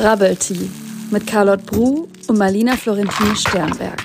Brabbelty mit Carlotte Bruh und Marlina Florentine Sternberg.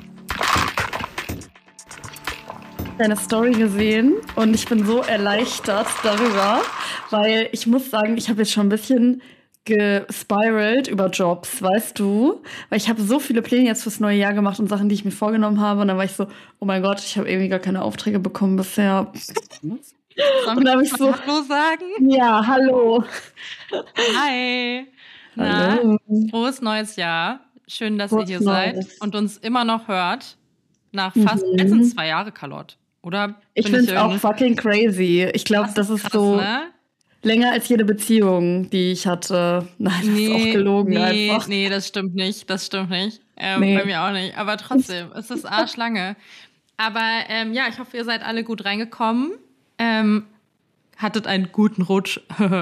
Deine Story gesehen und ich bin so erleichtert darüber, weil ich muss sagen, ich habe jetzt schon ein bisschen gespiralt über Jobs, weißt du? Weil ich habe so viele Pläne jetzt fürs neue Jahr gemacht und Sachen, die ich mir vorgenommen habe und dann war ich so, oh mein Gott, ich habe irgendwie gar keine Aufträge bekommen bisher. Und da habe ich so, Hallo sagen? Ja, hallo. Hi. Hallo. Frohes neues Jahr. Schön, dass ihr hier seid und uns immer noch hört. Nach fast 2 Jahre, Carlotte. Oder? Ich finde es auch fucking crazy. Ich glaube, das ist krass, so länger als jede Beziehung, die ich hatte. Nein, das ist auch gelogen einfach. Nee, das stimmt nicht. Bei mir auch nicht. Aber trotzdem, es ist arschlange. Aber ja, ich hoffe, ihr seid alle gut reingekommen. Hattet einen guten Rutsch.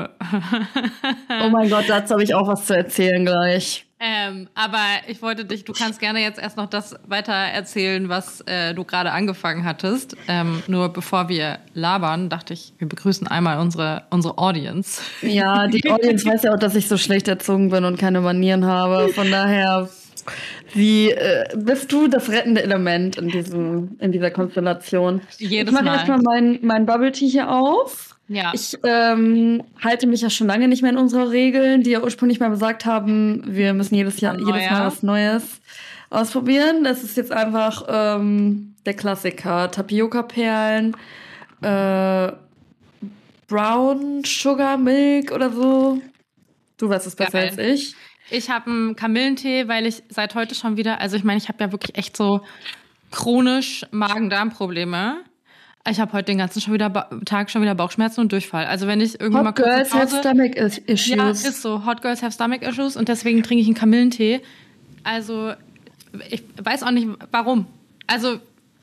Oh mein Gott, dazu habe ich auch was zu erzählen gleich. Aber ich wollte du kannst gerne jetzt erst noch das weiter erzählen, was du gerade angefangen hattest. Nur bevor wir labern, dachte ich, wir begrüßen einmal unsere Audience. Ja, die Audience weiß ja auch, dass ich so schlecht erzogen bin und keine Manieren habe. Von daher, wie bist du das rettende Element in dieser Konstellation? Jedes Mal. Ich mache erstmal mein Bubble Tea hier auf. Ja. Ich halte mich ja schon lange nicht mehr in unsere Regeln, die ja ursprünglich mal besagt haben, wir müssen jedes Mal was Neues ausprobieren. Das ist jetzt einfach der Klassiker. Tapioca-Perlen, Brown Sugar Milk oder so. Du weißt es besser als ich. Ich habe einen Kamillentee, weil ich seit heute schon wieder, also ich meine, ich habe ja wirklich echt so chronisch Magen-Darm-Probleme. Ich habe heute den ganzen Tag schon wieder Bauchschmerzen und Durchfall. Also wenn ich irgendwie Hot Girls have stomach issues. Ja, ist so. Hot Girls have stomach issues und deswegen trinke ich einen Kamillentee. Also ich weiß auch nicht, warum. Also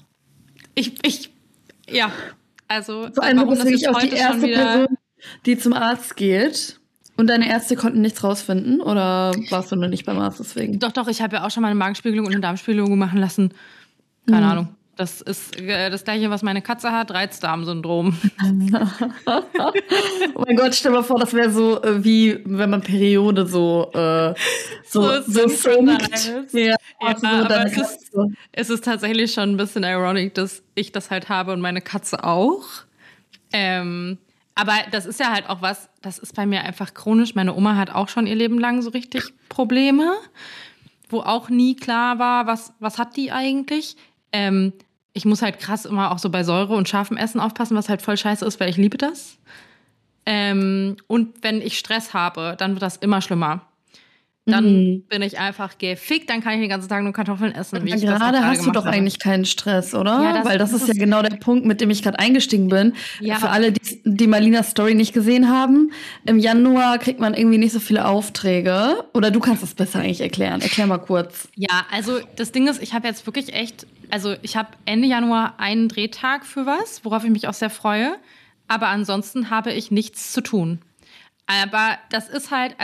ja. Also vor allem, warum das wirklich auch die erste Person, die zum Arzt geht. Und deine Ärzte konnten nichts rausfinden? Oder warst du noch nicht beim Arzt deswegen? Doch, ich habe ja auch schon mal eine Magenspiegelung und eine Darmspiegelung machen lassen. Keine Ahnung. Das ist das Gleiche, was meine Katze hat, Reizdarmsyndrom. Oh mein Gott, stell mal vor, das wäre so wie wenn man Periode so singt. Ja, aber es ist tatsächlich schon ein bisschen ironic, dass ich das halt habe und meine Katze auch. Aber das ist ja halt auch was, das ist bei mir einfach chronisch. Meine Oma hat auch schon ihr Leben lang so richtig Probleme, wo auch nie klar war, was hat die eigentlich. Ich muss halt krass immer auch so bei Säure und scharfem Essen aufpassen, was halt voll scheiße ist, weil ich liebe das. Und wenn ich Stress habe, dann wird das immer schlimmer. Dann bin ich einfach gefickt, dann kann ich den ganzen Tag nur Kartoffeln essen. Wie gerade hast du doch eigentlich keinen Stress, oder? Ja, weil das ist ja genau der Punkt, mit dem ich gerade eingestiegen bin. Ja. Für alle, die Marlinas Story nicht gesehen haben, im Januar kriegt man irgendwie nicht so viele Aufträge. Oder du kannst das besser eigentlich erklären. Erklär mal kurz. Ja, also das Ding ist, ich habe jetzt wirklich ich habe Ende Januar einen Drehtag für was, worauf ich mich auch sehr freue. Aber ansonsten habe ich nichts zu tun. Aber das ist halt,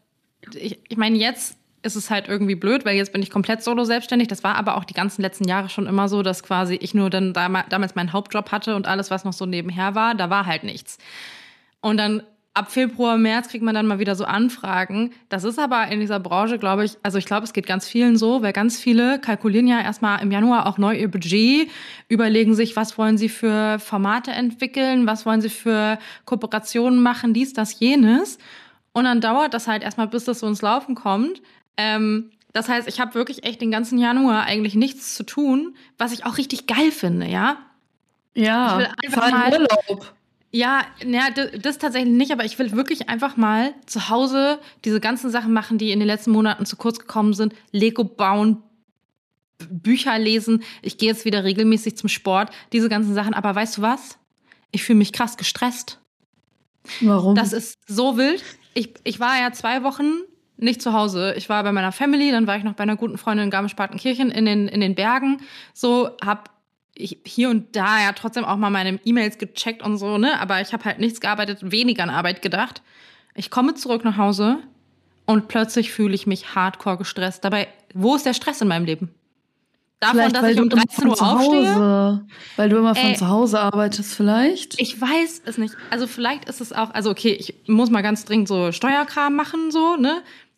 ich meine, jetzt ist es halt irgendwie blöd, weil jetzt bin ich komplett solo selbstständig. Das war aber auch die ganzen letzten Jahre schon immer so, dass quasi ich nur dann damals meinen Hauptjob hatte und alles, was noch so nebenher war, da war halt nichts. Und dann ab Februar, März kriegt man dann mal wieder so Anfragen. Das ist aber in dieser Branche, glaube ich, ich glaube, es geht ganz vielen so, weil ganz viele kalkulieren ja erstmal im Januar auch neu ihr Budget, überlegen sich, was wollen sie für Formate entwickeln, was wollen sie für Kooperationen machen, dies, das, jenes. Und dann dauert das halt erstmal, bis das so ins Laufen kommt. Das heißt, ich habe wirklich echt den ganzen Januar eigentlich nichts zu tun, was ich auch richtig geil finde, ja? Ja, ich will einfach mal Urlaub. Ja, das tatsächlich nicht, aber ich will wirklich einfach mal zu Hause diese ganzen Sachen machen, die in den letzten Monaten zu kurz gekommen sind. Lego bauen, Bücher lesen. Ich gehe jetzt wieder regelmäßig zum Sport. Diese ganzen Sachen. Aber weißt du was? Ich fühle mich krass gestresst. Warum? Das ist so wild. Ich war ja 2 Wochen nicht zu Hause. Ich war bei meiner Family, dann war ich noch bei einer guten Freundin in Garmisch-Partenkirchen in den Bergen. So, hab ich hier und da ja trotzdem auch mal meine E-Mails gecheckt und so, ne? Aber ich habe halt nichts gearbeitet, weniger an Arbeit gedacht. Ich komme zurück nach Hause und plötzlich fühle ich mich hardcore gestresst. Dabei, wo ist der Stress in meinem Leben? Davon, vielleicht, dass ich um 13 Uhr aufstehe? Weil du immer von zu Hause arbeitest vielleicht? Ich weiß es nicht. Also vielleicht ist es auch, okay, ich muss mal ganz dringend so Steuerkram machen, so, ne?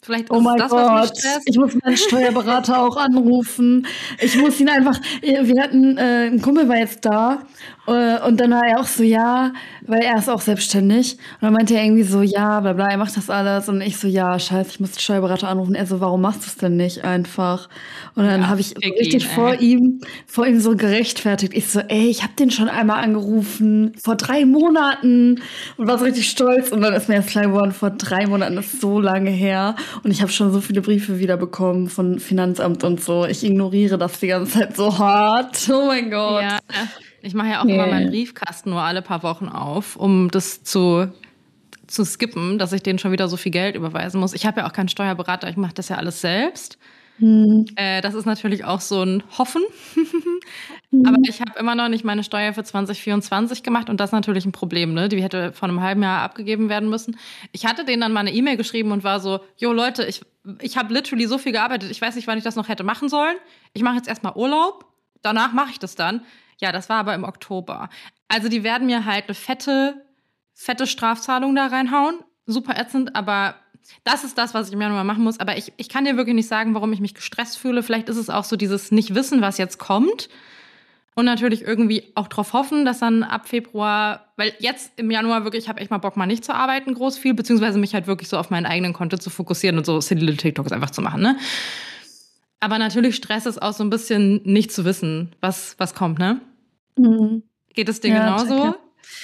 Vielleicht Oh ist es mein das, was mich Gott, stresst. ich muss meinen Steuerberater auch anrufen. Ich muss ihn einfach, wir hatten, ein Kumpel war jetzt da und dann war er auch so, ja, weil er ist auch selbstständig. Und dann meinte er irgendwie so, ja, bla bla, er macht das alles. Und ich so, ja, scheiße, ich muss den Steuerberater anrufen. Er so, warum machst du es denn nicht einfach? Und dann Ja, habe ich so fick richtig ihn, vor ihm so gerechtfertigt. Ich so, ey, ich habe den schon einmal angerufen, vor 3 Monaten und war so richtig stolz. Und dann ist mir erst klar geworden, vor 3 Monaten ist so lange her. Und ich habe schon so viele Briefe wiederbekommen von Finanzamt und so. Ich ignoriere das die ganze Zeit so hart. Oh mein Gott. Ja, ich mache ja auch immer meinen Nee. Briefkasten nur alle paar Wochen auf, um das zu skippen, dass ich denen schon wieder so viel Geld überweisen muss. Ich habe ja auch keinen Steuerberater, ich mache das ja alles selbst. Das ist natürlich auch so ein Hoffen. Aber ich habe immer noch nicht meine Steuer für 2024 gemacht und das ist natürlich ein Problem, ne? Die hätte vor einem halben Jahr abgegeben werden müssen. Ich hatte denen dann mal eine E-Mail geschrieben und war so, jo Leute, ich habe literally so viel gearbeitet, ich weiß nicht, wann ich das noch hätte machen sollen. Ich mache jetzt erstmal Urlaub, danach mache ich das dann. Ja, das war aber im Oktober. Also die werden mir halt eine fette Strafzahlung da reinhauen. Super ätzend, aber das ist das, was ich im Januar machen muss. Aber ich kann dir wirklich nicht sagen, warum ich mich gestresst fühle. Vielleicht ist es auch so dieses Nicht-Wissen, was jetzt kommt. Und natürlich irgendwie auch drauf hoffen, dass dann ab Februar, weil jetzt im Januar wirklich, ich habe echt mal Bock, mal nicht zu arbeiten, groß viel, beziehungsweise mich halt wirklich so auf meinen eigenen Content zu fokussieren und so Silly Little TikToks einfach zu machen, ne? Aber natürlich Stress ist auch so ein bisschen nicht zu wissen, was kommt, ne? Geht es dir Ja, genauso? checke.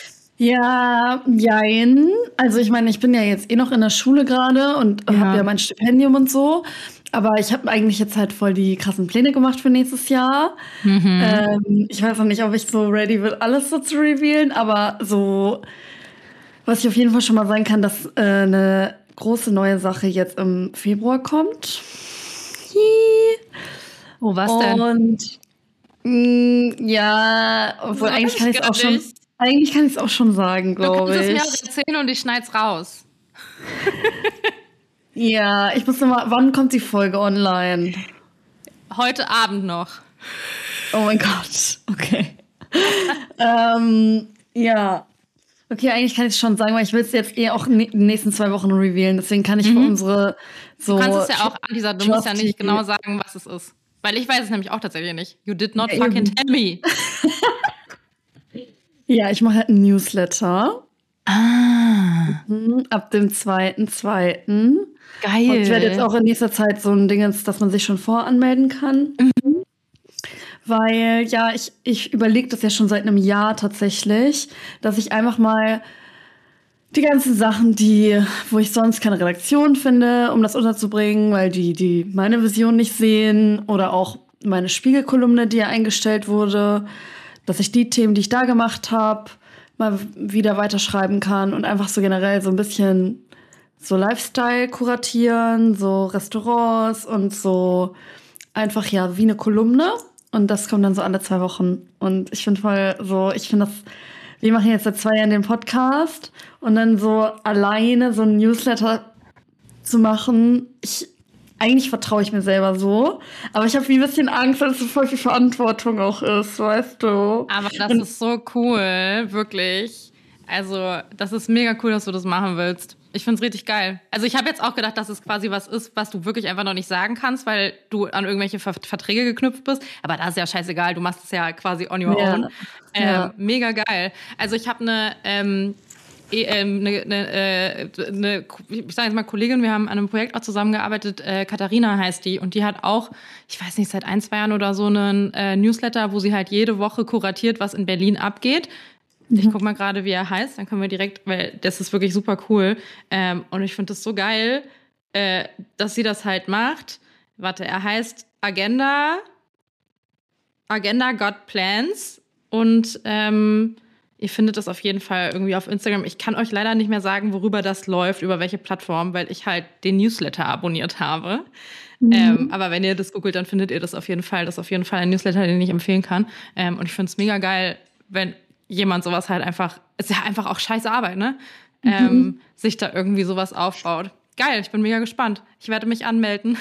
Ja, jein. Also ich meine, ich bin ja jetzt eh noch in der Schule gerade und habe ja mein Stipendium und so. Aber ich habe eigentlich jetzt halt voll die krassen Pläne gemacht für nächstes Jahr. Ich weiß noch nicht, ob ich so ready bin, alles so zu revealen, aber so, was ich auf jeden Fall schon mal sagen kann, dass eine große neue Sache jetzt im Februar kommt. Oh, was denn? Und ja, obwohl Das eigentlich weiß kann ich ich es gar auch schon, nicht. eigentlich kann ich es auch schon sagen, Du kannst glaube es mir ich. auch erzählen und ich schneid's raus. Ja, ich muss noch mal, wann kommt die Folge online? Heute Abend noch. Oh mein Gott, okay. Ja. Okay, eigentlich kann ich es schon sagen, weil ich will es jetzt eh auch in den nächsten 2 Wochen revealen. Deswegen kann ich für unsere so. Du kannst es ja auch, Anisa, du musst ja nicht Trusty- genau sagen, was es ist. Weil ich weiß es nämlich auch tatsächlich nicht. You did not Ja, fucking eben. tell me. Ja, ich mache halt einen Newsletter. Ab dem 2.2. Geil. Und ich werde jetzt auch in nächster Zeit so ein Ding, dass man sich schon voranmelden kann. Weil, ja, ich überlege das ja schon seit einem Jahr tatsächlich, dass ich einfach mal die ganzen Sachen, wo ich sonst keine Redaktion finde, um das unterzubringen, weil die meine Vision nicht sehen, oder auch meine Spiegelkolumne, die ja eingestellt wurde, dass ich die Themen, die ich da gemacht habe, mal wieder weiterschreiben kann und einfach so generell so ein bisschen so Lifestyle kuratieren, so Restaurants und so einfach ja wie eine Kolumne. Und das kommt dann so alle 2 Wochen. Und ich finde wir machen jetzt seit 2 Jahren den Podcast und dann so alleine so ein Newsletter zu machen. Eigentlich vertraue ich mir selber so, aber ich habe wie ein bisschen Angst, dass es so voll viel Verantwortung auch ist, weißt du? Aber das ist so cool, wirklich. Also, das ist mega cool, dass du das machen willst. Ich find's richtig geil. Also, ich habe jetzt auch gedacht, dass es quasi was ist, was du wirklich einfach noch nicht sagen kannst, weil du an irgendwelche Verträge geknüpft bist. Aber das ist ja scheißegal, du machst es ja quasi on your own. Ja. Mega geil. Also, ich habe ich sage jetzt mal Kollegin, wir haben an einem Projekt auch zusammengearbeitet, Katharina heißt die, und die hat auch, ich weiß nicht, seit 1, 2 Jahren oder so einen Newsletter, wo sie halt jede Woche kuratiert, was in Berlin abgeht. Ich guck mal gerade, wie er heißt, dann können wir direkt, weil das ist wirklich super cool. Und ich finde das so geil, dass sie das halt macht. Warte, er heißt Agenda Got Plans und ihr findet das auf jeden Fall irgendwie auf Instagram. Ich kann euch leider nicht mehr sagen, worüber das läuft, über welche Plattform, weil ich halt den Newsletter abonniert habe. Aber wenn ihr das googelt, dann findet ihr das auf jeden Fall. Das ist auf jeden Fall ein Newsletter, den ich empfehlen kann. Und ich finde es mega geil, wenn jemand sowas halt einfach, ist ja einfach auch scheiße Arbeit, ne? Sich da irgendwie sowas aufbaut. Geil, ich bin mega gespannt. Ich werde mich anmelden.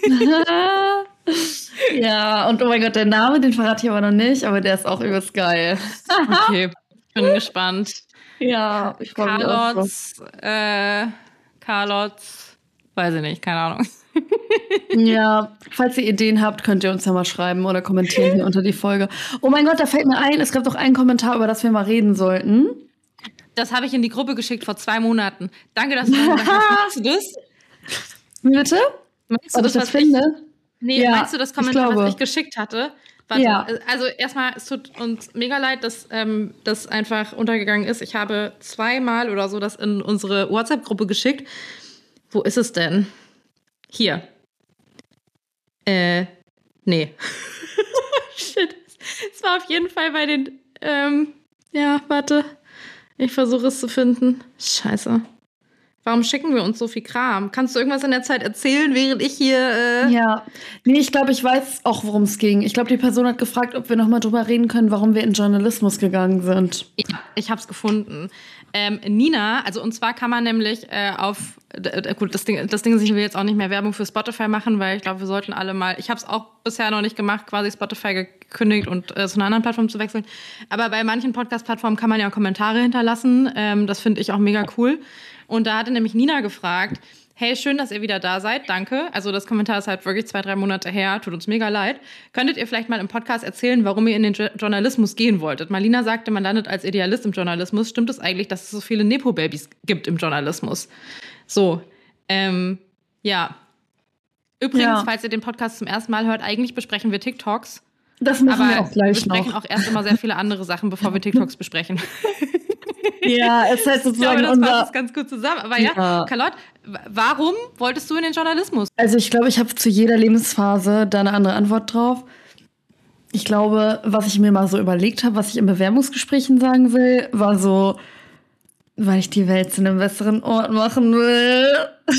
Ja, und oh mein Gott, der Name, den verrate ich aber noch nicht, aber der ist auch übelst geil. Okay, ich bin gespannt. Ja, ich freue mich auch drauf. Carlots, Weiß ich nicht, keine Ahnung. Ja, falls ihr Ideen habt, könnt ihr uns ja mal schreiben oder kommentieren hier unter die Folge. Oh mein Gott, da fällt mir ein, es gab doch einen Kommentar, über das wir mal reden sollten. Das habe ich in die Gruppe geschickt vor 2 Monaten. Danke, dass du das machst. Du das? Wie bitte? Meinst du Ob ich das finde? Nee, meinst du das Kommentar, was ich geschickt hatte? Warte, ja. Also erstmal, es tut uns mega leid, dass das einfach untergegangen ist. Ich habe 2-mal oder so das in unsere WhatsApp-Gruppe geschickt. Wo ist es denn? Hier. Nee. Shit. Es war auf jeden Fall bei den, ja, warte. Ich versuche es zu finden. Scheiße. Warum schicken wir uns so viel Kram? Kannst du irgendwas in der Zeit erzählen, während ich hier... Ja, nee, ich glaube, ich weiß auch, worum es ging. Ich glaube, die Person hat gefragt, ob wir nochmal drüber reden können, warum wir in Journalismus gegangen sind. Ja, ich habe es gefunden. Nina, also und zwar kann man nämlich gut, das Ding ist, ich will jetzt auch nicht mehr Werbung für Spotify machen, weil ich glaube, wir sollten alle mal, ich habe es auch bisher noch nicht gemacht, quasi Spotify gekündigt und zu einer anderen Plattform zu wechseln. Aber bei manchen Podcast-Plattformen kann man ja Kommentare hinterlassen. Das finde ich auch mega cool. Und da hatte nämlich Nina gefragt, hey, schön, dass ihr wieder da seid, danke. Also das Kommentar ist halt wirklich 2-3 Monate her, tut uns mega leid. Könntet ihr vielleicht mal im Podcast erzählen, warum ihr in den Journalismus gehen wolltet? Marlina sagte, man landet als Idealist im Journalismus. Stimmt es eigentlich, dass es so viele Nepo-Babys gibt im Journalismus? So, ja. Übrigens, falls ihr den Podcast zum ersten Mal hört, eigentlich besprechen wir TikToks. Das machen wir auch gleich noch. Wir besprechen auch erst immer sehr viele andere Sachen, bevor wir TikToks besprechen. Ja, es heißt sozusagen, ich glaube, das passt ganz gut zusammen. Aber ja, Carlotte, warum wolltest du in den Journalismus? Also ich glaube, ich habe zu jeder Lebensphase da eine andere Antwort drauf. Ich glaube, was ich mir mal so überlegt habe, was ich in Bewerbungsgesprächen sagen will, war so, weil ich die Welt zu einem besseren Ort machen will.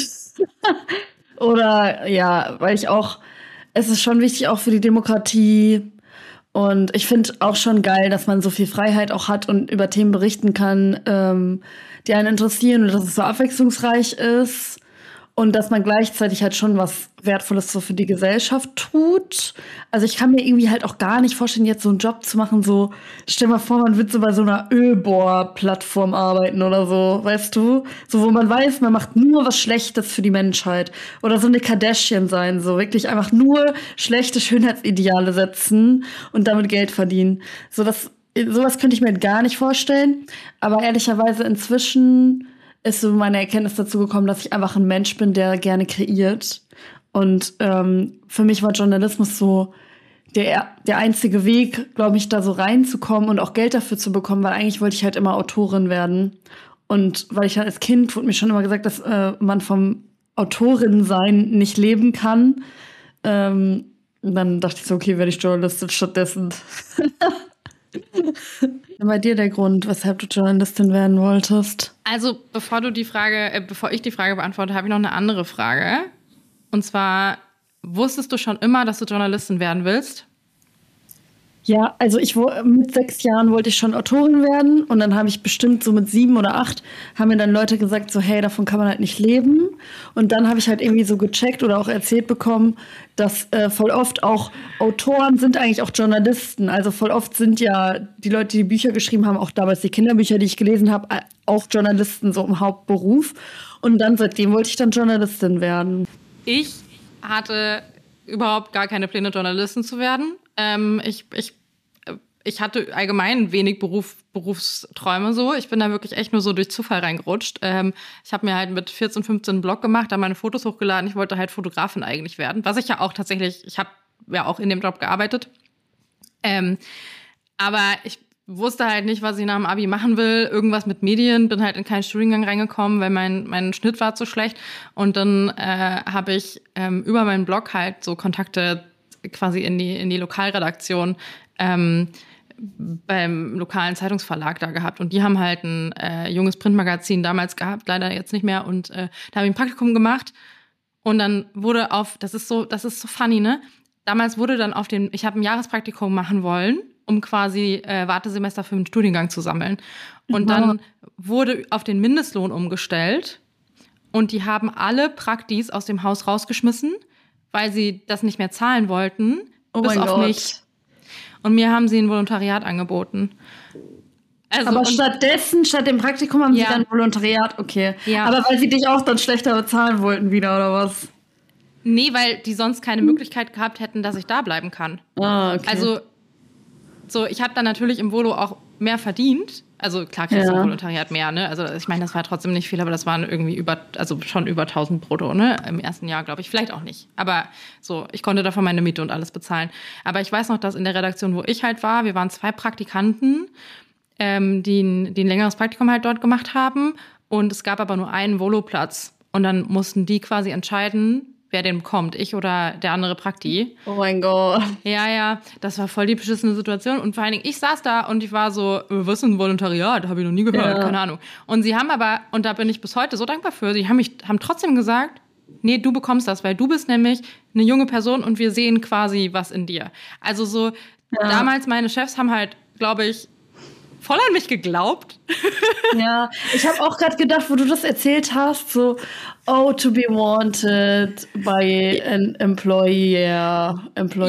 Oder ja, weil ich auch, es ist schon wichtig auch für die Demokratie. Und ich finde auch schon geil, dass man so viel Freiheit auch hat und über Themen berichten kann, die einen interessieren und dass es so abwechslungsreich ist und dass man gleichzeitig halt schon was Wertvolles so für die Gesellschaft tut. Also ich kann mir irgendwie halt auch gar nicht vorstellen, jetzt so einen Job zu machen, so, stell mal vor, man wird so bei so einer Ölbohr-Plattform arbeiten oder so, weißt du? So, wo man weiß, man macht nur was Schlechtes für die Menschheit. Oder so eine Kardashian sein, so wirklich einfach nur schlechte Schönheitsideale setzen und damit Geld verdienen. Sowas könnte ich mir gar nicht vorstellen. Aber ehrlicherweise inzwischen ist so meine Erkenntnis dazu gekommen, dass ich einfach ein Mensch bin, der gerne kreiert. Und für mich war Journalismus so der einzige Weg, glaube ich, da so reinzukommen und auch Geld dafür zu bekommen, weil eigentlich wollte ich halt immer Autorin werden. Und weil ich halt als Kind wurde mir schon immer gesagt, dass man vom Autorin-Sein nicht leben kann. Und dann dachte ich so, okay, werde ich Journalistin stattdessen. Bei dir der Grund, weshalb du Journalistin werden wolltest? Also, bevor ich die Frage beantworte, habe ich noch eine andere Frage. Und zwar, wusstest du schon immer, dass du Journalistin werden willst? Ja, also mit 6 Jahren wollte ich schon Autorin werden und dann habe ich bestimmt so mit 7 oder 8 haben mir dann Leute gesagt so, hey, davon kann man halt nicht leben. Und dann habe ich halt irgendwie so gecheckt oder auch erzählt bekommen, dass voll oft auch Autoren sind eigentlich auch Journalisten. Also voll oft sind ja die Leute, die Bücher geschrieben haben, auch damals die Kinderbücher, die ich gelesen habe, auch Journalisten so im Hauptberuf. Und dann seitdem wollte ich dann Journalistin werden. Ich hatte überhaupt gar keine Pläne, Journalistin zu werden. Ich hatte allgemein wenig Berufsträume so. Ich bin da wirklich echt nur so durch Zufall reingerutscht. Ich habe mir halt mit 14, 15 einen Blog gemacht, da meine Fotos hochgeladen. Ich wollte halt Fotografin eigentlich werden, was ich ja auch tatsächlich, ich habe ja auch in dem Job gearbeitet. Aber ich wusste halt nicht, was ich nach dem Abi machen will. Irgendwas mit Medien, bin halt in keinen Studiengang reingekommen, weil mein Schnitt war zu schlecht. Und dann habe ich über meinen Blog halt so Kontakte quasi in die Lokalredaktion beim lokalen Zeitungsverlag da gehabt. Und die haben halt ein junges Printmagazin damals gehabt, leider jetzt nicht mehr. Und da habe ich ein Praktikum gemacht. Und dann wurde das ist so funny, ne? Damals wurde dann ich habe ein Jahrespraktikum machen wollen, um quasi Wartesemester für einen Studiengang zu sammeln. Und dann wurde auf den Mindestlohn umgestellt. Und die haben alle Praktis aus dem Haus rausgeschmissen, weil sie das nicht mehr zahlen wollten, bis auf mich. Und mir haben sie ein Volontariat angeboten. Also, aber statt dem Praktikum haben sie Ja. dann Volontariat, okay. Ja. Aber weil sie dich auch dann schlechter bezahlen wollten wieder, oder was? nee, weil die sonst keine Möglichkeit gehabt hätten, dass ich da bleiben kann. Ah, okay. Also, so, ich habe dann natürlich im Volo auch mehr verdient. Also, klar kriegst du im Volontariat mehr, ne? Also, ich meine, das war trotzdem nicht viel, aber das waren irgendwie schon über 1000 brutto, ne? Im ersten Jahr, glaube ich. Vielleicht auch nicht. Aber so, ich konnte davon meine Miete und alles bezahlen. Aber ich weiß noch, dass in der Redaktion, wo ich halt war, wir waren 2 Praktikanten, die ein längeres Praktikum halt dort gemacht haben. Und es gab aber nur einen Voloplatz. Und dann mussten die quasi entscheiden, wer den bekommt, ich oder der andere Prakti. Oh mein Gott. Ja, das war voll die beschissene Situation. Und vor allen Dingen, ich saß da und ich war so, was ist ein Volontariat? Habe ich noch nie gehört, keine Ahnung. Und sie haben aber, und da bin ich bis heute so dankbar für, sie haben trotzdem gesagt, nee, du bekommst das, weil du bist nämlich eine junge Person und wir sehen quasi was in dir. Also so, damals meine Chefs haben halt, glaube ich, voll an mich geglaubt. Ja, ich habe auch gerade gedacht, wo du das erzählt hast, so, oh, to be wanted by an employer.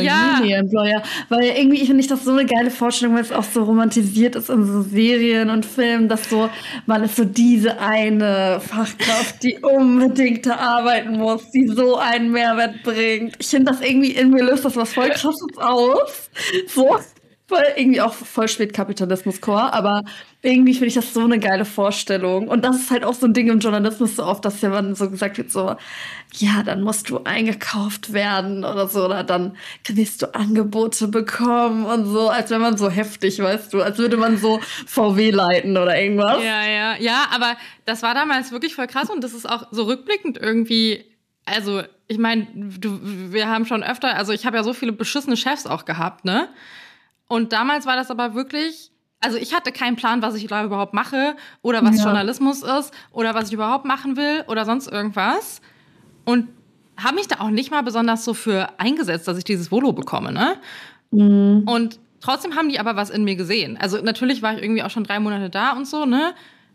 Weil irgendwie finde ich das so eine geile Vorstellung, weil es auch so romantisiert ist in so Serien und Filmen, dass so, man ist so diese eine Fachkraft, die unbedingt da arbeiten muss, die so einen Mehrwert bringt. Ich finde das irgendwie, in mir löst das was voll Krasses aus. So. Voll, irgendwie auch voll spät Kapitalismus-Core, aber irgendwie finde ich das so eine geile Vorstellung. Und das ist halt auch so ein Ding im Journalismus so oft, dass ja dann so gesagt wird, so, ja, dann musst du eingekauft werden oder so, oder dann wirst du Angebote bekommen und so, als wäre man so heftig, weißt du, als würde man so VW leiten oder irgendwas. Ja, aber das war damals wirklich voll krass und das ist auch so rückblickend irgendwie, also ich meine, wir haben schon öfter, also ich habe ja so viele beschissene Chefs auch gehabt, ne? Und damals war das aber wirklich, also ich hatte keinen Plan, was ich da überhaupt mache oder was Journalismus ist oder was ich überhaupt machen will oder sonst irgendwas. Und habe mich da auch nicht mal besonders so für eingesetzt, dass ich dieses Volo bekomme, ne? Mhm. Und trotzdem haben die aber was in mir gesehen. Also natürlich war ich irgendwie auch schon 3 Monate da und so, ne?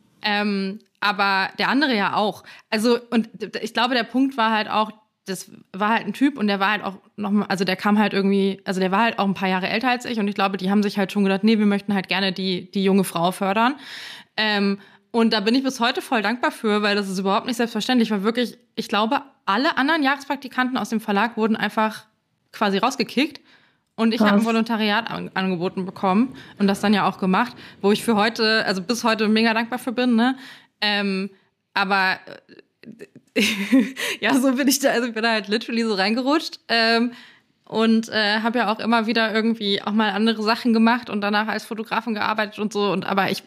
Aber der andere ja auch. Also, und ich glaube, der Punkt war halt auch, das war halt ein Typ und der war halt auch nochmal, also der kam halt irgendwie, also der war halt auch ein paar Jahre älter als ich und ich glaube, die haben sich halt schon gedacht, nee, wir möchten halt gerne die junge Frau fördern. Und da bin ich bis heute voll dankbar für, weil das ist überhaupt nicht selbstverständlich, weil wirklich, ich glaube, alle anderen Jahrespraktikanten aus dem Verlag wurden einfach quasi rausgekickt und ich habe ein Volontariat angeboten bekommen und das dann ja auch gemacht, wo ich für heute, also bis heute mega dankbar für bin, ne? Aber ja, so bin ich da, also ich bin da halt literally so reingerutscht und habe ja auch immer wieder irgendwie auch mal andere Sachen gemacht und danach als Fotografin gearbeitet und so. Und aber ich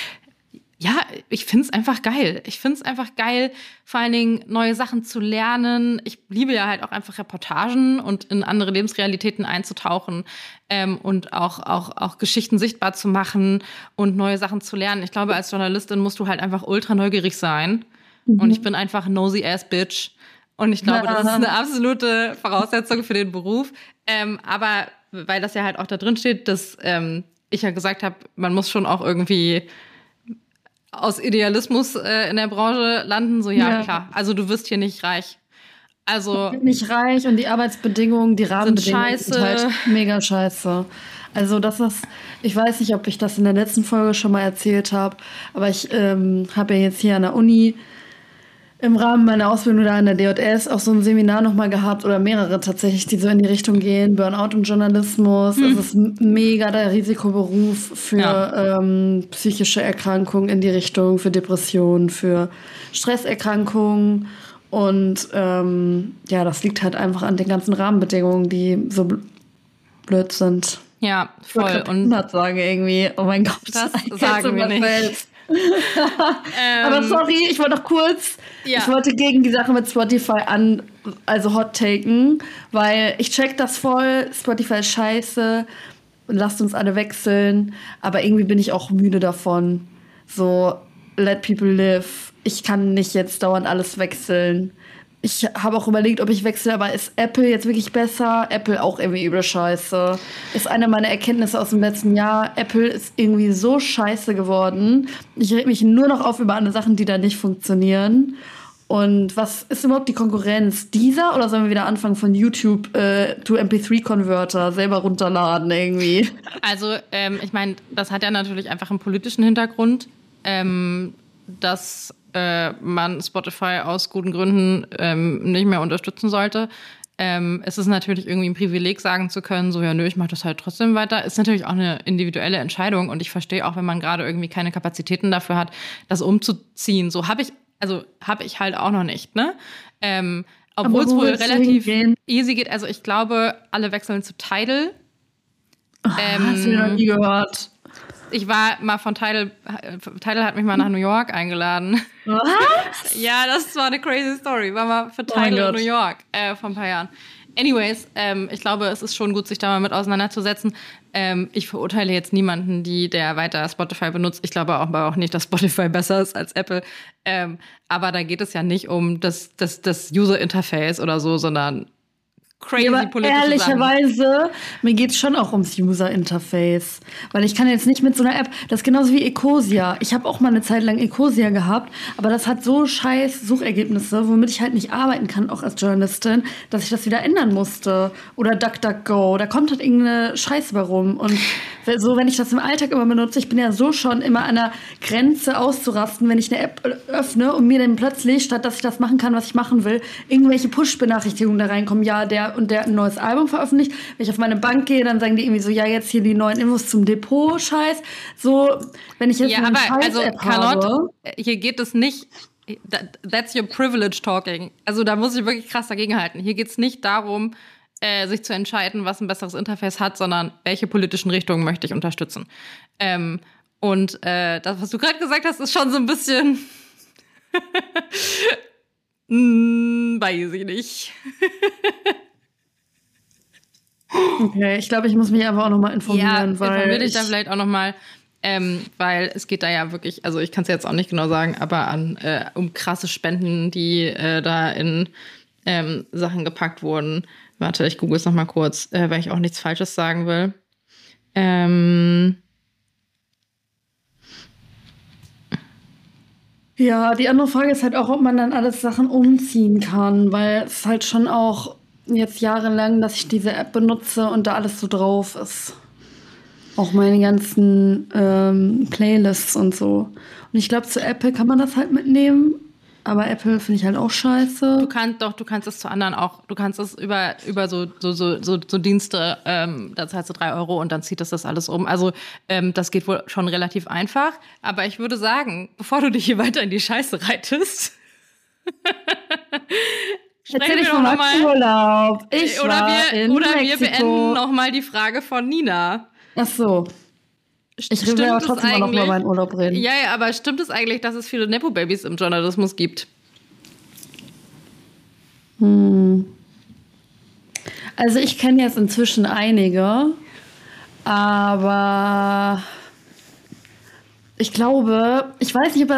finde es einfach geil. Ich finde es einfach geil, vor allen Dingen neue Sachen zu lernen. Ich liebe ja halt auch einfach Reportagen und in andere Lebensrealitäten einzutauchen und auch Geschichten sichtbar zu machen und neue Sachen zu lernen. Ich glaube, als Journalistin musst du halt einfach ultra neugierig sein. Und ich bin einfach nosy ass bitch. Und ich glaube, das ist eine absolute Voraussetzung für den Beruf. Aber weil das ja halt auch da drin steht, dass ich ja gesagt habe, man muss schon auch irgendwie aus Idealismus in der Branche landen. So, ja, klar. Also du wirst hier nicht reich. Also nicht reich und die Arbeitsbedingungen, die Rahmenbedingungen sind halt mega scheiße. Also das ist, ich weiß nicht, ob ich das in der letzten Folge schon mal erzählt habe, aber ich habe ja jetzt hier an der Uni im Rahmen meiner Ausbildung da in der DJS auch so ein Seminar nochmal gehabt oder mehrere tatsächlich, die so in die Richtung gehen, Burnout und Journalismus. Es ist mega der Risikoberuf für psychische Erkrankungen in die Richtung, für Depressionen, für Stresserkrankungen. Und das liegt halt einfach an den ganzen Rahmenbedingungen, die so blöd sind. Ja, voll. Und sagen irgendwie, oh mein Gott, das sagen wir nicht. Aber sorry, ich wollte noch kurz, ich wollte gegen die Sache mit Spotify hot taken, weil ich check das voll, Spotify ist scheiße, lasst uns alle wechseln, aber irgendwie bin ich auch müde davon. So, let people live. Ich kann nicht jetzt dauernd alles wechseln. Ich habe auch überlegt, ob ich wechsle, aber ist Apple jetzt wirklich besser? Apple auch irgendwie übel scheiße. Ist eine meiner Erkenntnisse aus dem letzten Jahr. Apple ist irgendwie so scheiße geworden. Ich reg mich nur noch auf über andere Sachen, die da nicht funktionieren. Und was ist überhaupt die Konkurrenz? Dieser oder sollen wir wieder anfangen von YouTube to MP3-Converter selber runterladen irgendwie? Also, ich meine, das hat ja natürlich einfach einen politischen Hintergrund, dass man Spotify aus guten Gründen nicht mehr unterstützen sollte. Es ist natürlich irgendwie ein Privileg, sagen zu können, so, ja, nö, ich mache das halt trotzdem weiter. Ist natürlich auch eine individuelle Entscheidung. Und ich verstehe auch, wenn man gerade irgendwie keine Kapazitäten dafür hat, das umzuziehen. So habe ich halt auch noch nicht, ne? Obwohl es wohl relativ easy geht. Also ich glaube, alle wechseln zu Tidal. Hast du noch nie gehört? Ich war mal von Tidal hat mich mal nach New York eingeladen. Was? Ja, das war eine crazy Story. War mal für Tidal in New York vor ein paar Jahren. Anyways, ich glaube, es ist schon gut, sich da mal mit auseinanderzusetzen. Ich verurteile jetzt niemanden, der weiter Spotify benutzt. Ich glaube aber auch nicht, dass Spotify besser ist als Apple. Aber da geht es ja nicht um das User-Interface oder so, sondern crazy politische ehrlicherweise, Sachen. Mir geht es schon auch ums User-Interface. Weil ich kann jetzt nicht mit so einer App, das ist genauso wie Ecosia. Ich habe auch mal eine Zeit lang Ecosia gehabt, aber das hat so scheiß Suchergebnisse, womit ich halt nicht arbeiten kann, auch als Journalistin, dass ich das wieder ändern musste. Oder DuckDuckGo, da kommt halt irgendeine Scheiße bei rum. Und so, wenn ich das im Alltag immer benutze, ich bin ja so schon immer an der Grenze auszurasten, wenn ich eine App öffne und mir dann plötzlich, statt dass ich das machen kann, was ich machen will, irgendwelche Push-Benachrichtigungen da reinkommen. Ja, der hat ein neues Album veröffentlicht. Wenn ich auf meine Bank gehe, dann sagen die irgendwie so, ja, jetzt hier die neuen Infos zum Depot-Scheiß. So, wenn ich jetzt eine Scheiß-App habe. Hier geht es nicht, that's your privilege talking. Also da muss ich wirklich krass dagegenhalten. Hier geht es nicht darum, sich zu entscheiden, was ein besseres Interface hat, sondern welche politischen Richtungen möchte ich unterstützen. Und das, was du gerade gesagt hast, ist schon so ein bisschen weiß ich nicht. Okay, ich glaube, ich muss mich einfach auch nochmal informieren. Ja, informier dich da vielleicht auch nochmal, weil es geht da ja wirklich, also ich kann es jetzt auch nicht genau sagen, aber um krasse Spenden, die da in Sachen gepackt wurden. Warte, ich google es nochmal kurz, weil ich auch nichts Falsches sagen will. Ja, die andere Frage ist halt auch, ob man dann alles Sachen umziehen kann, weil es halt schon auch jetzt jahrelang, dass ich diese App benutze und da alles so drauf ist. Auch meine ganzen Playlists und so. Und ich glaube, zu Apple kann man das halt mitnehmen. Aber Apple finde ich halt auch scheiße. Du kannst es zu anderen auch, du kannst es über so Dienste, da zahlst du 3 € und dann zieht das alles um. Also das geht wohl schon relativ einfach. Aber ich würde sagen, bevor du dich hier weiter in die Scheiße reitest, erzähl ich von meinem Urlaub. Wir beenden nochmal die Frage von Nina. Ach so. Ich will aber trotzdem noch über meinen Urlaub reden. Ja, aber stimmt es eigentlich, dass es viele Nepo-Babys im Journalismus gibt? Also ich kenne jetzt inzwischen einige, aber ich glaube, ich weiß nicht,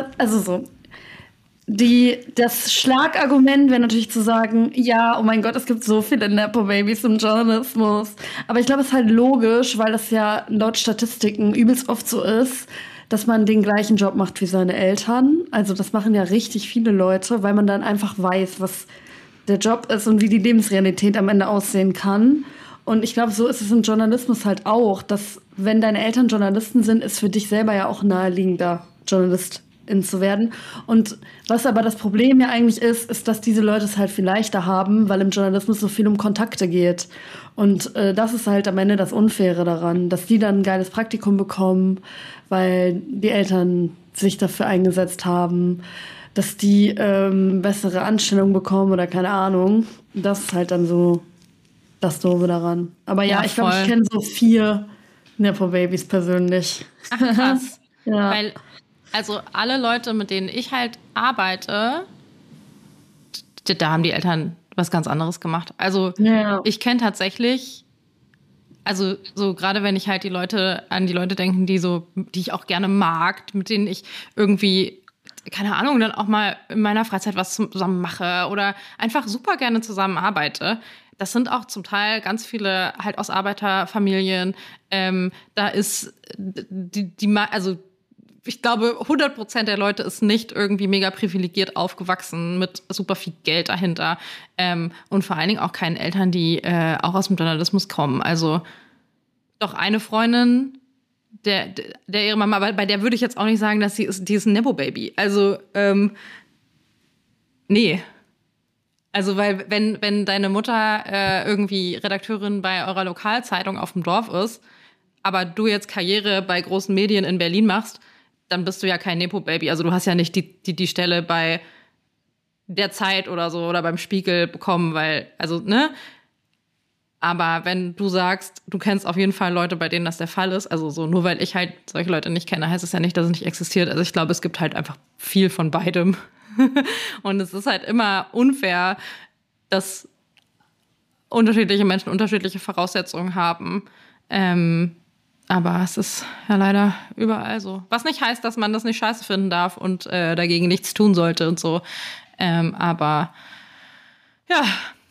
das Schlagargument wäre natürlich zu sagen, ja, oh mein Gott, es gibt so viele Nepo-Babys im Journalismus. Aber ich glaube, es ist halt logisch, weil das ja laut Statistiken übelst oft so ist, dass man den gleichen Job macht wie seine Eltern. Also das machen ja richtig viele Leute, weil man dann einfach weiß, was der Job ist und wie die Lebensrealität am Ende aussehen kann. Und ich glaube, so ist es im Journalismus halt auch, dass wenn deine Eltern Journalisten sind, ist für dich selber ja auch naheliegender, Journalistin zu werden. Und was aber das Problem ja eigentlich ist, dass diese Leute es halt viel leichter haben, weil im Journalismus so viel um Kontakte geht. Und das ist halt am Ende das Unfaire daran, dass die dann ein geiles Praktikum bekommen, weil die Eltern sich dafür eingesetzt haben, dass die bessere Anstellung bekommen oder keine Ahnung. Das ist halt dann so das Doofe daran. Aber ja, ich glaube, ich kenne so 4 Nepo-Babys persönlich. Ach, krass. Ja. Weil also alle Leute, mit denen ich halt arbeite, da haben die Eltern was ganz anderes gemacht. Also Ich kenne tatsächlich, also so gerade wenn ich halt an die Leute denke, die ich auch gerne mag, mit denen ich irgendwie, keine Ahnung, dann auch mal in meiner Freizeit was zusammen mache oder einfach super gerne zusammen arbeite. Das sind auch zum Teil ganz viele halt aus Arbeiterfamilien. Da ist also ich glaube, 100% der Leute ist nicht irgendwie mega privilegiert aufgewachsen mit super viel Geld dahinter. Und vor allen Dingen auch keinen Eltern, die auch aus dem Journalismus kommen. Also doch eine Freundin, der ihre Mama, aber bei der würde ich jetzt auch nicht sagen, dass die ist ein Nepo-Baby. Also, nee. Also, weil wenn deine Mutter irgendwie Redakteurin bei eurer Lokalzeitung auf dem Dorf ist, aber du jetzt Karriere bei großen Medien in Berlin machst, dann bist du ja kein Nepo-Baby. Also du hast ja nicht die Stelle bei der Zeit oder so oder beim Spiegel bekommen, weil, also, ne? Aber wenn du sagst, du kennst auf jeden Fall Leute, bei denen das der Fall ist, also so nur weil ich halt solche Leute nicht kenne, heißt es ja nicht, dass es nicht existiert. Also ich glaube, es gibt halt einfach viel von beidem. Und es ist halt immer unfair, dass unterschiedliche Menschen unterschiedliche Voraussetzungen haben. Aber es ist ja leider überall so. Was nicht heißt, dass man das nicht scheiße finden darf und dagegen nichts tun sollte und so. Aber ja.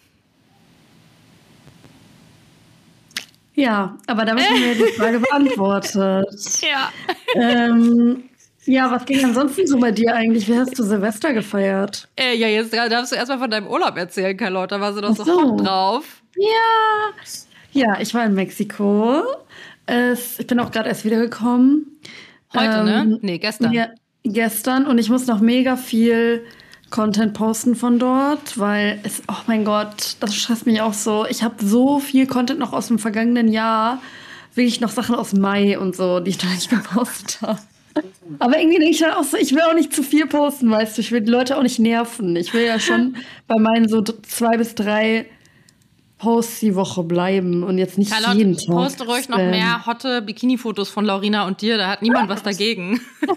Ja, aber damit haben wir die Frage beantwortet. Ja. Ja, was ging ansonsten so bei dir eigentlich? Wie hast du Silvester gefeiert? Ja, jetzt darfst du erstmal von deinem Urlaub erzählen, Carlotta. Warst du doch so Ach so. hot drauf? Ja, ich war in Mexiko. Ich bin auch gerade erst wiedergekommen. Heute, ne? Nee, gestern. Ja, gestern. Und ich muss noch mega viel Content posten von dort, weil oh mein Gott, das stresst mich auch so. Ich habe so viel Content noch aus dem vergangenen Jahr. Wirklich noch Sachen aus Mai und so, die ich noch nicht gepostet habe. Aber irgendwie denke ich dann auch so, ich will auch nicht zu viel posten, weißt du. Ich will die Leute auch nicht nerven. Ich will ja schon bei meinen so 2 bis 3 Posts die Woche bleiben und jetzt nicht Carlotte, jeden Tag. Poste ruhig noch mehr hotte Bikini-Fotos von Laurina und dir, da hat niemand was dagegen.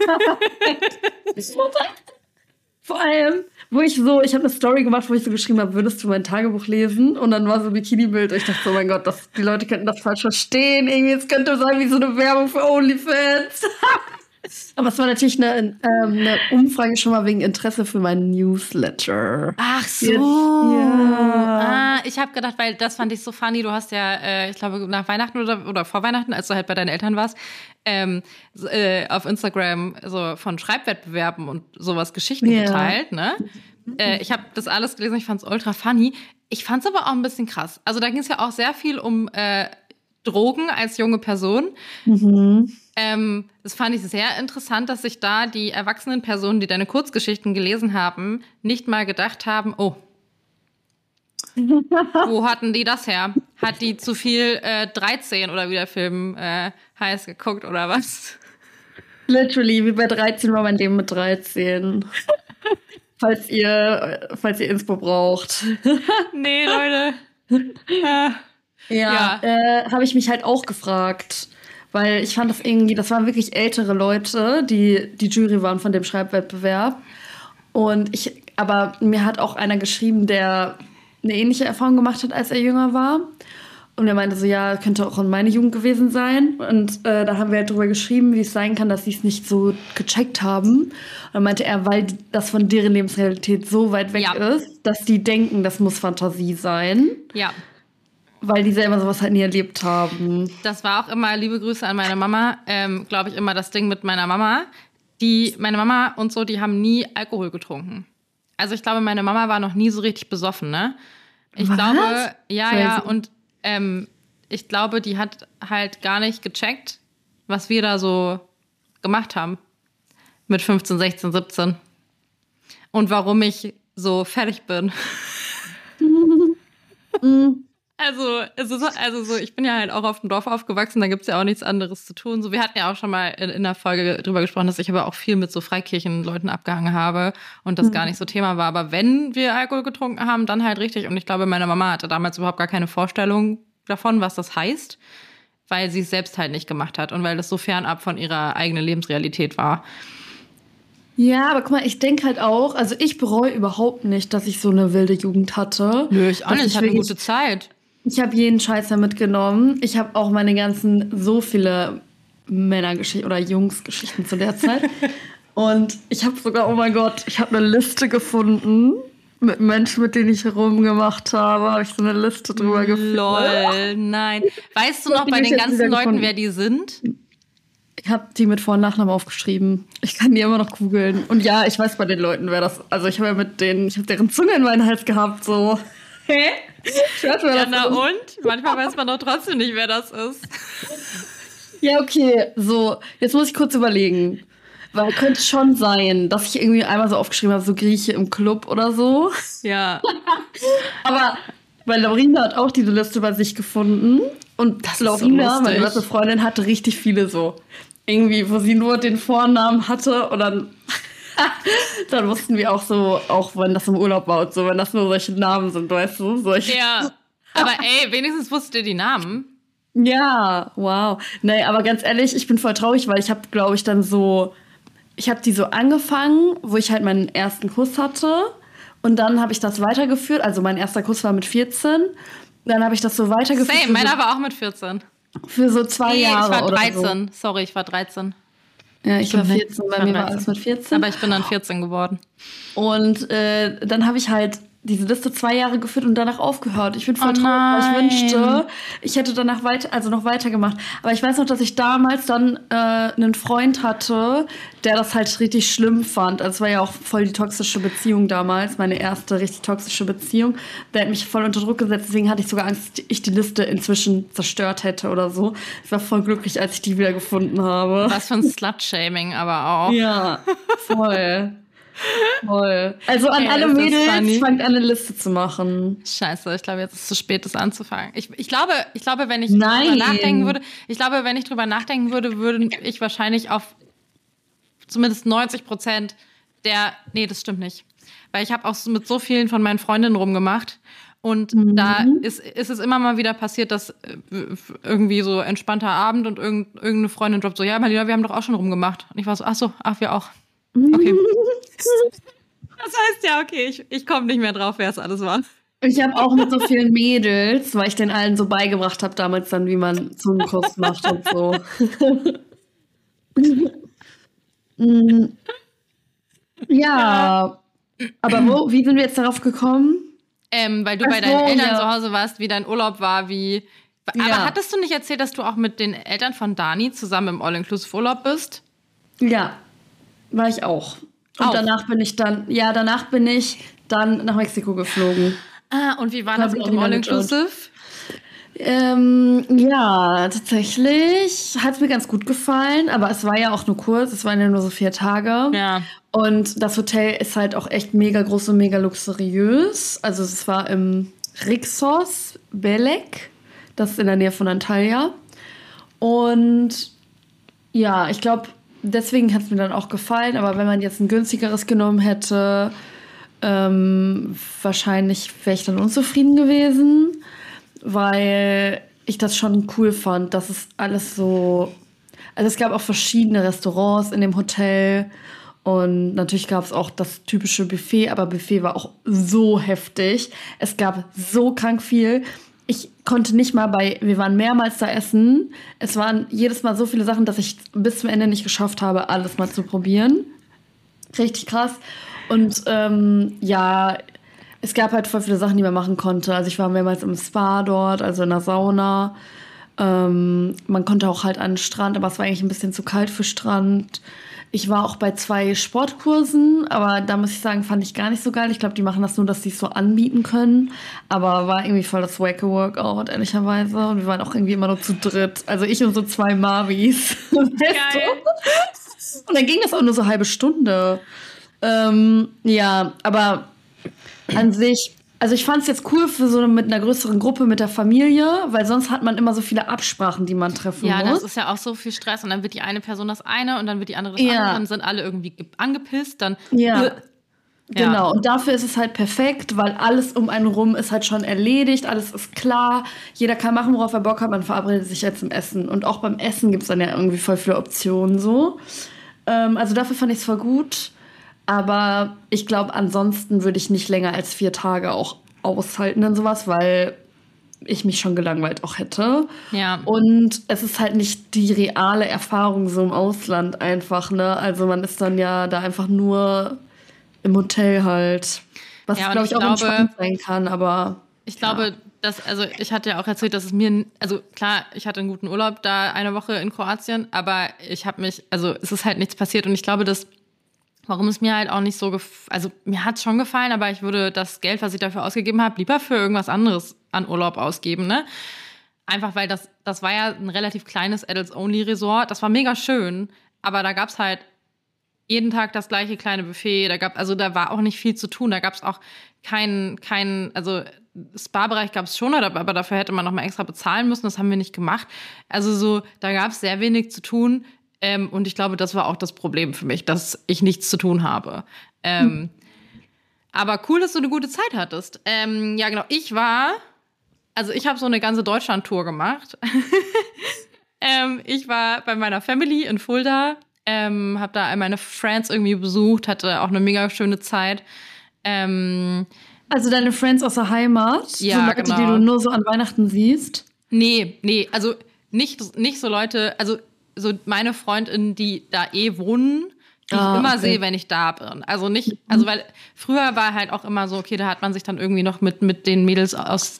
Vor allem, ich habe eine Story gemacht, wo ich so geschrieben habe, würdest du mein Tagebuch lesen? Und dann war so ein Bikini-Bild und ich dachte so, oh mein Gott, die Leute könnten das falsch verstehen. Irgendwie, es könnte sein wie so eine Werbung für OnlyFans. Aber es war natürlich eine Umfrage schon mal wegen Interesse für meinen Newsletter. Ach so. Ja. Ich habe gedacht, weil das fand ich so funny. Du hast ja, ich glaube, nach Weihnachten oder vor Weihnachten, als du halt bei deinen Eltern warst, auf Instagram so von Schreibwettbewerben und sowas Geschichten geteilt. Ne? Ich habe das alles gelesen, ich fand es ultra funny. Ich fand es aber auch ein bisschen krass. Also da ging es ja auch sehr viel um Drogen als junge Person. Mhm. Das fand ich sehr interessant, dass sich da die erwachsenen Personen, die deine Kurzgeschichten gelesen haben, nicht mal gedacht haben, oh, wo hatten die das her? Hat die zu viel 13 oder wie der Film heißt geguckt oder was? Literally, wie bei 13 war mein Leben mit 13. falls ihr Inspo braucht. Nee, Leute. Ja. Habe ich mich halt auch gefragt. Weil ich fand das waren wirklich ältere Leute, die Jury waren von dem Schreibwettbewerb. Aber mir hat auch einer geschrieben, der eine ähnliche Erfahrung gemacht hat, als er jünger war. Und er meinte so, ja, könnte auch in meine Jugend gewesen sein. Und da haben wir halt drüber geschrieben, wie es sein kann, dass sie es nicht so gecheckt haben. Und dann meinte er, weil das von deren Lebensrealität so weit weg ist, dass die denken, das muss Fantasie sein. Ja. Weil die selber sowas halt nie erlebt haben. Das war auch immer, liebe Grüße an meine Mama, glaube ich, immer das Ding mit meiner Mama. Meine Mama und so, die haben nie Alkohol getrunken. Also ich glaube, meine Mama war noch nie so richtig besoffen, ne? Ich glaube, ja, und ich glaube, die hat halt gar nicht gecheckt, was wir da so gemacht haben. Mit 15, 16, 17. Und warum ich so fertig bin. Also ich bin ja halt auch auf dem Dorf aufgewachsen, da gibt's ja auch nichts anderes zu tun. So, wir hatten ja auch schon mal in der Folge drüber gesprochen, dass ich aber auch viel mit so Freikirchenleuten abgehangen habe und das gar nicht so Thema war. Aber wenn wir Alkohol getrunken haben, dann halt richtig. Und ich glaube, meine Mama hatte damals überhaupt gar keine Vorstellung davon, was das heißt, weil sie es selbst halt nicht gemacht hat und weil das so fernab von ihrer eigenen Lebensrealität war. Ja, aber guck mal, ich denke halt auch, also ich bereue überhaupt nicht, dass ich so eine wilde Jugend hatte. Nö, ich auch nicht, ich hatte eine gute Zeit. Ich habe jeden Scheiß da mitgenommen. Ich habe auch so viele Männergeschichten oder Jungsgeschichten zu der Zeit. Und ich habe sogar, oh mein Gott, ich habe eine Liste gefunden mit Menschen, mit denen ich rumgemacht habe. Habe ich so eine Liste drüber gefunden. Lol, nein. Weißt du noch bei den ganzen Leuten, wer die sind? Ich habe die mit Vor- und Nachnamen aufgeschrieben. Ich kann die immer noch googeln. Und ja, ich weiß bei den Leuten, wer das. Also ich habe ja ich habe deren Zunge in meinen Hals gehabt. So. Hä? Ich weiß, wer Ja, das na ist. und? Manchmal weiß man doch trotzdem nicht, wer das ist. Ja, okay. So, jetzt muss ich kurz überlegen. Weil könnte schon sein, dass ich irgendwie einmal so aufgeschrieben habe, so Grieche im Club oder so. Ja. Aber weil Laurina hat auch diese Liste bei sich gefunden. Und Das ist so Laurina, meine lustig. beste Freundin, hatte richtig viele so. Irgendwie, wo sie nur den Vornamen hatte und dann wussten wir auch so, auch wenn das im Urlaub war und so, wenn das nur solche Namen sind, weißt du? Solche. Ja. Aber ey, wenigstens wusstet ihr die Namen. Ja, wow. Nee, aber ganz ehrlich, ich bin voll traurig, weil ich habe, glaube ich, ich habe die so angefangen, wo ich halt meinen ersten Kuss hatte. Und dann habe ich das weitergeführt. Also mein erster Kuss war mit 14. Dann habe ich das so weitergeführt. Same, meiner war auch mit 14. Für so 2 Jahre. Ich war oder 13. Sorry, ich war 13. So. Ja, ich war 14. Bei mir war 13. alles mit 14. Aber ich bin dann 14 geworden. Und dann habe ich halt diese Liste 2 Jahre geführt und danach aufgehört. Ich bin voll traurig, weil ich nein. wünschte, ich hätte danach noch weitergemacht. Aber ich weiß noch, dass ich damals dann einen Freund hatte, der das halt richtig schlimm fand. Also es war ja auch voll die toxische Beziehung damals, meine erste richtig toxische Beziehung. Der hat mich voll unter Druck gesetzt, deswegen hatte ich sogar Angst, dass ich die Liste inzwischen zerstört hätte oder so. Ich war voll glücklich, als ich die wieder gefunden habe. Was für ein Slut-Shaming aber auch. Ja, voll. Voll. Also an alle ist das Mädels, funny. fangt an, eine Liste zu machen. Scheiße, ich glaube, jetzt ist es zu spät, das anzufangen. Ich glaube, wenn ich Nein. drüber nachdenken würde, würde ich wahrscheinlich auf zumindest 90% nee, das stimmt nicht. Weil ich habe auch mit so vielen von meinen Freundinnen rumgemacht. Und da ist es immer mal wieder passiert, dass irgendwie so entspannter Abend und irgendeine Freundin droppt so, ja, Marlina, wir haben doch auch schon rumgemacht. Und ich war so, ach, wir auch. Okay. Das heißt ja, okay, ich komme nicht mehr drauf, wer es alles war. Ich habe auch mit so vielen Mädels, weil ich den allen so beigebracht habe, damals dann, wie man Zungenkuss macht und so. Ja, aber wie sind wir jetzt darauf gekommen? Weil du Ach bei deinen so, Eltern ja. zu Hause warst, wie dein Urlaub war, Aber Ja. hattest du nicht erzählt, dass du auch mit den Eltern von Dani zusammen im All-Inclusive-Urlaub bist? Ja, war ich auch. Und Auch? danach bin ich dann nach Mexiko geflogen. Ah, und wie war das Hab mit ich dem auch wieder mit All-Inclusive? Ja, tatsächlich hat es mir ganz gut gefallen, aber es war ja auch nur kurz, es waren ja nur so 4 Tage. Ja. Und das Hotel ist halt auch echt mega groß und mega luxuriös. Also es war im Rixos Belek, das ist in der Nähe von Antalya. Und ja, ich glaube, deswegen hat es mir dann auch gefallen, aber wenn man jetzt ein günstigeres genommen hätte, wahrscheinlich wäre ich dann unzufrieden gewesen, weil ich das schon cool fand, dass es alles so... Also es gab auch verschiedene Restaurants in dem Hotel und natürlich gab es auch das typische Buffet, aber Buffet war auch so heftig. Es gab so krank viel. Ich konnte nicht mal wir waren mehrmals da essen. Es waren jedes Mal so viele Sachen, dass ich bis zum Ende nicht geschafft habe, alles mal zu probieren. Richtig krass. Und ja, es gab halt voll viele Sachen, die man machen konnte. Also ich war mehrmals im Spa dort, also in der Sauna. Man konnte auch halt an den Strand, aber es war eigentlich ein bisschen zu kalt für Strand. Ich war auch bei 2 Sportkursen, aber da muss ich sagen, fand ich gar nicht so geil. Ich glaube, die machen das nur, dass sie es so anbieten können. Aber war irgendwie voll das wacke Workout, ehrlicherweise. Und wir waren auch irgendwie immer nur zu dritt. Also ich und so 2 Marvis. Weißt du? Und dann ging das auch nur so eine halbe Stunde. Ja, aber an sich, also ich fand es jetzt cool für so mit einer größeren Gruppe, mit der Familie, weil sonst hat man immer so viele Absprachen, die man treffen Ja, muss. das ist ja auch so viel Stress und dann wird die eine Person das eine und dann wird die andere das Ja. andere, dann sind alle irgendwie angepisst, dann Ja. Ja. Genau, und dafür ist es halt perfekt, weil alles um einen rum ist halt schon erledigt, alles ist klar, jeder kann machen, worauf er Bock hat, man verabredet sich jetzt zum Essen. Und auch beim Essen gibt es dann ja irgendwie voll viele Optionen so. Also dafür fand ich es voll gut, aber ich glaube, ansonsten würde ich nicht länger als 4 Tage auch aushalten in sowas, weil ich mich schon gelangweilt auch hätte. Ja. Und es ist halt nicht die reale Erfahrung so im Ausland einfach, ne? Also man ist dann ja da einfach nur im Hotel halt. Was, Ja, und glaube ich, ich auch glaube- entspannt sein kann, aber... Ich glaube, also ich hatte ja auch erzählt, dass es mir, also klar, ich hatte einen guten Urlaub da eine Woche in Kroatien, aber es ist halt nichts passiert und ich glaube, warum es mir halt auch nicht so, also mir hat es schon gefallen, aber ich würde das Geld, was ich dafür ausgegeben habe, lieber für irgendwas anderes an Urlaub ausgeben, ne? Einfach weil das war ja ein relativ kleines Adults-Only-Resort, das war mega schön, aber da gab's halt jeden Tag das gleiche kleine Buffet, da war auch nicht viel zu tun, da gab's auch also Spa-Bereich gab's schon, aber dafür hätte man noch mal extra bezahlen müssen, das haben wir nicht gemacht. Also so, da gab's sehr wenig zu tun und ich glaube, das war auch das Problem für mich, dass ich nichts zu tun habe. Aber cool, dass du eine gute Zeit hattest. Ja, genau, ich habe so eine ganze Deutschland-Tour gemacht. Ich war bei meiner Family in Fulda, habe da all meine Friends irgendwie besucht, hatte auch eine mega schöne Zeit. Also deine Friends aus der Heimat? Ja, so Leute, genau. die du nur so an Weihnachten siehst? Nee, also nicht so Leute, also so meine Freundinnen, die da wohnen, die ich immer sehe, wenn ich da bin. Also nicht, also weil früher war halt auch immer so, okay, da hat man sich dann irgendwie noch mit den Mädels aus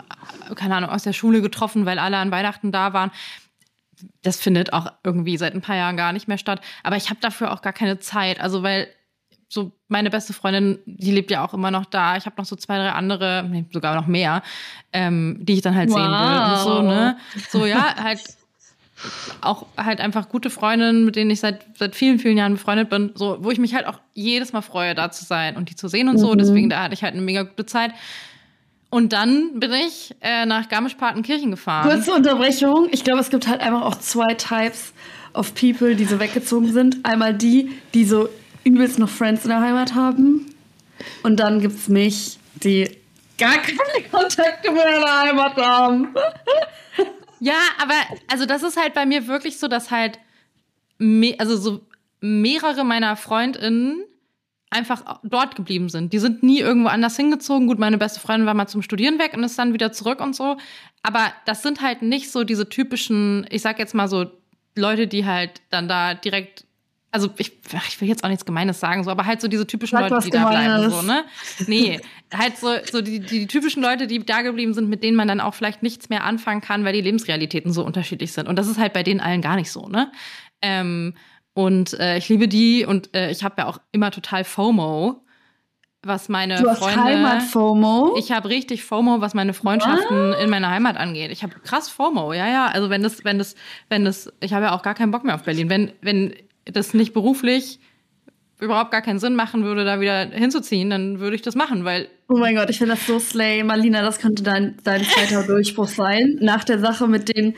der Schule getroffen, weil alle an Weihnachten da waren. Das findet auch irgendwie seit ein paar Jahren gar nicht mehr statt. Aber ich habe dafür auch gar keine Zeit. Also weil so meine beste Freundin, die lebt ja auch immer noch da. Ich habe noch so 2, 3 andere, sogar noch mehr, die ich dann halt sehen will und so, ne? So, ja, halt auch halt einfach gute Freundinnen, mit denen ich seit vielen, vielen Jahren befreundet bin, so, wo ich mich halt auch jedes Mal freue, da zu sein und die zu sehen und so. Deswegen, da hatte ich halt eine mega gute Zeit. Und dann bin ich nach Garmisch-Partenkirchen gefahren. Kurze Unterbrechung. Ich glaube, es gibt halt einfach auch 2 Types of people, die so weggezogen sind. Einmal die so übelst noch Friends in der Heimat haben. Und dann gibt's mich, die gar keine Kontakte mehr in der Heimat haben. Ja, aber also das ist halt bei mir wirklich so, dass halt so mehrere meiner FreundInnen einfach dort geblieben sind. Die sind nie irgendwo anders hingezogen. Gut, meine beste Freundin war mal zum Studieren weg und ist dann wieder zurück und so. Aber das sind halt nicht so diese typischen, ich sag jetzt mal so, Leute, die halt dann da direkt, also ich will jetzt auch nichts Gemeines sagen, so, aber halt so diese typischen Leute, die da bleiben, so, ne? Nee, halt so die typischen Leute, die da geblieben sind, mit denen man dann auch vielleicht nichts mehr anfangen kann, weil die Lebensrealitäten so unterschiedlich sind. Und das ist halt bei denen allen gar nicht so, ne? Und ich liebe die und ich habe ja auch immer total FOMO, was meine Freunde... Du hast Heimat-FOMO? Ich habe richtig FOMO, was meine Freundschaften in meiner Heimat angeht. Ich habe krass FOMO, ja. Also wenn das, ich habe ja auch gar keinen Bock mehr auf Berlin. Wenn das nicht beruflich überhaupt gar keinen Sinn machen würde, da wieder hinzuziehen, dann würde ich das machen, weil... Oh mein Gott, ich finde das so slay. Marlina, das könnte dein zweiter Durchbruch sein. Nach der Sache mit den...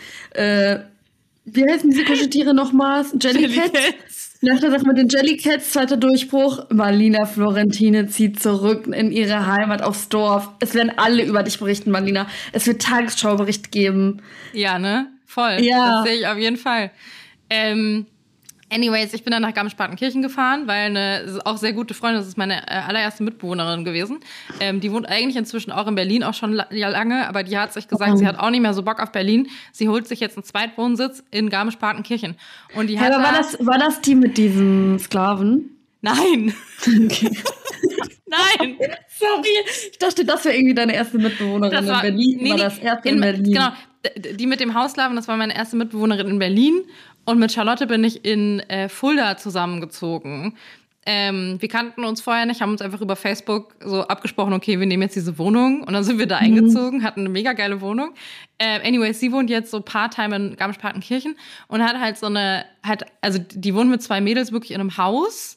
wie heißen diese Kuscheltiere nochmals? Jellycats? Nach der Sache mit den Jellycats, zweiter Durchbruch. Marlina Florentine zieht zurück in ihre Heimat aufs Dorf. Es werden alle über dich berichten, Marlina. Es wird Tagesschaubericht geben. Ja, ne? Voll. Ja. Das sehe ich auf jeden Fall. Anyways, ich bin dann nach Garmisch-Partenkirchen gefahren, weil eine auch sehr gute Freundin, das ist meine allererste Mitbewohnerin gewesen. Die wohnt eigentlich inzwischen auch in Berlin, auch schon lange, aber die hat sich gesagt, sie hat auch nicht mehr so Bock auf Berlin. Sie holt sich jetzt einen Zweitwohnsitz in Garmisch-Partenkirchen. Und die hat war das die mit diesem Sklaven? Nein. Okay. Nein. Sorry. Ich dachte, das wäre irgendwie deine erste Mitbewohnerin in Berlin. Nee, das erste in Berlin. Genau. Die mit dem Hauslaven, das war meine erste Mitbewohnerin in Berlin. Und mit Charlotte bin ich in Fulda zusammengezogen. Wir kannten uns vorher nicht, haben uns einfach über Facebook so abgesprochen, okay, wir nehmen jetzt diese Wohnung. Und dann sind wir da eingezogen, hatten eine mega geile Wohnung. Anyways, sie wohnt jetzt so part-time in Garmisch-Partenkirchen und hat halt also die wohnt mit 2 Mädels wirklich in einem Haus.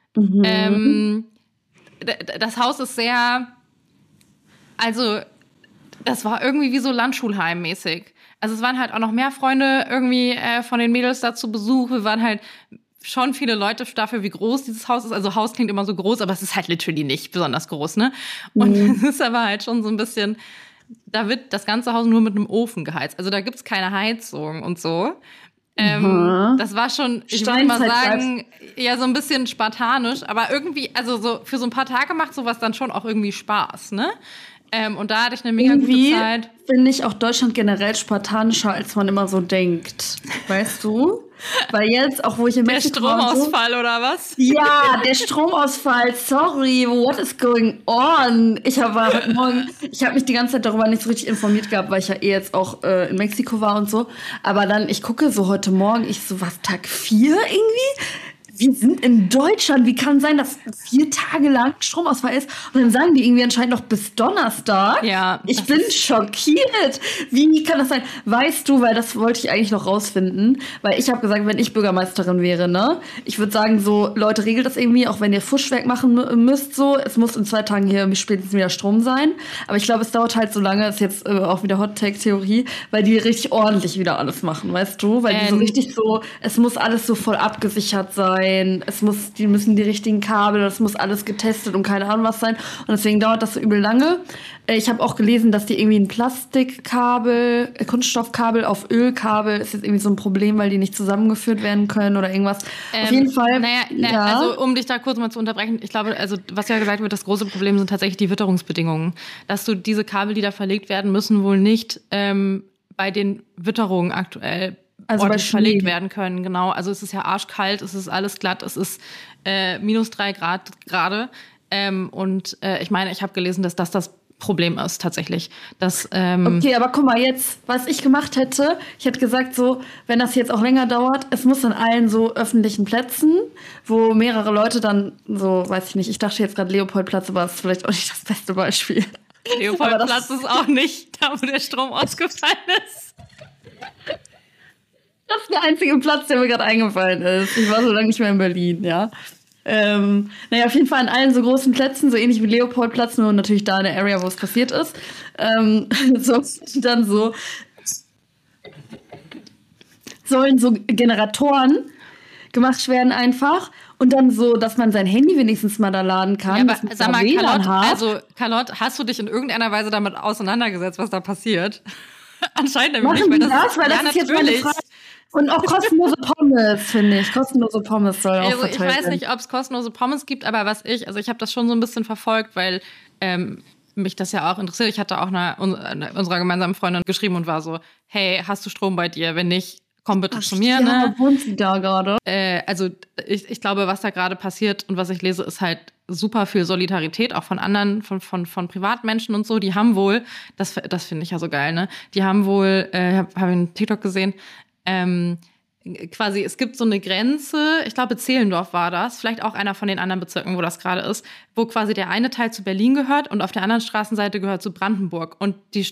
Das Haus ist sehr, also das war irgendwie wie so Landschulheim-mäßig. Also es waren halt auch noch mehr Freunde irgendwie von den Mädels da zu Besuch. Wir waren halt schon viele Leute dafür, wie groß dieses Haus ist. Also Haus klingt immer so groß, aber es ist halt literally nicht besonders groß, ne? Und es ist aber halt schon so ein bisschen, da wird das ganze Haus nur mit einem Ofen geheizt. Also da gibt's keine Heizung und so. Das war schon, ich würde mal sagen, ja, so ein bisschen spartanisch, aber irgendwie, also so für so ein paar Tage macht sowas dann schon auch irgendwie Spaß, ne? Und da hatte ich eine mega gute Zeit. Finde ich auch Deutschland generell spartanischer, als man immer so denkt. Weißt du? Weil jetzt, auch wo ich in Der Mexiko war und so, Stromausfall oder was? ja, der Stromausfall, sorry, what is going on? Heute Morgen, ich habe mich die ganze Zeit darüber nicht so richtig informiert gehabt, weil ich ja jetzt auch in Mexiko war und so. Aber dann, ich gucke so heute Morgen, ich so, was, Tag 4 irgendwie? Wir sind in Deutschland. Wie kann sein, dass 4 Tage lang Stromausfall ist? Und dann sagen die irgendwie anscheinend noch bis Donnerstag. Ja. Ich bin schockiert. Wie kann das sein? Weißt du, weil das wollte ich eigentlich noch rausfinden, weil ich habe gesagt, wenn ich Bürgermeisterin wäre, ne, ich würde sagen so, Leute, regelt das irgendwie, auch wenn ihr Fuschwerk machen müsst, so, es muss in 2 Tagen hier spätestens wieder Strom sein. Aber ich glaube, es dauert halt so lange, ist jetzt auch wieder Hot-Take-Theorie, weil die richtig ordentlich wieder alles machen, weißt du? Weil die so richtig so, es muss alles so voll abgesichert sein. Die müssen die richtigen Kabel, das muss alles getestet und keine Ahnung was sein. Und deswegen dauert das so übel lange. Ich habe auch gelesen, dass die irgendwie ein Plastikkabel, Kunststoffkabel auf Ölkabel ist jetzt irgendwie so ein Problem, weil die nicht zusammengeführt werden können oder irgendwas. Auf jeden Fall. Ja. Also um dich da kurz mal zu unterbrechen, ich glaube, also was ja gesagt wird, das große Problem sind tatsächlich die Witterungsbedingungen. Dass du diese Kabel, die da verlegt werden, müssen wohl nicht bei den Witterungen aktuell ordentlich verlegt werden können, genau. Also es ist ja arschkalt, es ist alles glatt, es ist -3 Grad gerade. Ich meine, ich habe gelesen, dass das Problem ist tatsächlich. Okay, aber guck mal jetzt, was ich gemacht hätte, ich hätte gesagt so, wenn das jetzt auch länger dauert, es muss an allen so öffentlichen Plätzen, wo mehrere Leute dann so, weiß ich nicht, ich dachte jetzt gerade Leopoldplatz, aber das ist vielleicht auch nicht das beste Beispiel. Leopoldplatz ist auch nicht da, wo der Strom ausgefallen ist. Das ist der einzige Platz, der mir gerade eingefallen ist. Ich war so lange nicht mehr in Berlin, ja. Naja, auf jeden Fall an allen so großen Plätzen, so ähnlich wie Leopoldplatz, nur natürlich da in der Area, wo es passiert ist. Sollen so Generatoren gemacht werden einfach. Und dann so, dass man sein Handy wenigstens mal da laden kann. Ja, aber sag mal, Carlotte, hast du dich in irgendeiner Weise damit auseinandergesetzt, was da passiert? Anscheinend nämlich nicht, weil das ist jetzt meine Frage. Und auch kostenlose Pommes, finde ich. Kostenlose Pommes soll auch verteilt werden. Ich weiß nicht, ob es kostenlose Pommes gibt, aber ich habe das schon so ein bisschen verfolgt, weil mich das ja auch interessiert. Ich hatte auch unserer gemeinsamen Freundin geschrieben und war so, hey, hast du Strom bei dir? Wenn nicht, komm bitte zu mir. Ja, ne? Wohnt sie da gerade? Also ich glaube, was da gerade passiert und was ich lese, ist halt super viel Solidarität, auch von anderen, von Privatmenschen und so. Die haben wohl, das finde ich ja so geil, ne? Die haben wohl, habe ich einen TikTok gesehen, quasi, es gibt so eine Grenze, ich glaube Zehlendorf war das, vielleicht auch einer von den anderen Bezirken, wo das gerade ist, wo quasi der eine Teil zu Berlin gehört und auf der anderen Straßenseite gehört zu Brandenburg. Und die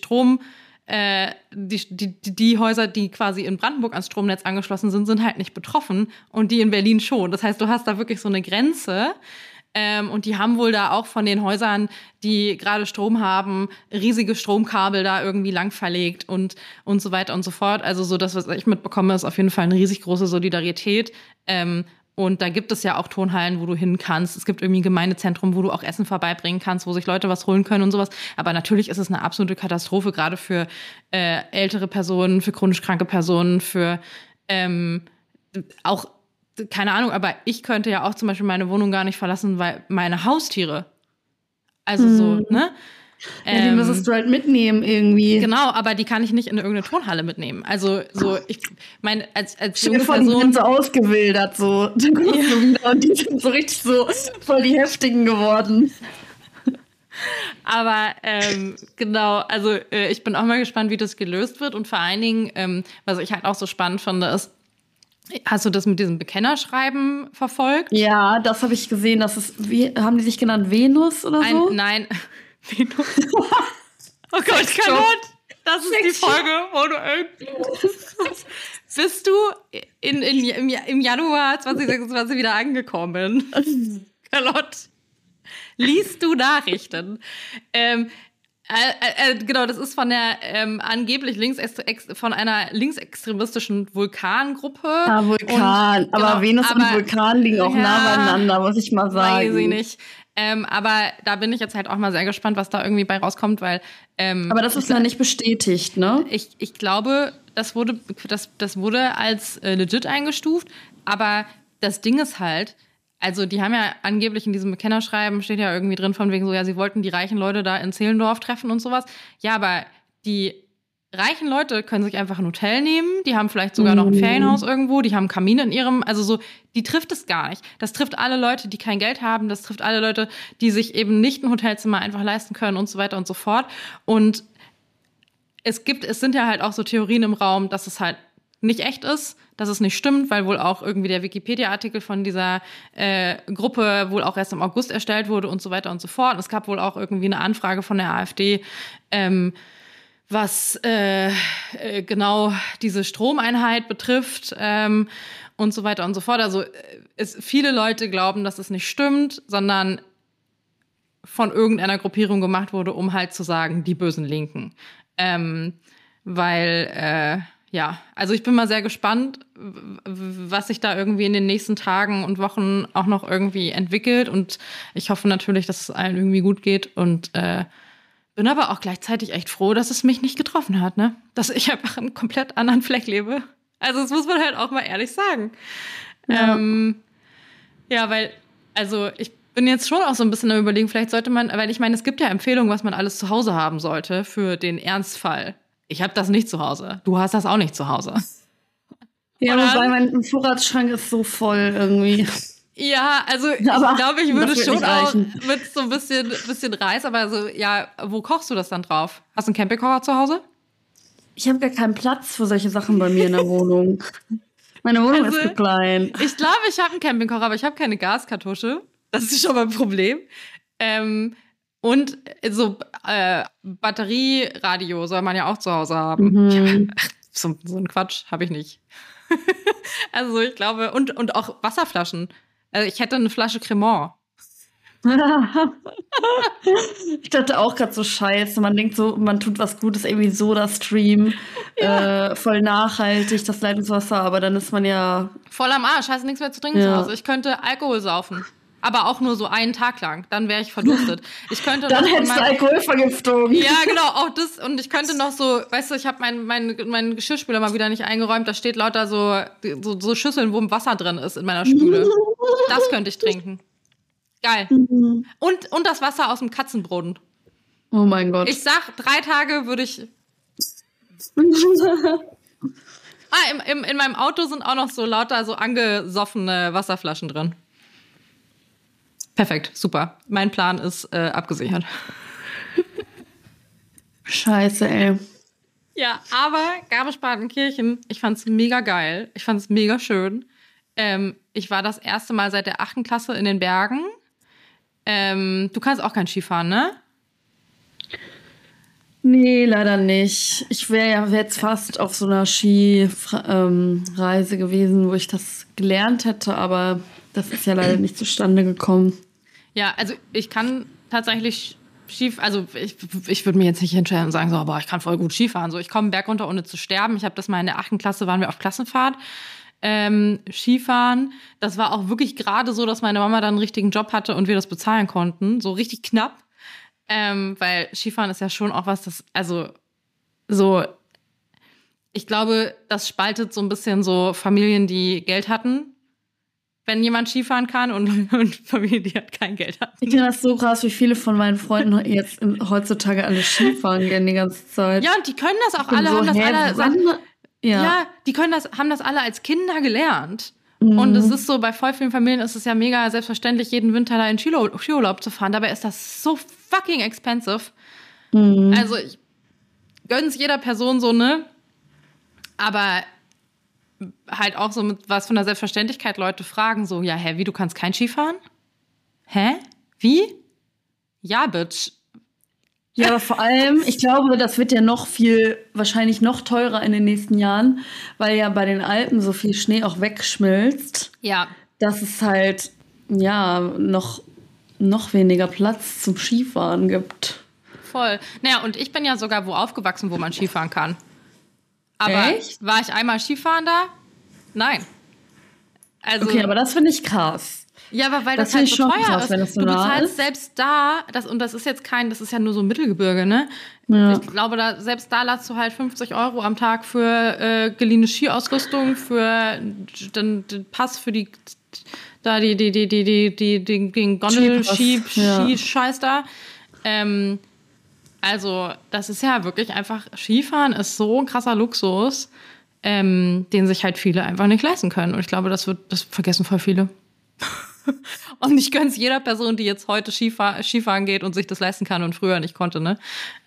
die Häuser, die quasi in Brandenburg ans Stromnetz angeschlossen sind, sind halt nicht betroffen und die in Berlin schon. Das heißt, du hast da wirklich so eine Grenze. Und die haben wohl da auch von den Häusern, die gerade Strom haben, riesige Stromkabel da irgendwie lang verlegt und so weiter und so fort. Also so das, was ich mitbekomme, ist auf jeden Fall eine riesig große Solidarität. Und da gibt es ja auch Turnhallen, wo du hin kannst. Es gibt irgendwie ein Gemeindezentrum, wo du auch Essen vorbeibringen kannst, wo sich Leute was holen können und sowas. Aber natürlich ist es eine absolute Katastrophe, gerade für ältere Personen, für chronisch kranke Personen, für auch keine Ahnung, aber ich könnte ja auch zum Beispiel meine Wohnung gar nicht verlassen, weil meine Haustiere, also so, ne? Ja, die müsstest du halt mitnehmen irgendwie. Genau, aber die kann ich nicht in irgendeine Turnhalle mitnehmen. Also so, ich meine, als junge Person... Die sind so ausgewildert, so. Dann kommst du wieder und die sind so richtig so voll die Heftigen geworden. Aber genau, also ich bin auch mal gespannt, wie das gelöst wird. Und vor allen Dingen, was ich halt auch so spannend finde, ist, hast du das mit diesem Bekennerschreiben verfolgt? Ja, das habe ich gesehen. Das ist, wie haben die sich genannt? Venus oder so? Nein, Venus. Oh Gott, Carlotte, das ist die Folge, wo du irgendwie... Bist du im Januar 2026 wieder angekommen? Carlotte, liest du Nachrichten? Genau, das ist von der angeblich von einer linksextremistischen Vulkangruppe. Ah, Vulkan. Aber Venus und Vulkan liegen auch nah beieinander, muss ich mal sagen. Weiß ich nicht. Aber da bin ich jetzt halt auch mal sehr gespannt, was da irgendwie bei rauskommt, weil... aber das ist ja nicht bestätigt, ne? Ich glaube, das wurde als legit eingestuft, aber das Ding ist halt... Also die haben ja angeblich in diesem Bekennerschreiben, steht ja irgendwie drin von wegen so, ja, sie wollten die reichen Leute da in Zehlendorf treffen und sowas. Ja, aber die reichen Leute können sich einfach ein Hotel nehmen, die haben vielleicht sogar noch ein Ferienhaus irgendwo, die haben einen Kamin in ihrem, also so, die trifft es gar nicht. Das trifft alle Leute, die kein Geld haben, das trifft alle Leute, die sich eben nicht ein Hotelzimmer einfach leisten können und so weiter und so fort. Und es sind ja halt auch so Theorien im Raum, dass es halt nicht echt ist, dass es nicht stimmt, weil wohl auch irgendwie der Wikipedia-Artikel von dieser Gruppe wohl auch erst im August erstellt wurde und so weiter und so fort. Und es gab wohl auch irgendwie eine Anfrage von der AfD, was genau diese Stromeinheit betrifft und so weiter und so fort. Also viele Leute glauben, dass es nicht stimmt, sondern von irgendeiner Gruppierung gemacht wurde, um halt zu sagen, die bösen Linken. Also ich bin mal sehr gespannt, was sich da irgendwie in den nächsten Tagen und Wochen auch noch irgendwie entwickelt. Und ich hoffe natürlich, dass es allen irgendwie gut geht und bin aber auch gleichzeitig echt froh, dass es mich nicht getroffen hat, ne? Dass ich einfach einen komplett anderen Fleck lebe. Also das muss man halt auch mal ehrlich sagen. Ja, Also ich bin jetzt schon auch so ein bisschen am Überlegen, vielleicht sollte man, weil ich meine, es gibt ja Empfehlungen, was man alles zu Hause haben sollte für den Ernstfall. Ich habe das nicht zu Hause. Du hast das auch nicht zu Hause. Ja, wobei mein Vorratsschrank ist so voll irgendwie. Ja, also ich glaube, ich würde schon auch mit so ein bisschen Reis, aber so, ja, wo kochst du das dann drauf? Hast du einen Campingkocher zu Hause? Ich habe gar keinen Platz für solche Sachen bei mir in der Wohnung. Meine Wohnung ist so klein. Ich glaube, ich habe einen Campingkocher, aber ich habe keine Gaskartusche. Das ist schon mal ein Problem. Und so Batterieradio soll man ja auch zu Hause haben. Ja, so ein Quatsch habe ich nicht. Also ich glaube, und auch Wasserflaschen. Also ich hätte eine Flasche Cremant. Ich dachte auch gerade so scheiße. Man denkt so, man tut was Gutes, irgendwie SodaStream, voll nachhaltig, das Leitungswasser, aber dann ist man ja voll am Arsch, hast nichts mehr zu trinken zu Hause. Ich könnte Alkohol saufen. Aber auch nur so einen Tag lang. Dann wäre ich verdurstet. Dann hättest du Alkoholvergiftung. Ja, genau, auch das. Und ich könnte noch so, weißt du, ich habe meinen Geschirrspüler mal wieder nicht eingeräumt. Da steht lauter so Schüsseln, wo Wasser drin ist in meiner Spüle. Das könnte ich trinken. Geil. Und das Wasser aus dem Katzenbrunnen. Oh mein Gott. Ich sag, 3 Tage würde ich... in meinem Auto sind auch noch so lauter so angesoffene Wasserflaschen drin. Perfekt, super. Mein Plan ist abgesichert. Scheiße, ey. Ja, aber Garmisch-Partenkirchen, ich fand's mega geil. Ich fand's mega schön. Ich war das erste Mal seit der 8. Klasse in den Bergen. Du kannst auch kein Skifahren, ne? Nee, leider nicht. Ich wäre ja jetzt fast auf so einer Skireise gewesen, wo ich das gelernt hätte, aber das ist ja leider nicht zustande gekommen. Ja, also ich kann tatsächlich also ich würde mir jetzt nicht hinstellen und sagen, so, boah, ich kann voll gut Skifahren. So, ich komme einen Berg runter, ohne zu sterben. Ich habe das mal in der 8. Klasse, waren wir auf Klassenfahrt. Skifahren, das war auch wirklich gerade so, dass meine Mama dann einen richtigen Job hatte und wir das bezahlen konnten. So richtig knapp. Weil Skifahren ist ja schon auch was, ich glaube, das spaltet so ein bisschen so Familien, die Geld hatten, wenn jemand Skifahren kann und Familien, die halt kein Geld hatten. Ich finde das so krass, wie viele von meinen Freunden jetzt heutzutage alle Skifahren gehen die ganze Zeit. Ja, und die können das auch alle, haben das alle als Kinder gelernt. Und es ist so, bei voll vielen Familien ist es ja mega selbstverständlich, jeden Winter da in Skiurlaub zu fahren. Dabei ist das so fucking expensive. Also ich gönn's jeder Person so, ne? Aber halt auch so mit was von der Selbstverständlichkeit Leute fragen so, ja, wie, du kannst kein Skifahren? Hä? Wie? Ja, Bitch. Ja, aber vor allem, ich glaube, das wird ja wahrscheinlich noch teurer in den nächsten Jahren, weil ja bei den Alpen so viel Schnee auch wegschmilzt. Ja. Dass es halt, ja, noch weniger Platz zum Skifahren gibt. Voll. Naja, und ich bin ja sogar aufgewachsen, wo man Skifahren kann. Aber echt? War ich einmal Skifahren da? Nein. Also, okay, aber das finde ich krass. Ja, aber weil das halt so teuer krass, ist. Wenn das so du nah bezahlst ist. selbst da, das ist ja nur so Mittelgebirge, ne? Ja. Ich glaube, selbst da lässt du halt 50 € am Tag für geliehene Skiausrüstung, für den Pass für den Gondel-Ski-Scheiß da. Also, das ist ja wirklich einfach, Skifahren ist so ein krasser Luxus, den sich halt viele einfach nicht leisten können. Und ich glaube, das vergessen voll viele. Und ich gönn's jeder Person, die jetzt heute Skifahren geht und sich das leisten kann und früher nicht konnte, ne?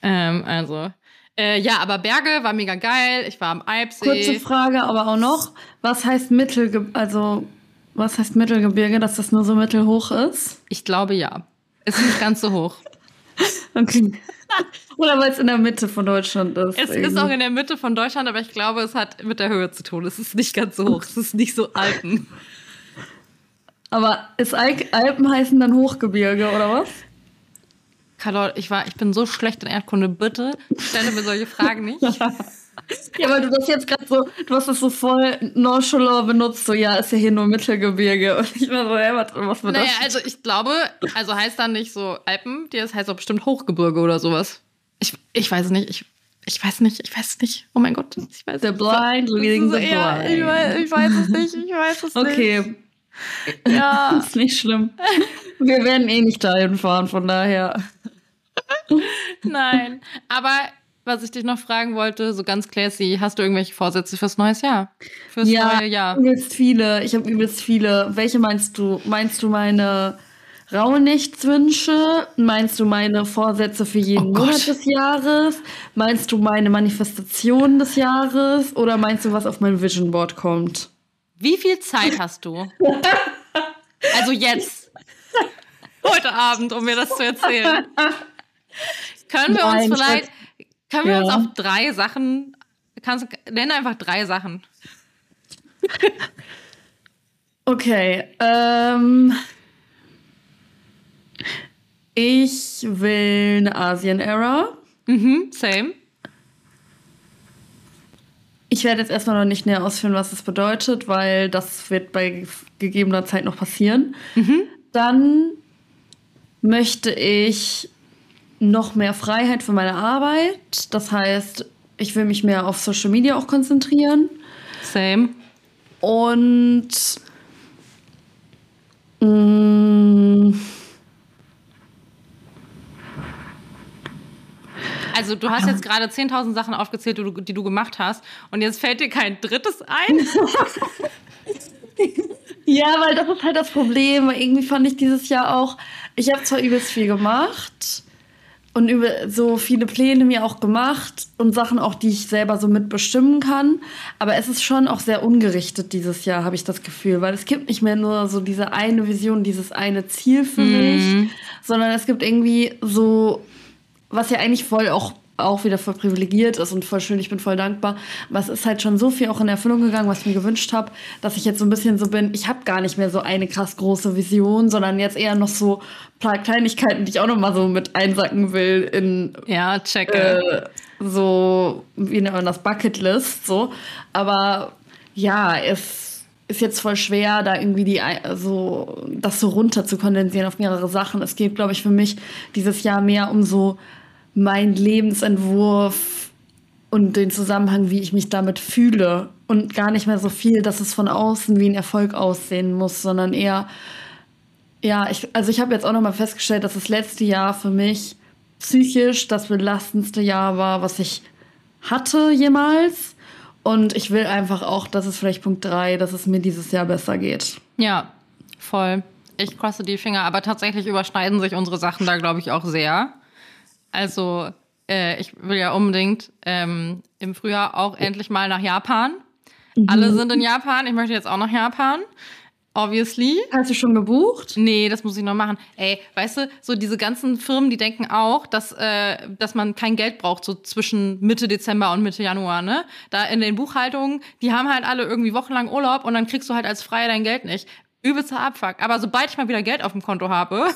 Ja, aber Berge war mega geil. Ich war am Alpsee. Kurze Frage aber auch noch. Was heißt Mittelgebirge, dass das nur so mittelhoch ist? Ich glaube, ja. Ist nicht ganz so hoch. Okay. Oder weil es in der Mitte von Deutschland ist. Es ist auch in der Mitte von Deutschland, aber ich glaube, es hat mit der Höhe zu tun. Es ist nicht ganz so hoch. Es ist nicht so Alpen. Aber Alpen heißen dann Hochgebirge, oder was? Carlotte, ich bin so schlecht in Erdkunde. Bitte stelle mir solche Fragen nicht. Ja, weil du das jetzt gerade so, du hast das so voll nonchalant benutzt, so, ja, ist ja hier nur Mittelgebirge. Und ich war so, ja, was wird das? Naja, also ich glaube, heißt dann nicht so Alpen, das heißt auch bestimmt Hochgebirge oder sowas. Ich weiß es nicht, ich weiß es nicht. Oh mein Gott, ich weiß es nicht. The blind leading the blind. Ja, ich weiß es nicht, Okay. Ja. Ist nicht schlimm. Wir werden eh nicht dahin fahren, von daher. Nein, aber was ich dich noch fragen wollte, so ganz classy, hast du irgendwelche Vorsätze fürs neues Jahr? Neue Jahr? Übelst viele. Ich habe übelst viele. Welche meinst du? Meinst du meine Rauhnächtswünsche? Meinst du meine Vorsätze für jeden Monat des Jahres? Meinst du meine Manifestationen des Jahres? Oder meinst du, was auf mein Vision Board kommt? Wie viel Zeit hast du? Also jetzt. Heute Abend, um mir das zu erzählen. Können wir uns auf 3 Sachen, nenn einfach 3 Sachen. Okay, ich will eine Asien-Era. Same. Ich werde jetzt erstmal noch nicht näher ausführen, was das bedeutet, weil das wird bei gegebener Zeit noch passieren. Dann möchte ich noch mehr Freiheit für meine Arbeit. Das heißt, ich will mich mehr auf Social Media auch konzentrieren. Same. Und also du hast jetzt gerade 10.000 Sachen aufgezählt, die du gemacht hast. Und jetzt fällt dir kein drittes ein? Ja, weil das ist halt das Problem. Irgendwie fand ich dieses Jahr auch, ich habe zwar übelst viel gemacht und über so viele Pläne mir auch gemacht und Sachen auch, die ich selber so mitbestimmen kann. Aber es ist schon auch sehr ungerichtet dieses Jahr, habe ich das Gefühl. Weil es gibt nicht mehr nur so diese eine Vision, dieses eine Ziel für mich, sondern es gibt irgendwie so, was ja eigentlich voll auch wieder voll privilegiert ist und voll schön, ich bin voll dankbar. Aber es ist halt schon so viel auch in Erfüllung gegangen, was ich mir gewünscht habe, dass ich jetzt so ein bisschen so bin, ich habe gar nicht mehr so eine krass große Vision, sondern jetzt eher noch so ein paar Kleinigkeiten, die ich auch noch mal so mit einsacken will in so, wie nennt man das, Bucketlist, so. Aber ja, es ist jetzt voll schwer, da irgendwie das so runter zu kondensieren auf mehrere Sachen. Es geht, glaube ich, für mich dieses Jahr mehr um so mein Lebensentwurf und den Zusammenhang, wie ich mich damit fühle. Und gar nicht mehr so viel, dass es von außen wie ein Erfolg aussehen muss, sondern eher, ja, ich habe jetzt auch noch mal festgestellt, dass das letzte Jahr für mich psychisch das belastendste Jahr war, was ich hatte jemals. Und ich will einfach auch, das ist vielleicht Punkt 3, dass es mir dieses Jahr besser geht. Ja, voll. Ich crosse die Finger, aber tatsächlich überschneiden sich unsere Sachen da, glaube ich, auch sehr. Also, ich will ja unbedingt im Frühjahr auch endlich mal nach Japan. Alle sind in Japan, ich möchte jetzt auch nach Japan. Obviously. Hast du schon gebucht? Nee, das muss ich noch machen. Ey, weißt du, so diese ganzen Firmen, die denken auch, dass man kein Geld braucht, so zwischen Mitte Dezember und Mitte Januar, ne? Da in den Buchhaltungen, die haben halt alle irgendwie wochenlang Urlaub und dann kriegst du halt als Freier dein Geld nicht. Übelster Abfuck. Aber sobald ich mal wieder Geld auf dem Konto habe,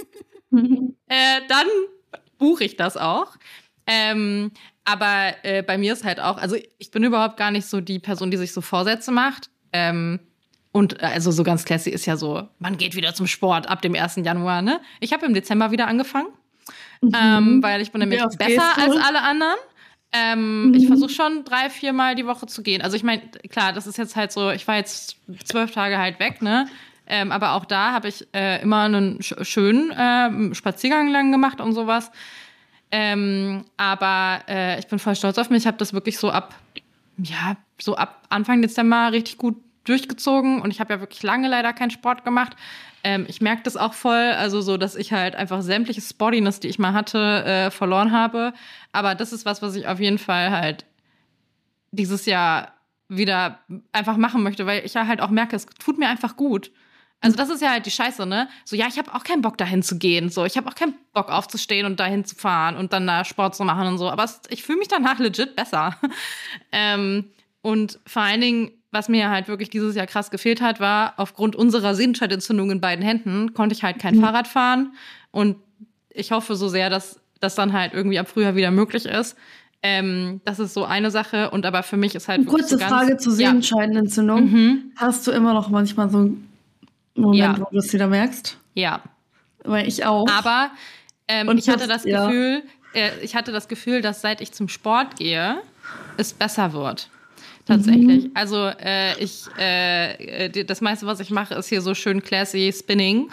dann buche ich das auch. Aber bei mir ist halt auch, also ich bin überhaupt gar nicht so die Person, die sich so Vorsätze macht. Und also so ganz classy ist ja so, man geht wieder zum Sport ab dem 1. Januar, ne? Ich habe im Dezember wieder angefangen, weil ich bin nämlich besser als alle anderen. Ich versuche schon 3-4 Mal die Woche zu gehen. Also ich meine, klar, das ist jetzt halt so, ich war jetzt 12 Tage halt weg, ne? Aber auch da habe ich immer einen schönen Spaziergang lang gemacht und sowas. Aber ich bin voll stolz auf mich. Ich habe das wirklich so ab Anfang Dezember richtig gut durchgezogen. Und ich habe ja wirklich lange leider keinen Sport gemacht. Ich merke das auch voll, also so, dass ich halt einfach sämtliche Sportiness, die ich mal hatte, verloren habe. Aber das ist was ich auf jeden Fall halt dieses Jahr wieder einfach machen möchte, weil ich ja halt auch merke, es tut mir einfach gut. Also das ist ja halt die Scheiße, ne? So, ja, ich habe auch keinen Bock, dahin zu gehen. So, ich habe auch keinen Bock, aufzustehen und dahin zu fahren und dann da Sport zu machen und so. Aber ich fühle mich danach legit besser. Und vor allen Dingen, was mir halt wirklich dieses Jahr krass gefehlt hat, war, aufgrund unserer Sehenscheidentzündung in beiden Händen, konnte ich halt kein Fahrrad fahren. Und ich hoffe so sehr, dass das dann halt irgendwie ab Frühjahr wieder möglich ist. Das ist so eine Sache. Und aber für mich ist halt wirklich kurze Frage zur Sehenscheidenentzündung. Hast du immer noch manchmal so einen Moment, wo du es wieder merkst? Ja. Weil ich auch. Aber ich hatte das Gefühl, dass seit ich zum Sport gehe, es besser wird. Tatsächlich. Also das meiste, was ich mache, ist hier so schön classy Spinning.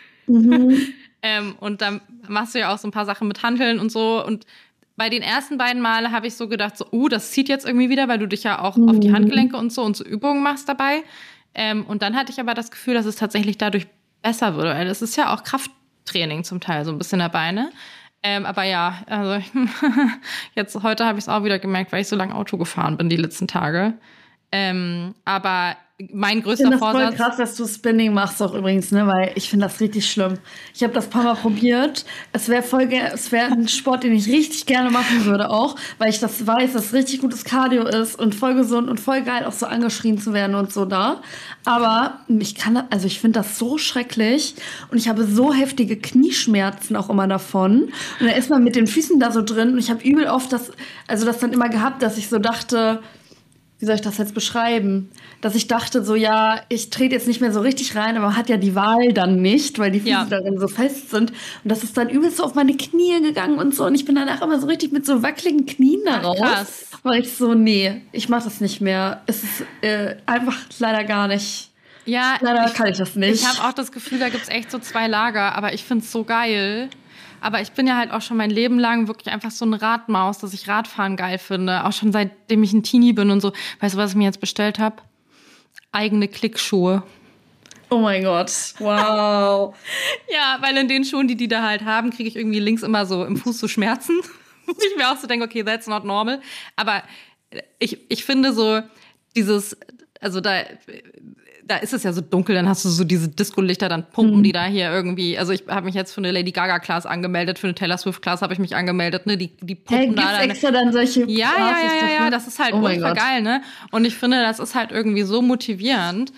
Und dann machst du ja auch so ein paar Sachen mit Hanteln und so. Und bei den ersten beiden Male habe ich so gedacht, so, das zieht jetzt irgendwie wieder, weil du dich ja auch auf die Handgelenke und so Übungen machst dabei. Und dann hatte ich aber das Gefühl, dass es tatsächlich dadurch besser würde. Weil es ist ja auch Krafttraining zum Teil, so ein bisschen dabei, ne? Aber ja, also heute habe ich es auch wieder gemerkt, weil ich so lange Auto gefahren bin die letzten Tage. Aber mein größter Vorsatz... Ich finde das voll krass, dass du Spinning machst auch übrigens, ne? Weil ich finde das richtig schlimm. Ich habe das ein paar Mal probiert. Es wäre ein Sport, den ich richtig gerne machen würde auch, weil ich das weiß, dass es richtig gutes Cardio ist und voll gesund und voll geil, auch so angeschrien zu werden und so da. Aber ich finde das so schrecklich und ich habe so heftige Knieschmerzen auch immer davon. Und da ist man mit den Füßen da so drin und ich habe übel oft das dann immer gehabt, dass ich so dachte... Wie soll ich das jetzt beschreiben? Dass ich dachte so, ja, ich trete jetzt nicht mehr so richtig rein, aber man hat ja die Wahl dann nicht, weil die Füße darin so fest sind. Und das ist dann übelst so auf meine Knie gegangen und so. Und ich bin danach immer so richtig mit so wackeligen Knien da raus. Krass. Weil ich so, nee, ich mach das nicht mehr. Es ist einfach leider gar nicht. Ja, leider kann ich das nicht. Ich habe auch das Gefühl, da gibt's echt so zwei Lager, aber ich find's so geil. Aber ich bin ja halt auch schon mein Leben lang wirklich einfach so eine Radmaus, dass ich Radfahren geil finde. Auch schon seitdem ich ein Teenie bin und so. Weißt du, was ich mir jetzt bestellt habe? Eigene Klickschuhe. Oh mein Gott, wow. Ja, weil in den Schuhen, die da halt haben, kriege ich irgendwie links immer so im Fuß so Schmerzen. Wo ich mir auch so denke, okay, that's not normal. Aber ich finde so dieses, also da ist es ja so dunkel, dann hast du so diese Disco-Lichter, dann pumpen die da hier irgendwie. Also ich habe mich jetzt für eine Lady Gaga-Class angemeldet, für eine Taylor Swift-Class habe ich mich angemeldet, ne? Die pumpen da. Gibt's extra dann solche Ja, das ist halt ultra geil, ne? Und ich finde, das ist halt irgendwie so motivierend.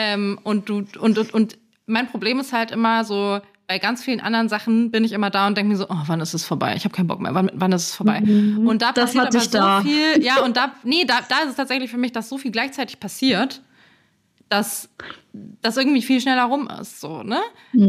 Und mein Problem ist halt immer so, bei ganz vielen anderen Sachen bin ich immer da und denke mir so, oh, wann ist es vorbei? Ich habe keinen Bock mehr. Wann ist es vorbei? Und da passiert aber so viel. Ja, und da ist es tatsächlich für mich, dass so viel gleichzeitig passiert, dass das irgendwie viel schneller rum ist, so, ne?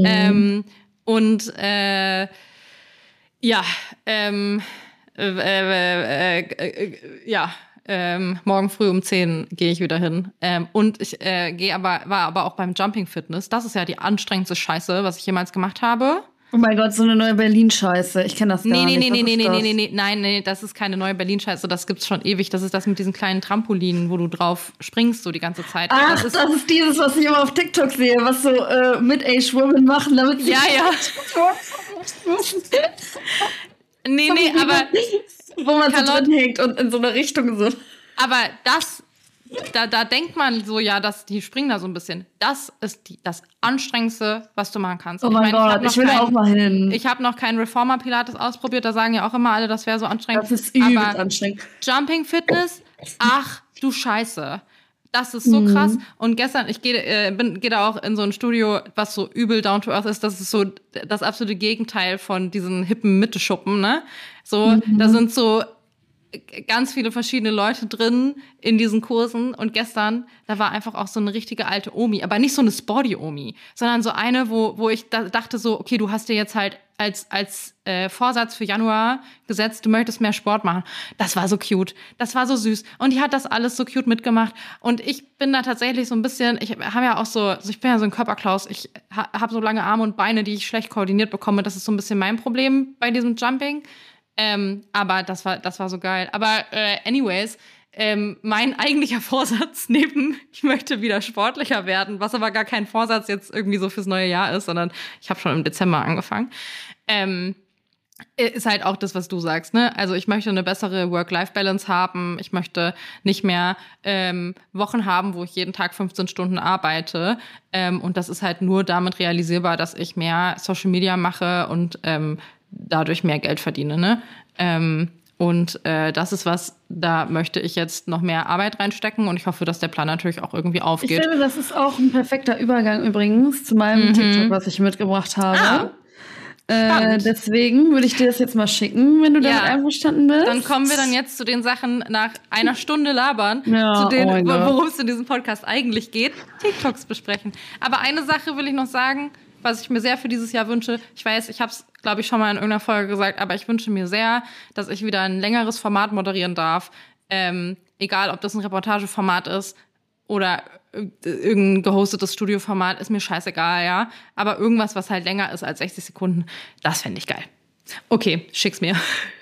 Morgen früh um 10 gehe ich wieder hin. Und ich war aber auch beim Jumping Fitness. Das ist ja die anstrengendste Scheiße, was ich jemals gemacht habe. Oh mein Gott, so eine neue Berlin-Scheiße. Ich kenne das gar nicht. Nein, das ist keine neue Berlin-Scheiße. Das gibt's schon ewig. Das ist das mit diesen kleinen Trampolinen, wo du drauf springst so die ganze Zeit. Ach, das ist dieses, was ich immer auf TikTok sehe, was so Mid-Age-Women machen, damit sie... Ja. Nee, aber... Wo man so drin hängt und in so eine Richtung so... Aber da denkt man so, ja, die springen da so ein bisschen. Das ist das Anstrengendste, was du machen kannst. Oh mein Gott, ich will da auch mal hin. Ich habe noch keinen Reformer-Pilates ausprobiert. Da sagen ja auch immer alle, das wäre so anstrengend. Das ist übel anstrengend. Jumping Fitness, ach du Scheiße. Das ist so krass. Und gestern, ich gehe da auch in so ein Studio, was so übel down to earth ist. Das ist so das absolute Gegenteil von diesen hippen Mitte-Schuppen, ne? So, da sind so ganz viele verschiedene Leute drin in diesen Kursen. Und gestern, da war einfach auch so eine richtige alte Omi. Aber nicht so eine Sporty-Omi, sondern so eine, wo ich dachte so, okay, du hast dir jetzt halt als Vorsatz für Januar gesetzt, du möchtest mehr Sport machen. Das war so cute. Das war so süß. Und die hat das alles so cute mitgemacht. Und ich bin da tatsächlich so ein bisschen, ich bin ja so ein Körperklaus. Ich habe so lange Arme und Beine, die ich schlecht koordiniert bekomme. Das ist so ein bisschen mein Problem bei diesem Jumping. Aber das war so geil. Aber anyways, mein eigentlicher Vorsatz ich möchte wieder sportlicher werden, was aber gar kein Vorsatz jetzt irgendwie so fürs neue Jahr ist, sondern ich habe schon im Dezember angefangen, ist halt auch das, was du sagst, ne? Also ich möchte eine bessere Work-Life-Balance haben. Ich möchte nicht mehr Wochen haben, wo ich jeden Tag 15 Stunden arbeite. Und das ist halt nur damit realisierbar, dass ich mehr Social Media mache und dadurch mehr Geld verdiene, ne? Und das ist was, da möchte ich jetzt noch mehr Arbeit reinstecken und ich hoffe, dass der Plan natürlich auch irgendwie aufgeht. Ich finde, das ist auch ein perfekter Übergang übrigens zu meinem TikTok, was ich mitgebracht habe. Deswegen würde ich dir das jetzt mal schicken, wenn du damit einverstanden bist. Dann kommen wir dann jetzt zu den Sachen nach einer Stunde labern, worum es in diesem Podcast eigentlich geht, TikToks besprechen. Aber eine Sache will ich noch sagen, was ich mir sehr für dieses Jahr wünsche. Ich weiß, ich habe es, glaube ich, schon mal in irgendeiner Folge gesagt, aber ich wünsche mir sehr, dass ich wieder ein längeres Format moderieren darf. Egal, ob das ein Reportageformat ist oder irgendein gehostetes Studioformat, ist mir scheißegal, ja. Aber irgendwas, was halt länger ist als 60 Sekunden, das fände ich geil. Okay, schick's mir.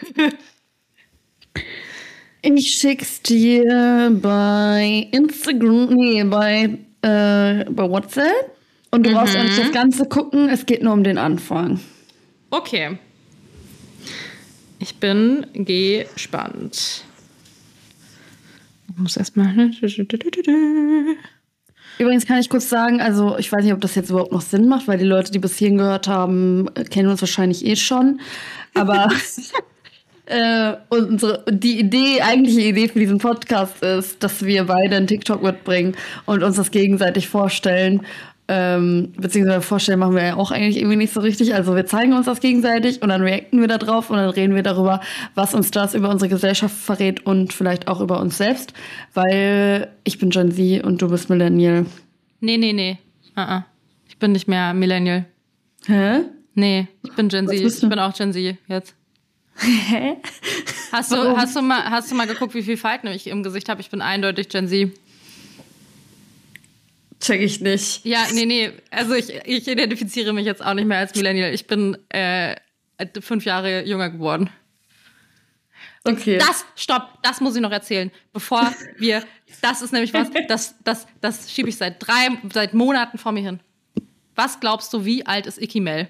Ich schick's dir bei Instagram, bei WhatsApp. Und du brauchst auch nicht das Ganze gucken, es geht nur um den Anfang. Okay. Ich bin gespannt. Ich muss erstmal. Übrigens kann ich kurz sagen, also ich weiß nicht, ob das jetzt überhaupt noch Sinn macht, weil die Leute, die bis hierhin gehört haben, kennen uns wahrscheinlich eh schon. Aber die eigentliche Idee für diesen Podcast ist, dass wir beide einen TikTok mitbringen und uns das gegenseitig vorstellen. Beziehungsweise vorstellen machen wir ja auch eigentlich irgendwie nicht so richtig. Also wir zeigen uns das gegenseitig und dann reacten wir da drauf und dann reden wir darüber, was uns das über unsere Gesellschaft verrät und vielleicht auch über uns selbst. Weil ich bin Gen Z und du bist Millennial. Nee. Ich bin nicht mehr Millennial. Hä? Nee, ich bin Gen Z. Ich bin auch Gen Z jetzt. Hä? Hast du mal geguckt, wie viel Falten ich im Gesicht habe? Ich bin eindeutig Gen Z. Check ich nicht. Ja, nee. Also ich identifiziere mich jetzt auch nicht mehr als Millennial. Ich bin 5 Jahre jünger geworden. Okay. Das muss ich noch erzählen. Das ist nämlich was, das schiebe ich seit Monaten vor mir hin. Was glaubst du, wie alt ist Icky Mel?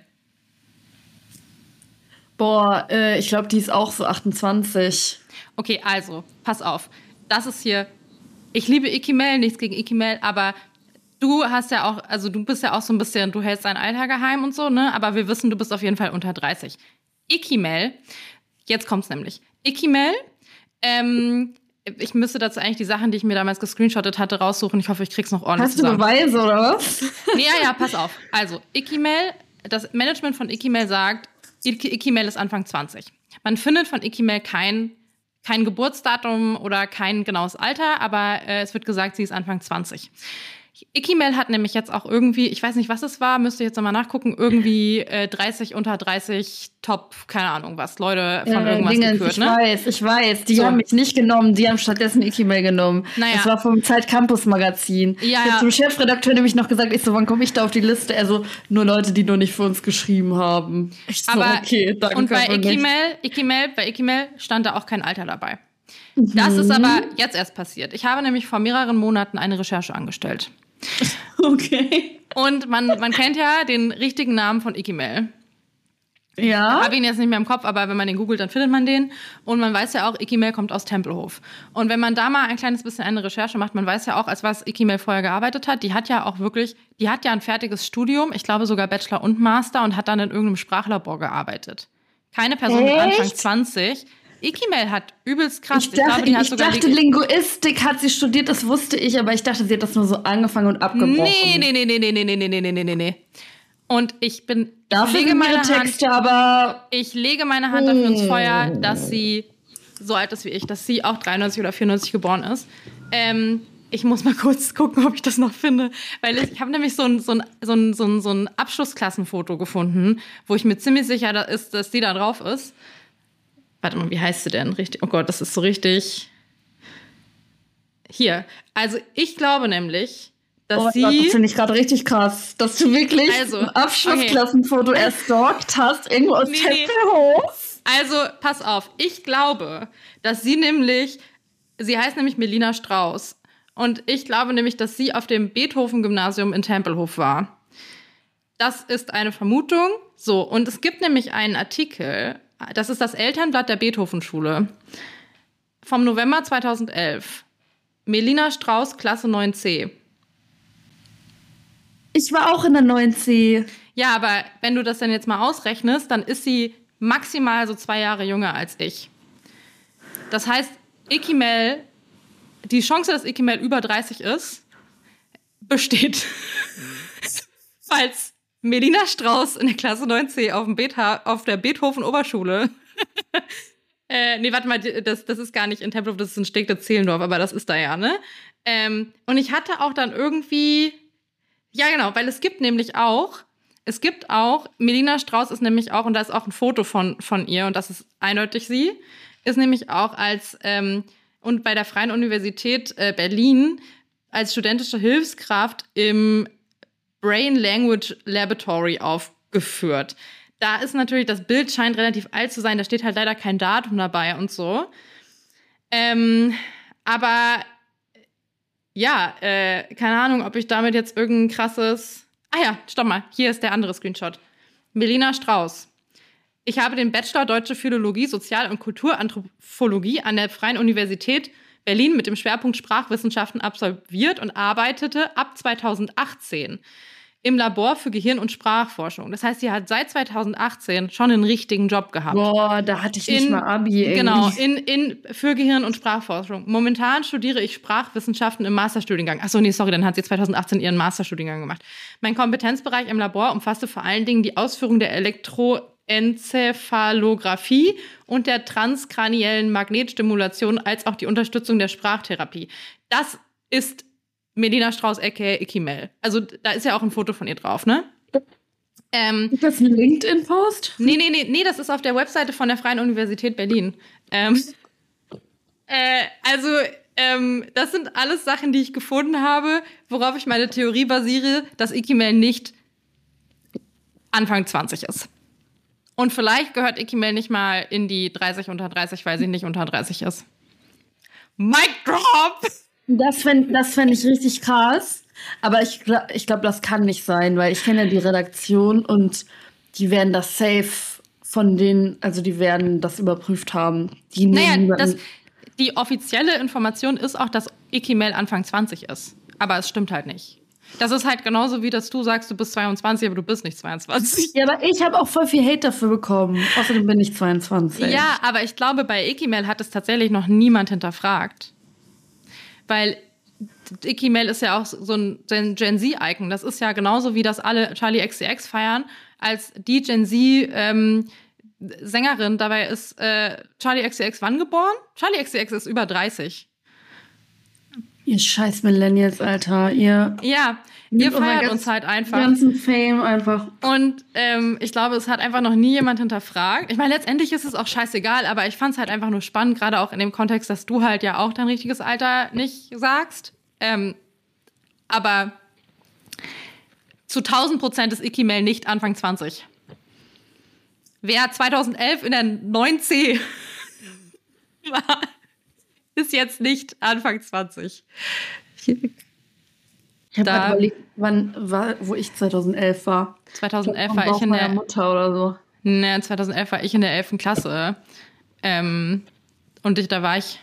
Boah, ich glaube, die ist auch so 28. Okay, also, pass auf. Das ist hier, ich liebe Icky Mel, nichts gegen Icky Mel, aber du bist ja auch so ein bisschen, du hältst dein Alter geheim und so, ne? Aber wir wissen, du bist auf jeden Fall unter 30. Icky Mel, jetzt kommt's nämlich. Icky Mel, ich müsste dazu eigentlich die Sachen, die ich mir damals gescreenshottet hatte, raussuchen. Ich hoffe, ich krieg's noch ordentlich zusammen. Hast du Beweise, oder was? Ja, pass auf. Also, Icky Mel, das Management von Icky Mel sagt, Icky Mel ist Anfang 20. Man findet von Icky Mel kein Geburtsdatum oder kein genaues Alter, aber es wird gesagt, sie ist Anfang 20. Icky Mel hat nämlich jetzt auch irgendwie, ich weiß nicht, was es war, müsste ich jetzt nochmal nachgucken, irgendwie 30 unter 30 Top, keine Ahnung was, Leute von irgendwas geführt, ne? Ich weiß. Die haben mich nicht genommen, die haben stattdessen Icky Mel genommen. Naja. Das war vom Zeit Campus Magazin. Ja. Ich habe zum Chefredakteur nämlich noch gesagt, wann komme ich da auf die Liste? Also nur Leute, die nur nicht für uns geschrieben haben. Ich so, aber, okay, danke. Und bei Icky Mel stand da auch kein Alter dabei. Das ist aber jetzt erst passiert. Ich habe nämlich vor mehreren Monaten eine Recherche angestellt. Okay. Und man kennt ja den richtigen Namen von Icky Mel. Ja. Ich habe ihn jetzt nicht mehr im Kopf, aber wenn man den googelt, dann findet man den. Und man weiß ja auch, Icky Mel kommt aus Tempelhof. Und wenn man da mal ein kleines bisschen eine Recherche macht, man weiß ja auch, als was Icky Mel vorher gearbeitet hat, die hat ja ein fertiges Studium, ich glaube sogar Bachelor und Master und hat dann in irgendeinem Sprachlabor gearbeitet. Keine Person mit Anfang 20. Icky Mel hat übelst krass. Ich dachte, Linguistik hat sie studiert, das wusste ich, aber ich dachte, sie hat das nur so angefangen und abgebrochen. Nee. Und ich lege meine Hand dafür ins Feuer, dass sie so alt ist wie ich, dass sie auch 93 oder 94 geboren ist. Ich muss mal kurz gucken, ob ich das noch finde, weil ich habe nämlich so ein Abschlussklassenfoto gefunden, wo ich mir ziemlich sicher ist, dass die da drauf ist. Warte mal, wie heißt sie denn? Richtig? Oh Gott, das ist so richtig. Hier. Also ich glaube nämlich, dass Gott, sie... das finde ich gerade richtig krass, dass du wirklich ein Abschlussklassenfoto erstalkt hast, irgendwo aus Tempelhof. Also, pass auf, ich glaube, dass sie heißt nämlich Melina Strauß. Und ich glaube nämlich, dass sie auf dem Beethoven-Gymnasium in Tempelhof war. Das ist eine Vermutung. So, und es gibt nämlich einen Artikel, das ist das Elternblatt der Beethoven-Schule, vom November 2011. Melina Strauß, Klasse 9c. Ich war auch in der 9c. Ja, aber wenn du das dann jetzt mal ausrechnest, dann ist sie maximal so 2 Jahre jünger als ich. Das heißt, die Chance, dass Ikimel über 30 ist, besteht. Falls Melina Strauß in der Klasse 9c auf der Beethoven-Oberschule. Nee, warte mal, das ist gar nicht in Tempelhof, das ist in Steglitz-Zehlendorf, aber das ist da ja, ne? Und ich hatte auch dann irgendwie... Ja, genau, weil es gibt auch, Melina Strauß ist nämlich auch, und da ist auch ein Foto von ihr, und das ist eindeutig sie, ist nämlich auch und bei der Freien Universität Berlin als studentische Hilfskraft im Brain Language Laboratory aufgeführt. Da ist natürlich, das Bild scheint relativ alt zu sein, da steht halt leider kein Datum dabei und so. Aber ja, keine Ahnung, ob ich damit jetzt irgendein krasses... Ah ja, stopp mal, hier ist der andere Screenshot. Melina Strauß. Ich habe den Bachelor Deutsche Philologie, Sozial- und Kulturanthropologie an der Freien Universität Berlin mit dem Schwerpunkt Sprachwissenschaften absolviert und arbeitete ab 2018 im Labor für Gehirn- und Sprachforschung. Das heißt, sie hat seit 2018 schon einen richtigen Job gehabt. Boah, da hatte ich nicht mal Abi. Irgendwie. Genau, für Gehirn- und Sprachforschung. Momentan studiere ich Sprachwissenschaften im Masterstudiengang. Achso, nee, sorry, dann hat sie 2018 ihren Masterstudiengang gemacht. Mein Kompetenzbereich im Labor umfasste vor allen Dingen die Ausführung der Elektroenzephalographie und der transkraniellen Magnetstimulation als auch die Unterstützung der Sprachtherapie. Das ist Melina Strauß aka Ikimel. Also da ist ja auch ein Foto von ihr drauf, ne? Ist das ein LinkedIn-Post? Nee, das ist auf der Webseite von der Freien Universität Berlin. Das sind alles Sachen, die ich gefunden habe, worauf ich meine Theorie basiere, dass Ikimel nicht Anfang 20 ist. Und vielleicht gehört Ikimel nicht mal in die 30 unter 30, weil sie nicht unter 30 ist. Mic drop! Das fänd ich richtig krass. Aber ich glaube, das kann nicht sein, weil ich kenne ja die Redaktion und die werden das safe von denen, also die werden das überprüft haben. Die offizielle Information ist auch, dass Ikimel Anfang 20 ist. Aber es stimmt halt nicht. Das ist halt genauso wie, dass du sagst, du bist 22, aber du bist nicht 22. Ja, aber ich habe auch voll viel Hate dafür bekommen. Außerdem bin ich 22. Ja, aber ich glaube, bei Ikimel hat es tatsächlich noch niemand hinterfragt. Weil Ikimel ist ja auch so ein Gen Z-Icon. Das ist ja genauso wie das alle Charli XCX feiern, als die Gen Z Sängerin. Dabei ist Charli XCX wann geboren? Charli XCX ist über 30. Ihr scheiß Millennials, Alter. Ihr feiert uns halt einfach. Ganzen Fame einfach. Und ich glaube, es hat einfach noch nie jemand hinterfragt. Ich meine, letztendlich ist es auch scheißegal, aber ich fand es halt einfach nur spannend, gerade auch in dem Kontext, dass du halt ja auch dein richtiges Alter nicht sagst. Aber zu 1000% ist Ikimel nicht Anfang 20. Wer 2011 in der 9c war, ist jetzt nicht Anfang 20. Ich habe gerade überlegt, wo ich 2011 war. 2011 war ich in der Mutter oder so. Ne, 2011 war ich in der 11. Klasse. Und da war ich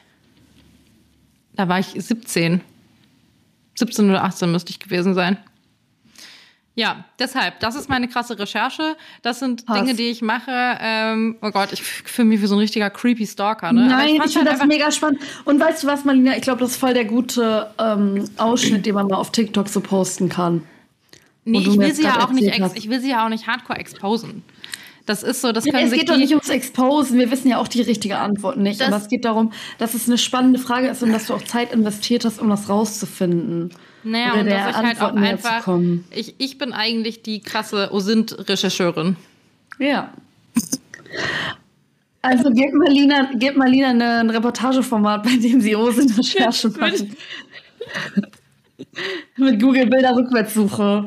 17. 17 oder 18 müsste ich gewesen sein. Ja, deshalb, das ist meine krasse Recherche. Das sind Dinge, die ich mache. Oh Gott, ich fühle mich wie so ein richtiger creepy Stalker. Ne? Nein, ich finde das mega spannend. Und weißt du was, Marlina? Ich glaube, das ist voll der gute Ausschnitt, den man mal auf TikTok so posten kann. Nee, ich will sie ja auch nicht hardcore exposen. Das ist so, das können es geht doch nicht ums Exposen, wir wissen ja auch die richtige Antwort nicht. Aber es geht darum, dass es eine spannende Frage ist und dass du auch Zeit investiert hast, um das rauszufinden. Naja, oder und dass ich halt auch einfach, kommen. Ich bin eigentlich die krasse OSINT-Rechercheurin. Ja. Also gebt Marlina ein Reportageformat, bei dem sie OSINT-Recherche macht. Mit Google Bilder Rückwärtssuche.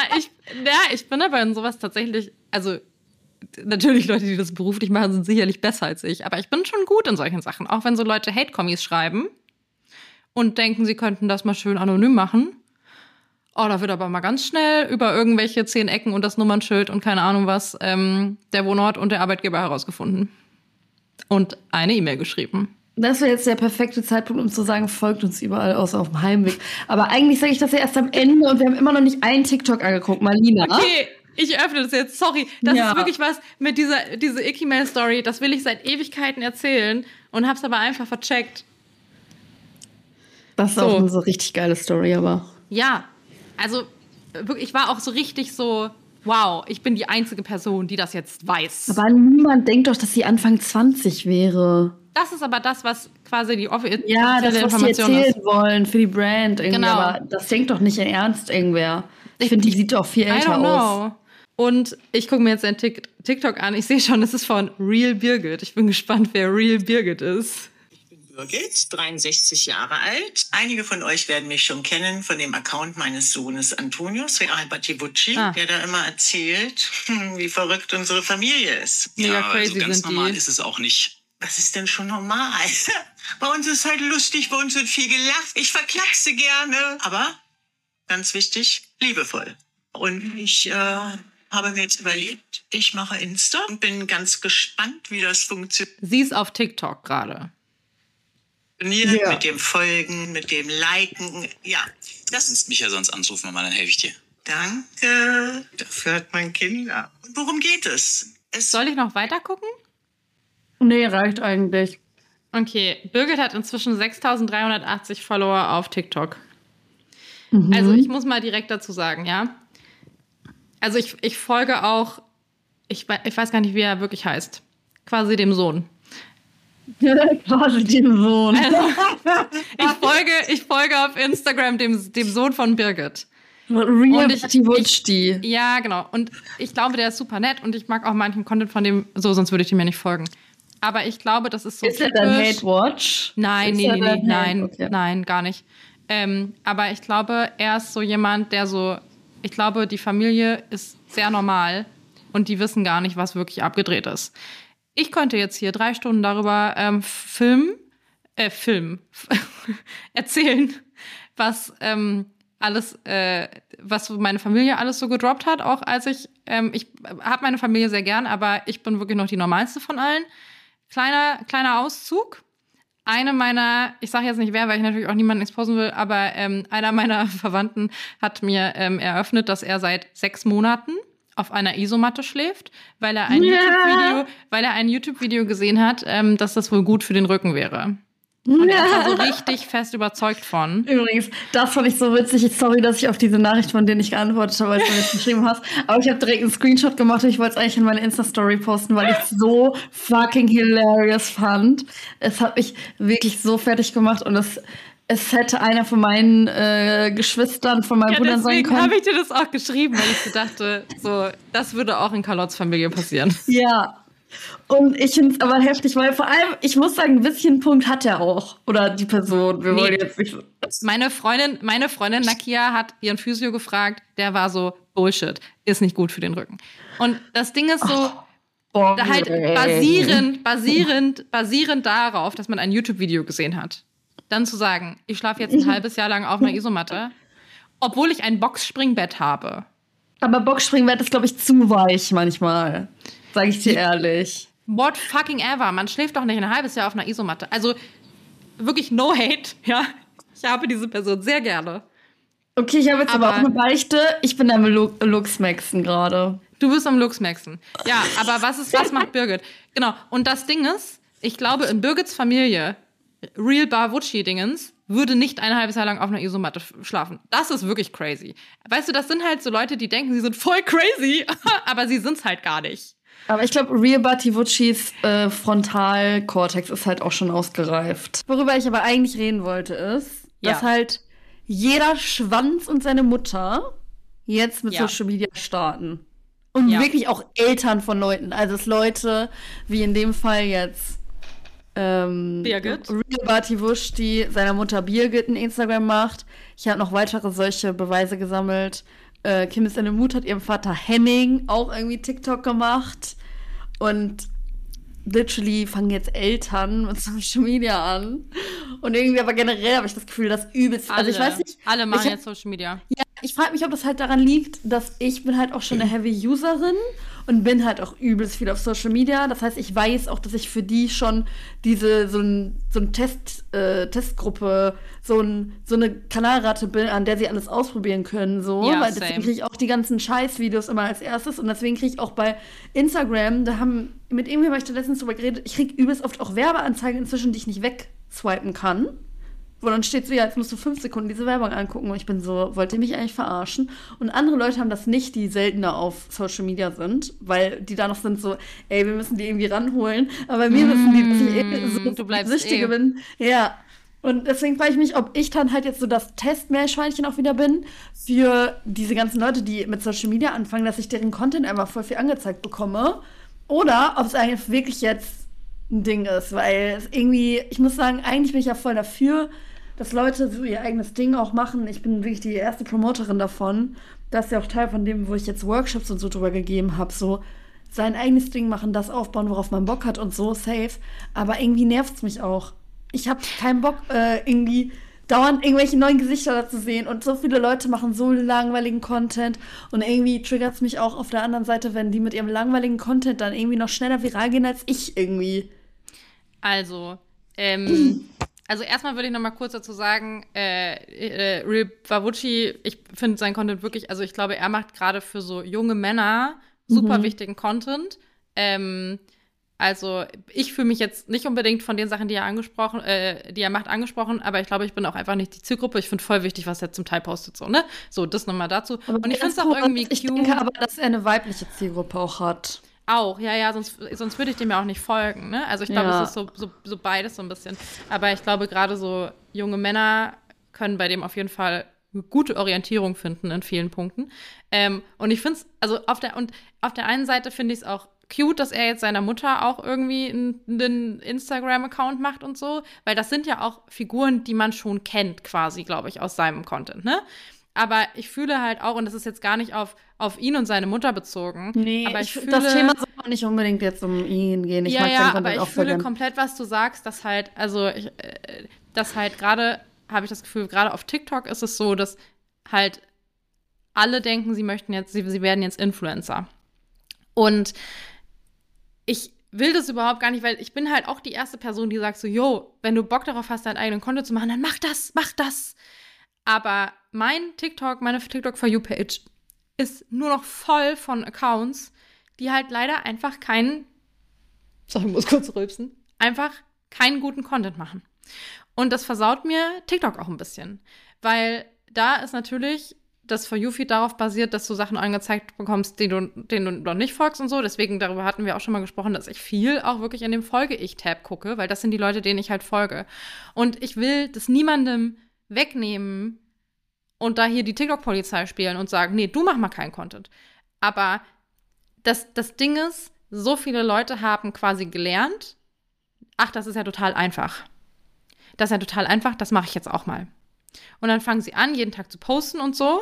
Ich bin aber in sowas tatsächlich, also natürlich Leute, die das beruflich machen, sind sicherlich besser als ich, aber ich bin schon gut in solchen Sachen, auch wenn so Leute Hate-Kommis schreiben und denken, sie könnten das mal schön anonym machen. Oh, da wird aber mal ganz schnell über irgendwelche 10 Ecken und das Nummernschild und keine Ahnung was, der Wohnort und der Arbeitgeber herausgefunden. Und eine E-Mail geschrieben. Das wäre jetzt der perfekte Zeitpunkt, um zu sagen, folgt uns überall außer auf dem Heimweg. Aber eigentlich sage ich das ja erst am Ende und wir haben immer noch nicht einen TikTok angeguckt, Marlina. Okay, ich öffne das jetzt. Sorry, das ist wirklich was mit diese Icky-Mail-Story. Das will ich seit Ewigkeiten erzählen und hab's aber einfach vercheckt. Das ist auch eine so richtig geile Story, aber... Ja, also wirklich, ich war auch so richtig so... Wow, ich bin die einzige Person, die das jetzt weiß. Aber niemand denkt doch, dass sie Anfang 20 wäre. Das ist aber das, was quasi die offizielle das, was Information sie erzählen wollen für die Brand. Irgendwie. Genau. Aber das denkt doch nicht in Ernst irgendwer. Ich finde, die sieht doch viel älter aus. Und ich gucke mir jetzt ein TikTok an. Ich sehe schon, es ist von Real Birgit. Ich bin gespannt, wer Real Birgit ist. Birgit, 63 Jahre alt. Einige von euch werden mich schon kennen von dem Account meines Sohnes Antonius, Real Battivucci, der da immer erzählt, wie verrückt unsere Familie ist. Mega crazy also ganz sind normal die. ist es auch nicht. Was ist denn schon normal? Bei uns ist halt lustig, bei uns wird viel gelacht. Ich verklackse gerne. Aber, ganz wichtig, liebevoll. Und ich habe mir jetzt überlegt, ich mache Insta und bin ganz gespannt, wie das funktioniert. Sie ist auf TikTok gerade. Mit dem Folgen, mit dem Liken. Ja, das ist mich ja sonst anrufen, Mama, dann helfe ich dir. Danke. Dafür hat man Kinder. Und worum geht es? Soll ich noch weiter gucken? Nee, reicht eigentlich. Okay, Birgit hat inzwischen 6.380 Follower auf TikTok. Also ich muss mal direkt dazu sagen, ja. Also ich folge auch, ich weiß gar nicht, wie er wirklich heißt. Quasi dem Sohn. Quasi dem Sohn. Also, ich folge auf Instagram dem Sohn von Birgit. Real Battivucci. Ja, genau. Und ich glaube, der ist super nett und ich mag auch manchen Content von dem, so, sonst würde ich dem ja nicht folgen. Aber ich glaube, das ist so Ist er dann Hate Watch? Nein, nein, gar nicht. Aber ich glaube, er ist so jemand, der so, ich glaube, die Familie ist sehr normal und die wissen gar nicht, was wirklich abgedreht ist. Ich könnte jetzt hier 3 Stunden darüber erzählen, was was meine Familie alles so gedroppt hat, auch als ich habe meine Familie sehr gern, aber ich bin wirklich noch die normalste von allen. Kleiner Auszug. Eine meiner, ich sage jetzt nicht wer, weil ich natürlich auch niemanden exposen will, aber einer meiner Verwandten hat mir eröffnet, dass er seit 6 Monaten auf einer Isomatte schläft, weil er ein YouTube-Video gesehen hat, dass das wohl gut für den Rücken wäre. Und er ist da so richtig fest überzeugt von. Übrigens, das fand ich so witzig. Sorry, dass ich auf diese Nachricht von dir nicht geantwortet habe, als du mir das geschrieben hast. Aber ich habe direkt einen Screenshot gemacht und ich wollte es eigentlich in meine Insta-Story posten, weil ich es so fucking hilarious fand. Es hat mich wirklich so fertig gemacht und es hätte einer von meinen Geschwistern, von meinem Bruder sein können. Deswegen habe ich dir das auch geschrieben, weil ich so dachte, so, das würde auch in Carlottes Familie passieren. Ja. Und ich finde es aber heftig, weil vor allem, ich muss sagen, ein bisschen Punkt hat er auch. Oder die Person. Wir wollen jetzt nicht so. Meine Freundin Nakia hat ihren Physio gefragt, der war so, Bullshit, ist nicht gut für den Rücken. Und das Ding ist so, halt basierend darauf, dass man ein YouTube-Video gesehen hat. Dann zu sagen, ich schlafe jetzt ein halbes Jahr lang auf einer Isomatte, obwohl ich ein Boxspringbett habe. Aber Boxspringbett ist, glaube ich, zu weich manchmal. Sag ich dir ehrlich. What fucking ever. Man schläft doch nicht ein halbes Jahr auf einer Isomatte. Also wirklich no hate, ja. Ich habe diese Person sehr gerne. Okay, ich habe jetzt aber auch eine Beichte. Ich bin am Luxmaxen gerade. Du bist am Luxmaxen. Ja, aber was macht Birgit? Genau. Und das Ding ist, ich glaube, in Birgits Familie, Real Battivucci-Dingens, würde nicht ein halbes Jahr lang auf einer Isomatte schlafen. Das ist wirklich crazy. Weißt du, das sind halt so Leute, die denken, sie sind voll crazy, aber sie sind's halt gar nicht. Aber ich glaube, Real Battivuccis Frontalkortex ist halt auch schon ausgereift. Worüber ich aber eigentlich reden wollte, ist, dass halt jeder Schwanz und seine Mutter jetzt mit Social Media starten. Und wirklich auch Eltern von Leuten. Also es Leute, wie in dem Fall jetzt Birgit. Real Barty Wusch, die seiner Mutter Birgit ein Instagram macht. Ich habe noch weitere solche Beweise gesammelt. Kim is in the Mood hat ihrem Vater Henning auch irgendwie TikTok gemacht. Und literally fangen jetzt Eltern mit Social Media an. Und irgendwie aber generell habe ich das Gefühl, dass übelst... Also ich weiß nicht... Alle machen jetzt Social Media. Ja, ich frage mich, ob das halt daran liegt, dass ich bin halt auch schon eine Heavy-Userin und bin halt auch übelst viel auf Social Media. Das heißt, ich weiß auch, dass ich für die schon so ein Testgruppe, so eine Kanalrate bin, an der sie alles ausprobieren können. So. Ja, weil deswegen kriege ich auch die ganzen Scheiß-Videos immer als erstes. Und deswegen kriege ich auch bei Instagram, mit irgendjemandem habe ich da letztens drüber geredet, ich kriege übelst oft auch Werbeanzeigen inzwischen, die ich nicht wegswipen kann. Wo dann steht so, ja, jetzt musst du 5 Sekunden diese Werbung angucken. Und ich bin so, wollt ihr mich eigentlich verarschen? Und andere Leute haben das nicht, die seltener auf Social Media sind, weil die da noch sind so, ey, wir müssen die irgendwie ranholen. Aber bei mir wissen die, dass ich du bleibst Süchtige bin. Ja. Und deswegen frage ich mich, ob ich dann halt jetzt so das Testmeerschweinchen auch wieder bin für diese ganzen Leute, die mit Social Media anfangen, dass ich deren Content einfach voll viel angezeigt bekomme. Oder ob es eigentlich wirklich jetzt ein Ding ist, weil es irgendwie, ich muss sagen, eigentlich bin ich ja voll dafür, dass Leute so ihr eigenes Ding auch machen. Ich bin wirklich die erste Promoterin davon. Das ist ja auch Teil von dem, wo ich jetzt Workshops und so drüber gegeben habe. So sein eigenes Ding machen, das aufbauen, worauf man Bock hat und so, safe. Aber irgendwie nervt es mich auch. Ich habe keinen Bock, irgendwie dauernd irgendwelche neuen Gesichter da zu sehen. Und so viele Leute machen so langweiligen Content. Und irgendwie triggert es mich auch auf der anderen Seite, wenn die mit ihrem langweiligen Content dann irgendwie noch schneller viral gehen als ich irgendwie. Also erstmal würde ich noch mal kurz dazu sagen, Real Babucci, ich finde seinen Content wirklich, also ich glaube, er macht gerade für so junge Männer super wichtigen Content. Also ich fühle mich jetzt nicht unbedingt von den Sachen, die er macht, angesprochen, aber ich glaube, ich bin auch einfach nicht die Zielgruppe. Ich finde voll wichtig, was er zum Teil postet, so, ne? So, das nochmal dazu. Aber und ich finde es auch irgendwie cute. Ich denke aber, dass er eine weibliche Zielgruppe auch hat. Auch, ja, sonst würde ich dem ja auch nicht folgen, ne? Also ich glaube, es ist so beides so ein bisschen. Aber ich glaube, gerade so junge Männer können bei dem auf jeden Fall eine gute Orientierung finden in vielen Punkten. Und ich finde es, also auf der einen Seite finde ich es auch cute, dass er jetzt seiner Mutter auch irgendwie einen Instagram-Account macht und so, weil das sind ja auch Figuren, die man schon kennt, quasi, glaube ich, aus seinem Content, ne? Aber ich fühle halt auch, und das ist jetzt gar nicht auf ihn und seine Mutter bezogen. Nee, aber ich fühle, das Thema soll auch nicht unbedingt jetzt um ihn gehen. Ich mag seinen aber ich auch fühle gern. komplett, was du sagst, dass halt, dass halt gerade, habe ich das Gefühl, gerade auf TikTok ist es so, dass halt alle denken, sie werden jetzt Influencer. Und ich will das überhaupt gar nicht, weil ich bin halt auch die erste Person, die sagt so, yo, wenn du Bock darauf hast, deinen eigenen Content zu machen, dann mach das. Aber meine TikTok For You-Page ist nur noch voll von Accounts, die halt leider einfach ich muss kurz rülpsen, einfach keinen guten Content machen. Und das versaut mir TikTok auch ein bisschen, weil da ist natürlich das For You-Feed darauf basiert, dass du Sachen angezeigt bekommst, denen du noch nicht folgst und so. Deswegen, darüber hatten wir auch schon mal gesprochen, dass ich viel auch wirklich in dem Folge-Ich-Tab gucke, weil das sind die Leute, denen ich halt folge. Und ich will das niemandem wegnehmen und da hier die TikTok-Polizei spielen und sagen, nee, du mach mal keinen Content. Aber das Ding ist, so viele Leute haben quasi gelernt, ach, das ist ja total einfach. Das ist ja total einfach, das mache ich jetzt auch mal. Und dann fangen sie an, jeden Tag zu posten und so.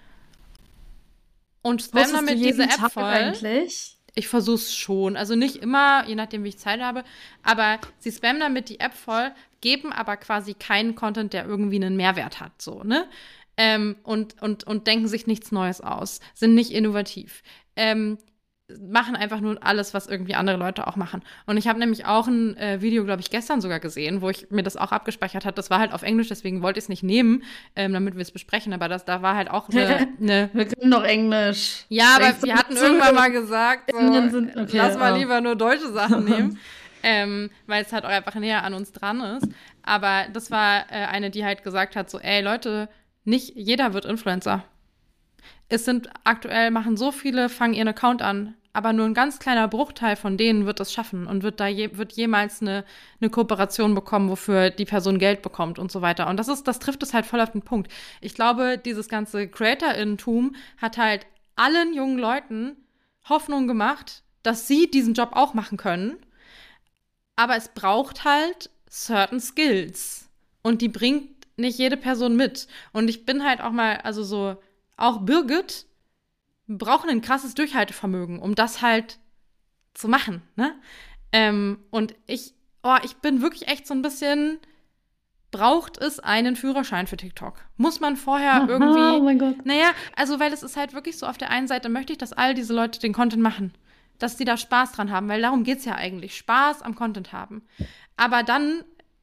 Und spammen damit diese App voll. Eigentlich? Ich versuche es schon. Also nicht immer, je nachdem, wie ich Zeit habe. Aber sie spammen damit die App voll, geben aber quasi keinen Content, der irgendwie einen Mehrwert hat. So, ne? Und denken sich nichts Neues aus. Sind nicht innovativ. Machen einfach nur alles, was irgendwie andere Leute auch machen. Und ich habe nämlich auch ein Video, glaube ich, gestern sogar gesehen, wo ich mir das auch abgespeichert habe. Das war halt auf Englisch, deswegen wollte ich es nicht nehmen, damit wir es besprechen. Aber da war halt auch eine Wir können doch Englisch. Ja, aber wir hatten irgendwann mal gesagt, so, okay, lass mal lieber nur deutsche Sachen nehmen. Weil es halt auch einfach näher an uns dran ist. Aber das war eine, die halt gesagt hat, so, ey, Leute, nicht jeder wird Influencer. Es sind aktuell, machen so viele, fangen ihren Account an, aber nur ein ganz kleiner Bruchteil von denen wird es schaffen und wird jemals eine Kooperation bekommen, wofür die Person Geld bekommt und so weiter. Und das trifft es halt voll auf den Punkt. Ich glaube, dieses ganze CreatorInnentum hat halt allen jungen Leuten Hoffnung gemacht, dass sie diesen Job auch machen können. aber es braucht halt certain Skills. Und die bringt nicht jede Person mit. Und ich bin halt auch mal, also so, auch Birgit braucht ein krasses Durchhaltevermögen, um das halt zu machen, ne? Und ich bin wirklich echt so ein bisschen, braucht es einen Führerschein für TikTok? Muss man vorher irgendwie, oh mein Gott. Naja, also weil es ist halt wirklich so, auf der einen Seite möchte ich, dass all diese Leute den Content machen, dass die da Spaß dran haben, weil darum geht's ja eigentlich, Spaß am Content haben. Aber dann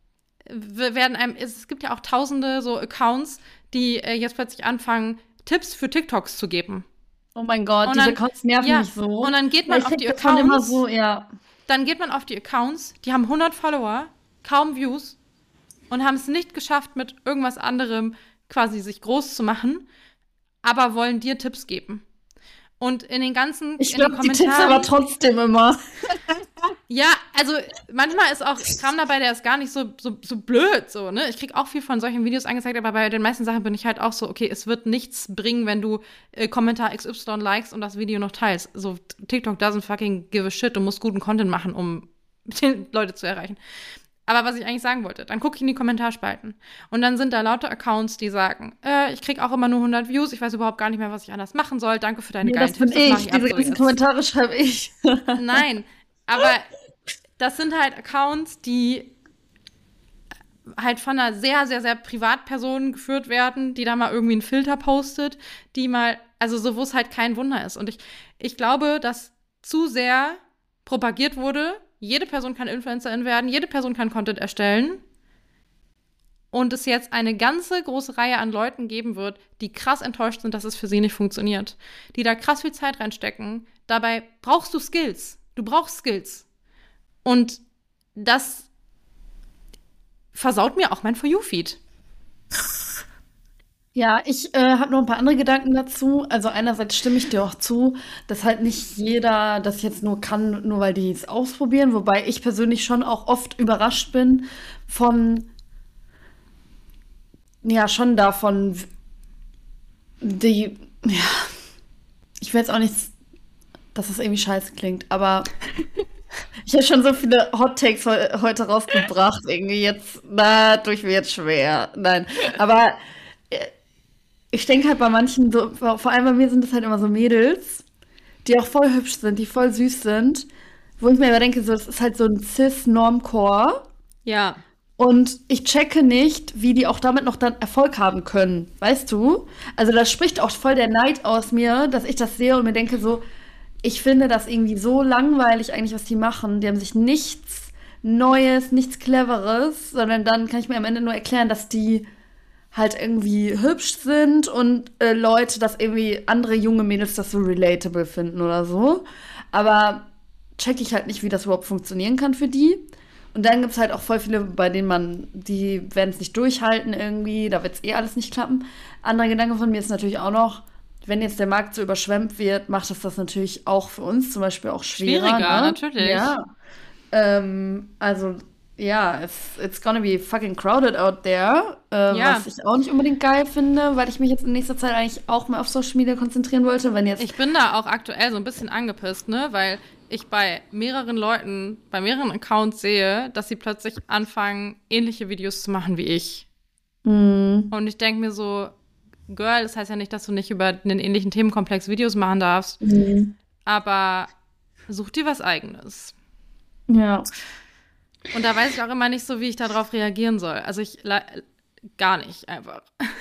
es gibt ja auch tausende so Accounts, die jetzt plötzlich anfangen, Tipps für TikToks zu geben. Oh mein Gott, diese Accounts nerven mich so. Und dann geht man auf die Accounts. Immer so, ja. Dann geht man auf die Accounts, die haben 100 Follower, kaum Views und haben es nicht geschafft, mit irgendwas anderem quasi sich groß zu machen, aber wollen dir Tipps geben. Und in den ganzen Ich glaube, die Tipps aber trotzdem immer. Ja, also manchmal ist auch Kram dabei, der ist gar nicht so blöd, so, ne? Ich krieg auch viel von solchen Videos angezeigt, aber bei den meisten Sachen bin ich halt auch so, okay, es wird nichts bringen, wenn du Kommentar XY likest und das Video noch teilst. So, TikTok doesn't fucking give a shit. Du musst guten Content machen, um die Leute zu erreichen. Aber was ich eigentlich sagen wollte, dann gucke ich in die Kommentarspalten. Und dann sind da lauter Accounts, die sagen, ich krieg auch immer nur 100 Views, ich weiß überhaupt gar nicht mehr, was ich anders machen soll. Danke für deine geilen Tipps. Das bin ich, diese ganzen Kommentare schreibe ich. Nein, aber das sind halt Accounts, die halt von einer sehr, sehr, sehr Privatperson geführt werden, die da mal irgendwie einen Filter postet, die mal, also so, wo es halt kein Wunder ist. Und ich glaube, dass zu sehr propagiert wurde, jede Person kann Influencerin werden, jede Person kann Content erstellen und es jetzt eine ganze große Reihe an Leuten geben wird, die krass enttäuscht sind, dass es für sie nicht funktioniert. Die da krass viel Zeit reinstecken. Dabei brauchst du Skills. Du brauchst Skills. Und das versaut mir auch mein For You-Feed. Ja, ich habe noch ein paar andere Gedanken dazu. Also einerseits stimme ich dir auch zu, dass halt nicht jeder das jetzt nur kann, nur weil die es ausprobieren. Wobei ich persönlich schon auch oft überrascht bin schon davon, ich will jetzt auch nicht, dass das irgendwie scheiße klingt, aber ich habe schon so viele Hot Takes heute rausgebracht. Irgendwie jetzt, tue ich mir jetzt schwer. Nein, aber ich denke halt bei manchen, so, vor allem bei mir sind es halt immer so Mädels, die auch voll hübsch sind, die voll süß sind, wo ich mir immer denke, so, das ist halt so ein Cis-Normcore. Ja. Und ich checke nicht, wie die auch damit noch dann Erfolg haben können, weißt du? Also da spricht auch voll der Neid aus mir, dass ich das sehe und mir denke so, ich finde das irgendwie so langweilig eigentlich, was die machen. Die haben sich nichts Neues, nichts Cleveres, sondern dann kann ich mir am Ende nur erklären, dass die halt irgendwie hübsch sind und Leute, dass irgendwie andere junge Mädels das so relatable finden oder so. Aber check ich halt nicht, wie das überhaupt funktionieren kann für die. Und dann gibt es halt auch voll viele, bei denen die werden es nicht durchhalten irgendwie, da wird es alles nicht klappen. Anderer Gedanke von mir ist natürlich auch noch, wenn jetzt der Markt so überschwemmt wird, macht das natürlich auch für uns zum Beispiel auch schwieriger. Schwieriger, ne? Natürlich. Ja. It's gonna be fucking crowded out there, was ich auch nicht unbedingt geil finde, weil ich mich jetzt in nächster Zeit eigentlich auch mal auf Social Media konzentrieren wollte, wenn jetzt... Ich bin da auch aktuell so ein bisschen angepisst, ne, weil ich bei mehreren Leuten, bei mehreren Accounts sehe, dass sie plötzlich anfangen, ähnliche Videos zu machen wie ich. Und ich denke mir so, Girl, das heißt ja nicht, dass du nicht über einen ähnlichen Themenkomplex Videos machen darfst, aber such dir was Eigenes. Ja. Und da weiß ich auch immer nicht so, wie ich darauf reagieren soll. Also gar nicht, einfach.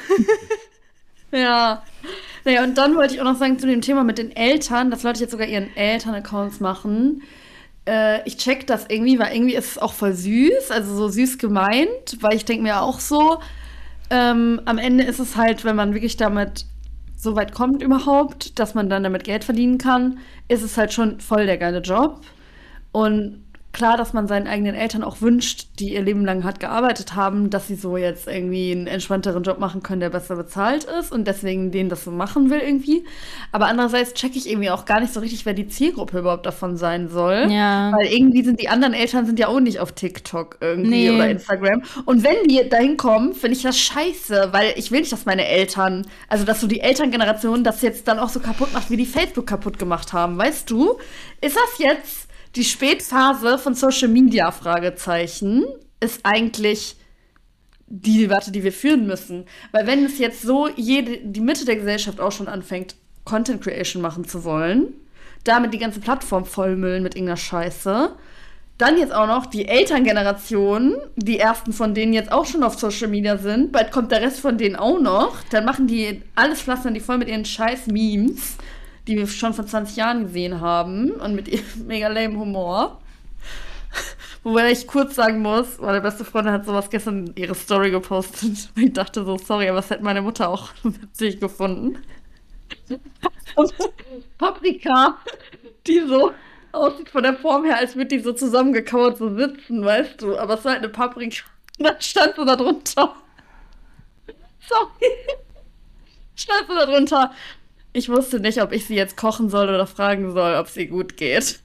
Ja. Naja, und dann wollte ich auch noch sagen zu dem Thema mit den Eltern, dass Leute jetzt sogar ihren Eltern-Accounts machen. Ich check das irgendwie, weil irgendwie ist es auch voll süß, also so süß gemeint, weil ich denke mir auch so, am Ende ist es halt, wenn man wirklich damit so weit kommt überhaupt, dass man dann damit Geld verdienen kann, ist es halt schon voll der geile Job. Und klar, dass man seinen eigenen Eltern auch wünscht, die ihr Leben lang hart gearbeitet haben, dass sie so jetzt irgendwie einen entspannteren Job machen können, der besser bezahlt ist und deswegen denen das so machen will irgendwie. Aber andererseits checke ich irgendwie auch gar nicht so richtig, wer die Zielgruppe überhaupt davon sein soll. Ja. Weil irgendwie sind die anderen Eltern sind ja auch nicht auf TikTok irgendwie oder Instagram. Und wenn die dahin kommen, finde ich das scheiße, weil ich will nicht, dass meine Eltern, also dass so die Elterngeneration das jetzt dann auch so kaputt macht, wie die Facebook kaputt gemacht haben. Weißt du, ist das jetzt die Spätphase von Social Media, Fragezeichen, ist eigentlich die Debatte, die wir führen müssen. Weil wenn es jetzt so die Mitte der Gesellschaft auch schon anfängt, Content Creation machen zu wollen, damit die ganze Plattform vollmüllen mit irgendeiner Scheiße, dann jetzt auch noch die Elterngeneration, die ersten von denen jetzt auch schon auf Social Media sind, bald kommt der Rest von denen auch noch, dann machen die alles, pflastern die voll mit ihren scheiß Memes, die wir schon vor 20 Jahren gesehen haben und mit ihrem mega lame Humor. Wobei ich kurz sagen muss, meine beste Freundin hat sowas gestern in ihre Story gepostet. Ich dachte so, sorry, aber das hätte meine Mutter auch witzig gefunden. Und Paprika, die so aussieht von der Form her, als würde die so zusammengekauert so sitzen, weißt du. Aber es war halt eine Paprika. Und dann stand so da drunter. Sorry. Stand so da drunter. Ich wusste nicht, ob ich sie jetzt kochen soll oder fragen soll, ob sie gut geht.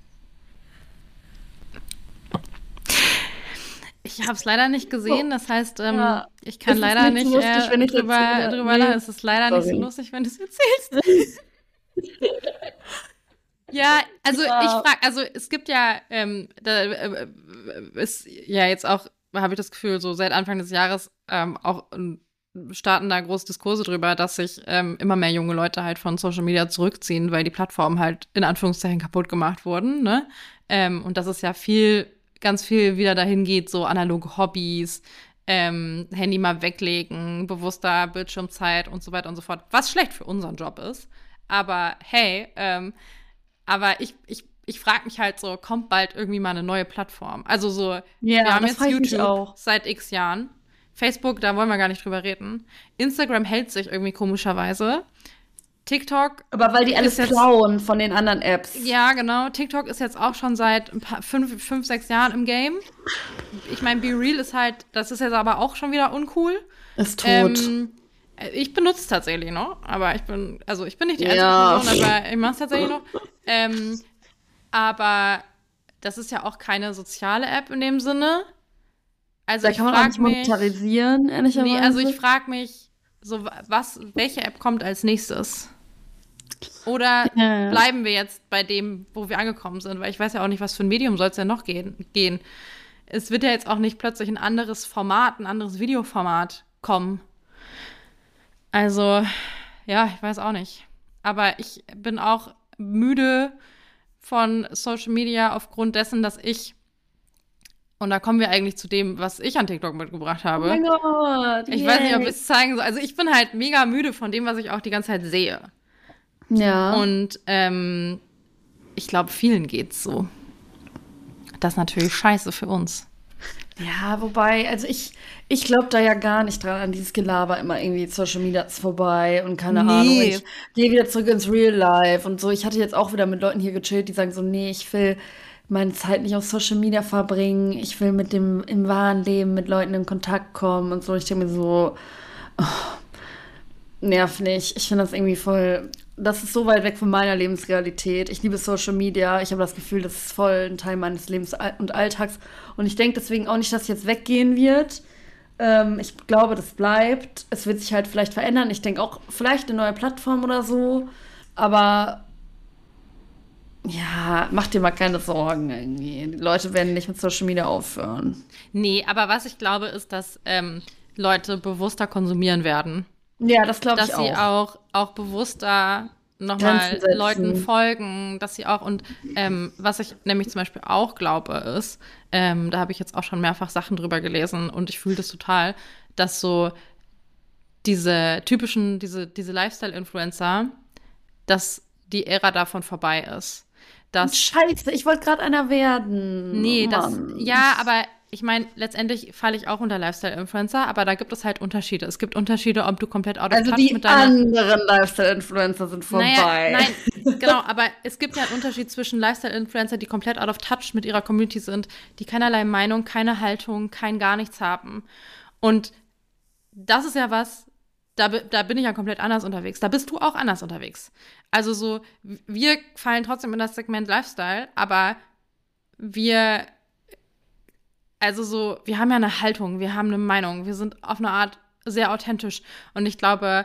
Ich habe es leider nicht gesehen, das heißt, Ja. ich kann Es ist leider nicht nicht so lustig, wenn ich drüber erzähle. Nee. lachen. Es ist leider nicht so Sorry. lustig, wenn du es erzählst. Ja, also Ja. ich frage, also es gibt ja, ist ja jetzt auch, habe ich das Gefühl, so seit Anfang des Jahres auch starten da große Diskurse drüber, dass sich immer mehr junge Leute halt von Social Media zurückziehen, weil die Plattformen halt in Anführungszeichen kaputt gemacht wurden, ne? Und dass es ja ganz viel wieder dahin geht, so analoge Hobbys, Handy mal weglegen, bewusster Bildschirmzeit und so weiter und so fort, was schlecht für unseren Job ist. Aber hey, aber ich frage mich halt so, kommt bald irgendwie mal eine neue Plattform? Also so, Ja, wir haben das jetzt frag ich mich YouTube auch. seit x Jahren. Facebook, da wollen wir gar nicht drüber reden. Instagram hält sich irgendwie komischerweise. TikTok, Aber weil die alles Ist jetzt- klauen von den anderen Apps. ja, genau. TikTok ist jetzt auch schon seit 5, 6 Jahren im Game. Ich meine, Be Real ist halt, das ist jetzt aber auch schon wieder uncool. Ist tot. Ich benutze es tatsächlich noch, aber ich bin nicht die einzige Ja. Person, aber ich mache es tatsächlich noch. Aber das ist ja auch keine soziale App in dem Sinne. Also Da ich kann man auch frage nicht mich, monetarisieren, ehrlicherweise. nee, also ich frage mich, so welche App kommt als nächstes? Oder Ja. bleiben wir jetzt bei dem, wo wir angekommen sind? Weil ich weiß ja auch nicht, was für ein Medium soll es denn noch gehen. Es wird ja jetzt auch nicht plötzlich ein anderes Format, ein anderes Videoformat kommen. Also, ja, ich weiß auch nicht. Aber ich bin auch müde von Social Media aufgrund dessen, dass und da kommen wir eigentlich zu dem, was ich an TikTok mitgebracht Oh habe. mein Gott. Ich weiß nicht, ob ich yay. es zeigen soll. Also ich bin halt mega müde von dem, was ich auch die ganze Zeit sehe. Ja. Und ich glaube, vielen geht's so. Das ist natürlich scheiße für uns. Ja, wobei, also ich glaube da ja gar nicht dran, an dieses Gelaber immer irgendwie Social Media ist vorbei und keine Nee. Ahnung. Ich gehe wieder zurück ins Real Life und so. Ich hatte jetzt auch wieder mit Leuten hier gechillt, die sagen so, nee, ich will meine Zeit nicht auf Social Media verbringen. Ich will im wahren Leben mit Leuten in Kontakt kommen und so. Ich denke mir so, nerv nicht. Ich finde das irgendwie das ist so weit weg von meiner Lebensrealität. Ich liebe Social Media. Ich habe das Gefühl, das ist voll ein Teil meines Lebens und Alltags. Und ich denke deswegen auch nicht, dass es jetzt weggehen wird. Ich glaube, das bleibt. Es wird sich halt vielleicht verändern. Ich denke auch vielleicht eine neue Plattform oder so. Aber ja, mach dir mal keine Sorgen irgendwie. Die Leute werden nicht mit Social Media aufhören. Nee, aber was ich glaube, ist, dass Leute bewusster konsumieren werden. Ja, das glaube Dass ich sie auch bewusster nochmal Grenzen setzen. Leuten folgen, dass sie auch, und was ich nämlich zum Beispiel auch glaube, ist, da habe ich jetzt auch schon mehrfach Sachen drüber gelesen und ich fühle das total, dass so diese typischen, diese Lifestyle-Influencer, dass die Ära davon vorbei ist. Dass Scheiße, ich wollte gerade einer werden. Nee, Oh, das, Mann. ja, aber ich meine, letztendlich falle ich auch unter Lifestyle-Influencer, aber da gibt es halt Unterschiede. Es gibt Unterschiede, ob du komplett out of Also touch die mit deiner. anderen Lifestyle-Influencer sind vorbei. Nein, genau, aber es gibt ja einen Unterschied zwischen Lifestyle-Influencer, die komplett out of touch mit ihrer Community sind, die keinerlei Meinung, keine Haltung, kein gar nichts haben. Und das ist ja was, da bin ich ja komplett anders unterwegs. Da bist du auch anders unterwegs. Also so, wir fallen trotzdem in das Segment Lifestyle, aber wir haben ja eine Haltung, wir haben eine Meinung, wir sind auf eine Art sehr authentisch. Und ich glaube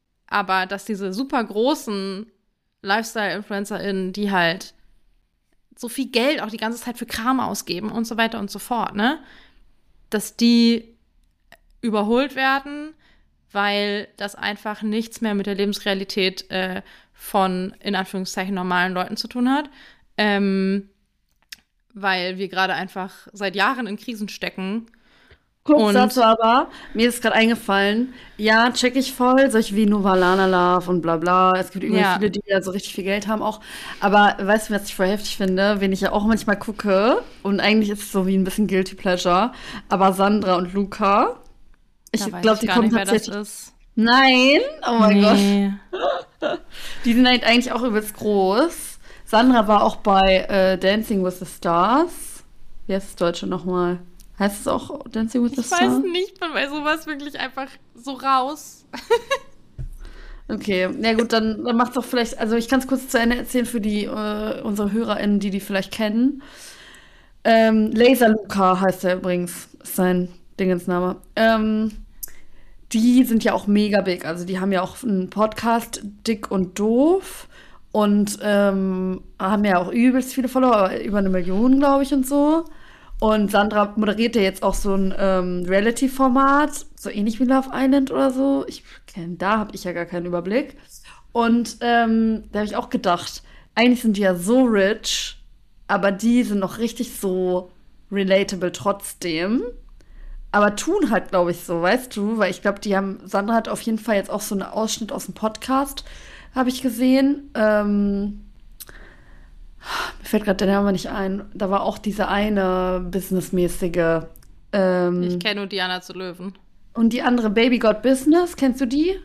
aber, dass diese super großen Lifestyle-InfluencerInnen, die halt so viel Geld auch die ganze Zeit für Kram ausgeben und so weiter und so fort, ne? Dass die überholt werden, weil das einfach nichts mehr mit der Lebensrealität von, in Anführungszeichen, normalen Leuten zu tun hat. Weil wir gerade einfach seit Jahren in Krisen stecken. Kurz dazu aber, mir ist gerade eingefallen, ja, check ich voll, solche wie Novalana Love und bla bla. Es gibt übrigens viele, die ja so richtig viel Geld haben auch. Aber weißt du, was ich voll heftig finde? Wen ich ja auch manchmal gucke, und eigentlich ist es so wie ein bisschen Guilty Pleasure, aber Sandra und Luca. Ich glaube, die kommen tatsächlich. Das ist. Nein? Oh mein Gott. Die sind halt eigentlich auch übelst groß. Sandra war auch bei Dancing with the Stars. Wie heißt das Deutsche nochmal? Heißt es auch Dancing with the Stars? Ich weiß nicht, ich bin bei sowas wirklich einfach so raus. Okay, ja gut, dann macht's doch vielleicht, also ich kann es kurz zu Ende erzählen für die unsere HörerInnen, die vielleicht kennen. Laser Luca heißt er übrigens, ist sein Dingensname. Die sind ja auch mega big, also die haben ja auch einen Podcast, Dick und Doof, und haben ja auch übelst viele Follower, über 1 Million, glaube ich, und so. Und Sandra moderiert ja jetzt auch so ein Reality-Format, so ähnlich wie Love Island oder so. Da habe ich ja gar keinen Überblick. Und da habe ich auch gedacht, eigentlich sind die ja so rich, aber die sind noch richtig so relatable trotzdem. Aber tun halt, glaube ich, so, weißt du? Weil ich glaube, Sandra hat auf jeden Fall jetzt auch so einen Ausschnitt aus dem Podcast, habe ich gesehen. Mir fällt gerade der Name nicht ein. Da war auch diese eine businessmäßige. Ich kenne nur Diana zu Löwen. Und die andere Baby Got Business, kennst du die?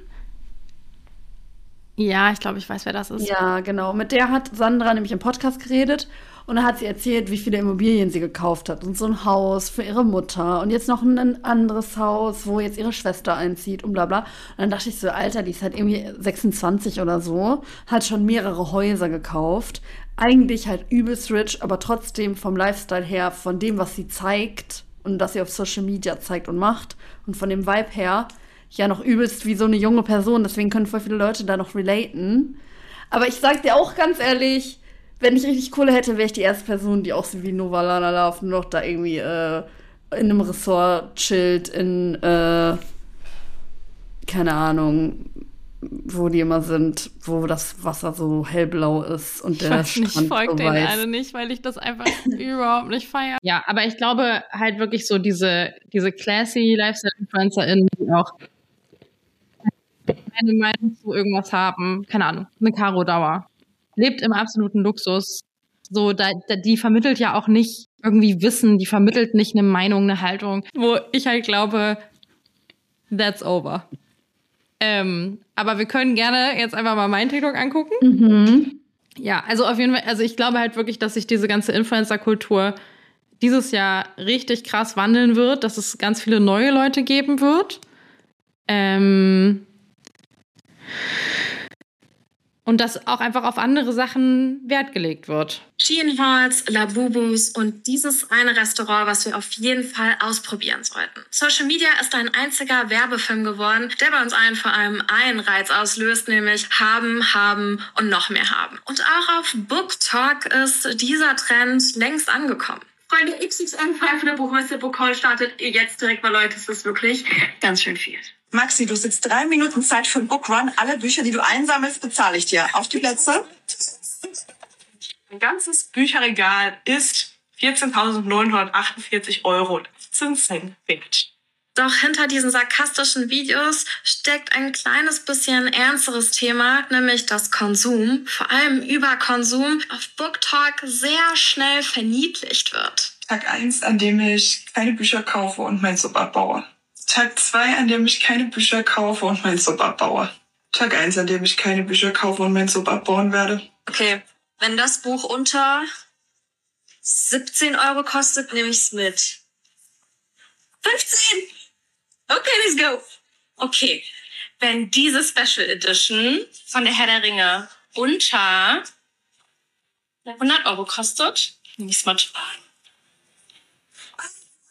Ja, ich glaube, ich weiß, wer das ist. Ja, genau. Mit der hat Sandra nämlich im Podcast geredet. Und da hat sie erzählt, wie viele Immobilien sie gekauft hat. Und so ein Haus für ihre Mutter. Und jetzt noch ein anderes Haus, wo jetzt ihre Schwester einzieht und bla bla. Und dann dachte ich so, Alter, die ist halt irgendwie 26 oder so. Hat schon mehrere Häuser gekauft. Eigentlich halt übelst rich, aber trotzdem vom Lifestyle her, von dem, was sie zeigt und das sie auf Social Media zeigt und macht. Und von dem Vibe her, ja noch übelst wie so eine junge Person. Deswegen können voll viele Leute da noch relaten. Aber ich sag dir auch ganz ehrlich, wenn ich richtig Kohle hätte, wäre ich die erste Person, die auch so wie Novalana Love nur noch da irgendwie in einem Ressort chillt, keine Ahnung, wo die immer sind, wo das Wasser so hellblau ist und der Strand ich folge den alle nicht, weil ich das einfach überhaupt nicht feiere. Ja, aber ich glaube halt wirklich so diese classy Lifestyle-InfluencerInnen, die auch eine Meinung zu irgendwas haben, keine Ahnung, eine Caro Dauer, lebt im absoluten Luxus. So, die vermittelt ja auch nicht irgendwie Wissen, die vermittelt nicht eine Meinung, eine Haltung, wo ich halt glaube, that's over. Aber wir können gerne jetzt einfach mal meinen TikTok angucken. Mhm. Ja, also auf jeden Fall, also ich glaube halt wirklich, dass sich diese ganze Influencer-Kultur dieses Jahr richtig krass wandeln wird, dass es ganz viele neue Leute geben wird. Und dass auch einfach auf andere Sachen Wert gelegt wird. Shein Halls, Labubus und dieses eine Restaurant, was wir auf jeden Fall ausprobieren sollten. Social Media ist ein einziger Werbefilm geworden, der bei uns allen vor allem einen Reiz auslöst, nämlich haben, haben und noch mehr haben. Und auch auf BookTok ist dieser Trend längst angekommen. Freunde, XXL für der Buchmesse Bukol startet jetzt direkt mal, Leute. Es ist wirklich ganz schön viel. Maxi, du sitzt 3 Minuten Zeit für einen Bookrun. Alle Bücher, die du einsammelst, bezahle ich dir. Auf die Plätze. Ein ganzes Bücherregal ist 14.948 € wert. Doch hinter diesen sarkastischen Videos steckt ein kleines bisschen ernsteres Thema, nämlich das Konsum, vor allem Überkonsum, auf BookTok sehr schnell verniedlicht wird. Tag 1, an dem ich keine Bücher kaufe und mein Sub abbaue. Tag 2, an dem ich keine Bücher kaufe und mein Sub abbaue. Tag 1, an dem ich keine Bücher kaufe und mein Sub abbauen werde. Okay, wenn das Buch unter 17 € kostet, nehme ich es mit. 15! Okay, let's go. Okay, wenn diese Special Edition von der Herr der Ringe unter 100 € kostet, nehme ich es mit.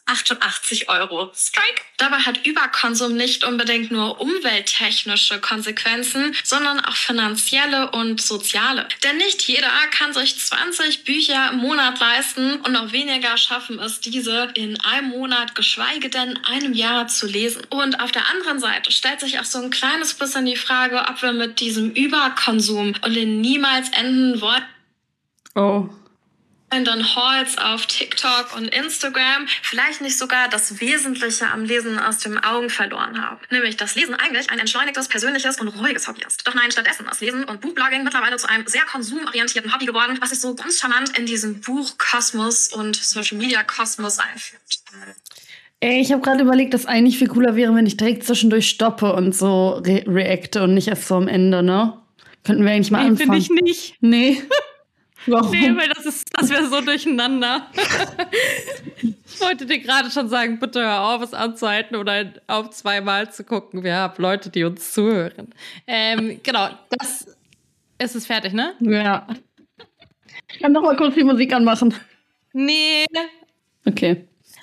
88 €. Strike! Dabei hat Überkonsum nicht unbedingt nur umwelttechnische Konsequenzen, sondern auch finanzielle und soziale. Denn nicht jeder kann sich 20 Bücher im Monat leisten und noch weniger schaffen es, diese in einem Monat, geschweige denn einem Jahr zu lesen. Und auf der anderen Seite stellt sich auch so ein kleines bisschen die Frage, ob wir mit diesem Überkonsum und den niemals endenden Worten dann Hauls auf TikTok und Instagram vielleicht nicht sogar das Wesentliche am Lesen aus den Augen verloren haben. Nämlich, dass Lesen eigentlich ein entschleunigtes, persönliches und ruhiges Hobby ist. Doch nein, stattdessen ist Lesen und Buchblogging mittlerweile zu einem sehr konsumorientierten Hobby geworden, was sich so ganz charmant in diesen Buchkosmos und Social-Media-Kosmos einfügt. Ey, ich habe gerade überlegt, dass eigentlich viel cooler wäre, wenn ich direkt zwischendurch stoppe und so reacte und nicht erst so am Ende, ne? Könnten wir eigentlich mal anfangen. Finde ich nicht. Nee. Warum? Nee, weil das wäre so durcheinander. Ich wollte dir gerade schon sagen, bitte hör auf, es anzuhalten oder auf zweimal zu gucken. Wir haben Leute, die uns zuhören. Genau, das ist es fertig, ne? Ja. Ich kann noch mal kurz die Musik anmachen. Nee. Okay.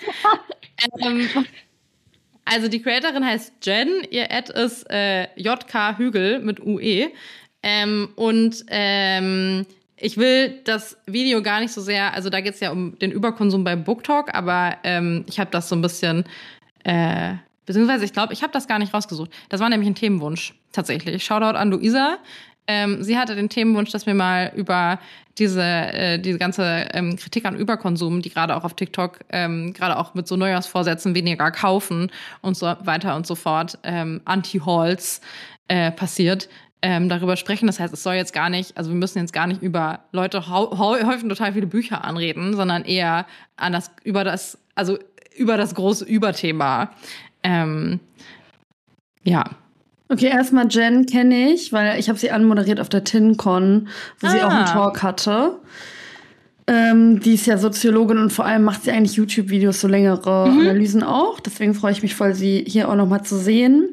Also die Creatorin heißt Jen, ihr Ad ist JK Hügel mit UE. Ich will das Video gar nicht so sehr, also da geht es ja um den Überkonsum bei BookTok, aber ich habe das so ein bisschen, beziehungsweise ich glaube, ich habe das gar nicht rausgesucht. Das war nämlich ein Themenwunsch, tatsächlich. Shoutout an Luisa. Sie hatte den Themenwunsch, dass wir mal über diese ganze Kritik an Überkonsum, die gerade auch auf TikTok, gerade auch mit so Neujahrsvorsätzen weniger kaufen und so weiter und so fort, Anti-Hauls passiert, darüber sprechen. Das heißt, es soll jetzt gar nicht, also wir müssen jetzt gar nicht über Leute häufen total viele Bücher anreden, sondern eher über das große Überthema. Ja. Okay, erstmal Jen kenne ich, weil ich habe sie anmoderiert auf der TinCon, wo sie auch einen Talk hatte. Die ist ja Soziologin und vor allem macht sie eigentlich YouTube-Videos, so längere Analysen auch. Deswegen freue ich mich voll, sie hier auch noch mal zu sehen.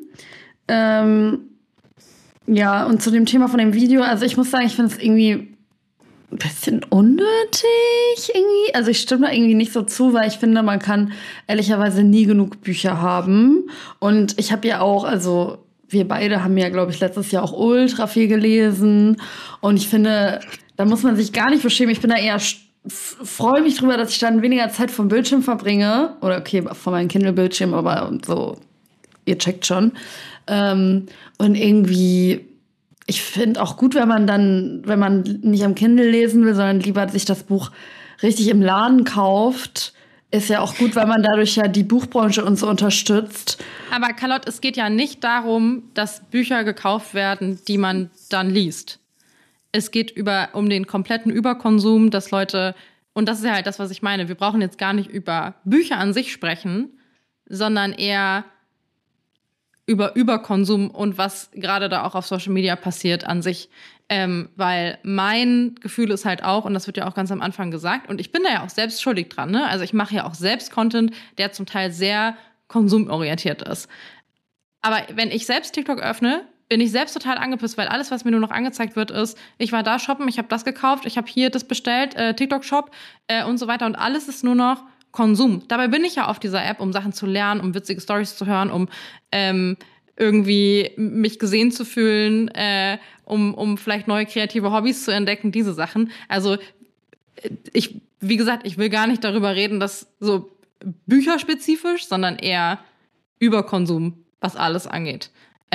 Ja, und zu dem Thema von dem Video, also ich muss sagen, ich finde es irgendwie ein bisschen unnötig irgendwie. Also ich stimme da irgendwie nicht so zu, weil ich finde, man kann ehrlicherweise nie genug Bücher haben. Und ich habe ja auch, also wir beide haben ja, glaube ich, letztes Jahr auch ultra viel gelesen. Und ich finde, da muss man sich gar nicht beschämen. Ich bin da eher, freue mich drüber, dass ich dann weniger Zeit vom Bildschirm verbringe. Oder okay, von meinem Kindle-Bildschirm, aber so, ihr checkt schon. Und irgendwie, ich finde auch gut, wenn man nicht am Kindle lesen will, sondern lieber sich das Buch richtig im Laden kauft. Ist ja auch gut, weil man dadurch ja die Buchbranche und so unterstützt. Aber Carlotte, es geht ja nicht darum, dass Bücher gekauft werden, die man dann liest. Es geht um den kompletten Überkonsum, dass Leute, und das ist ja halt das, was ich meine, wir brauchen jetzt gar nicht über Bücher an sich sprechen, sondern eher über Überkonsum und was gerade da auch auf Social Media passiert an sich. Weil mein Gefühl ist halt auch, und das wird ja auch ganz am Anfang gesagt, und ich bin da ja auch selbst schuldig dran, ne? Also ich mache ja auch selbst Content, der zum Teil sehr konsumorientiert ist. Aber wenn ich selbst TikTok öffne, bin ich selbst total angepisst, weil alles, was mir nur noch angezeigt wird, ist, ich war da shoppen, ich habe das gekauft, ich habe hier das bestellt, TikTok-Shop und so weiter. Und alles ist nur noch Konsum. Dabei bin ich ja auf dieser App, um Sachen zu lernen, um witzige Storys zu hören, um irgendwie mich gesehen zu fühlen, um vielleicht neue kreative Hobbys zu entdecken, diese Sachen. Also wie gesagt, ich will gar nicht darüber reden, dass so bücherspezifisch, sondern eher Überkonsum, was alles angeht.